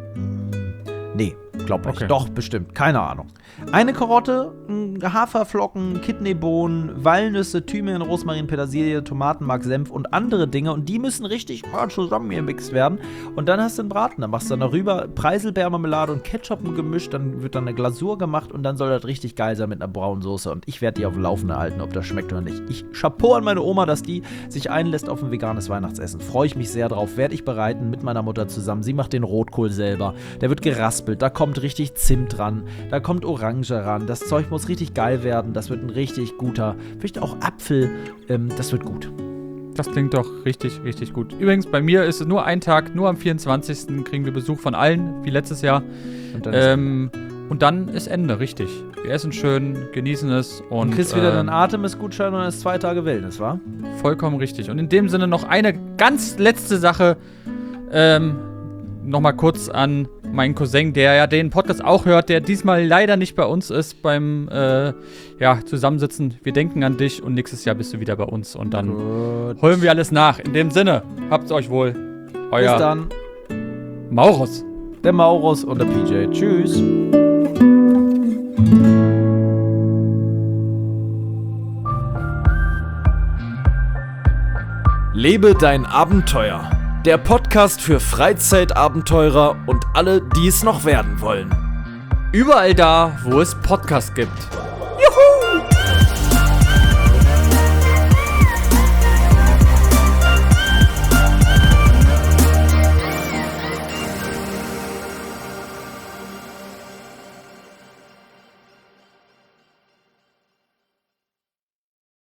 Nee, glaub nicht. Okay. Doch, bestimmt. Keine Ahnung. Eine Karotte, mh, Haferflocken, Kidneybohnen, Walnüsse, Thymian, Rosmarin, Petersilie, Tomatenmark, Senf und andere Dinge. Und die müssen richtig mal zusammen gemixt werden. Und dann hast du einen Braten. Dann machst du dann darüber Preiselbeermarmelade und Ketchup gemischt. Dann wird dann eine Glasur gemacht und dann soll das richtig geil sein mit einer braunen Soße. Und ich werde die auf dem Laufenden halten, ob das schmeckt oder nicht. Ich Chapeau an meine Oma, dass die sich einlässt auf ein veganes Weihnachtsessen. Freue ich mich sehr drauf. Werde ich bereiten mit meiner Mutter zusammen. Sie macht den Rotkohl selber. Der wird geraspelt. Da kommt richtig Zimt ran. Da kommt Orange ran. Das Zeug muss richtig geil werden. Das wird ein richtig guter, vielleicht auch Apfel. Ähm, das wird gut. Das klingt doch richtig, richtig gut. Übrigens, bei mir ist es nur ein Tag, nur am vierundzwanzigsten kriegen wir Besuch von allen, wie letztes Jahr. Und dann ist Ähm, und dann ist Ende, richtig. Wir essen schön, genießen es und. Du kriegst wieder ähm, deinen Atemesgutschein und dann ist zwei Tage Wellness, wa? Vollkommen richtig. Und in dem Sinne noch eine ganz letzte Sache. Ähm, Nochmal kurz an meinen Cousin, der ja den Podcast auch hört, der diesmal leider nicht bei uns ist beim äh, ja, Zusammensitzen. Wir denken an dich und nächstes Jahr bist du wieder bei uns und dann Gut. holen wir alles nach. In dem Sinne, habt's euch wohl. Bis Euer dann. Maurus. Der Maurus und der P J. Tschüss. Lebe dein Abenteuer. Der Podcast für Freizeitabenteurer und alle, die es noch werden wollen. Überall da, wo es Podcasts gibt.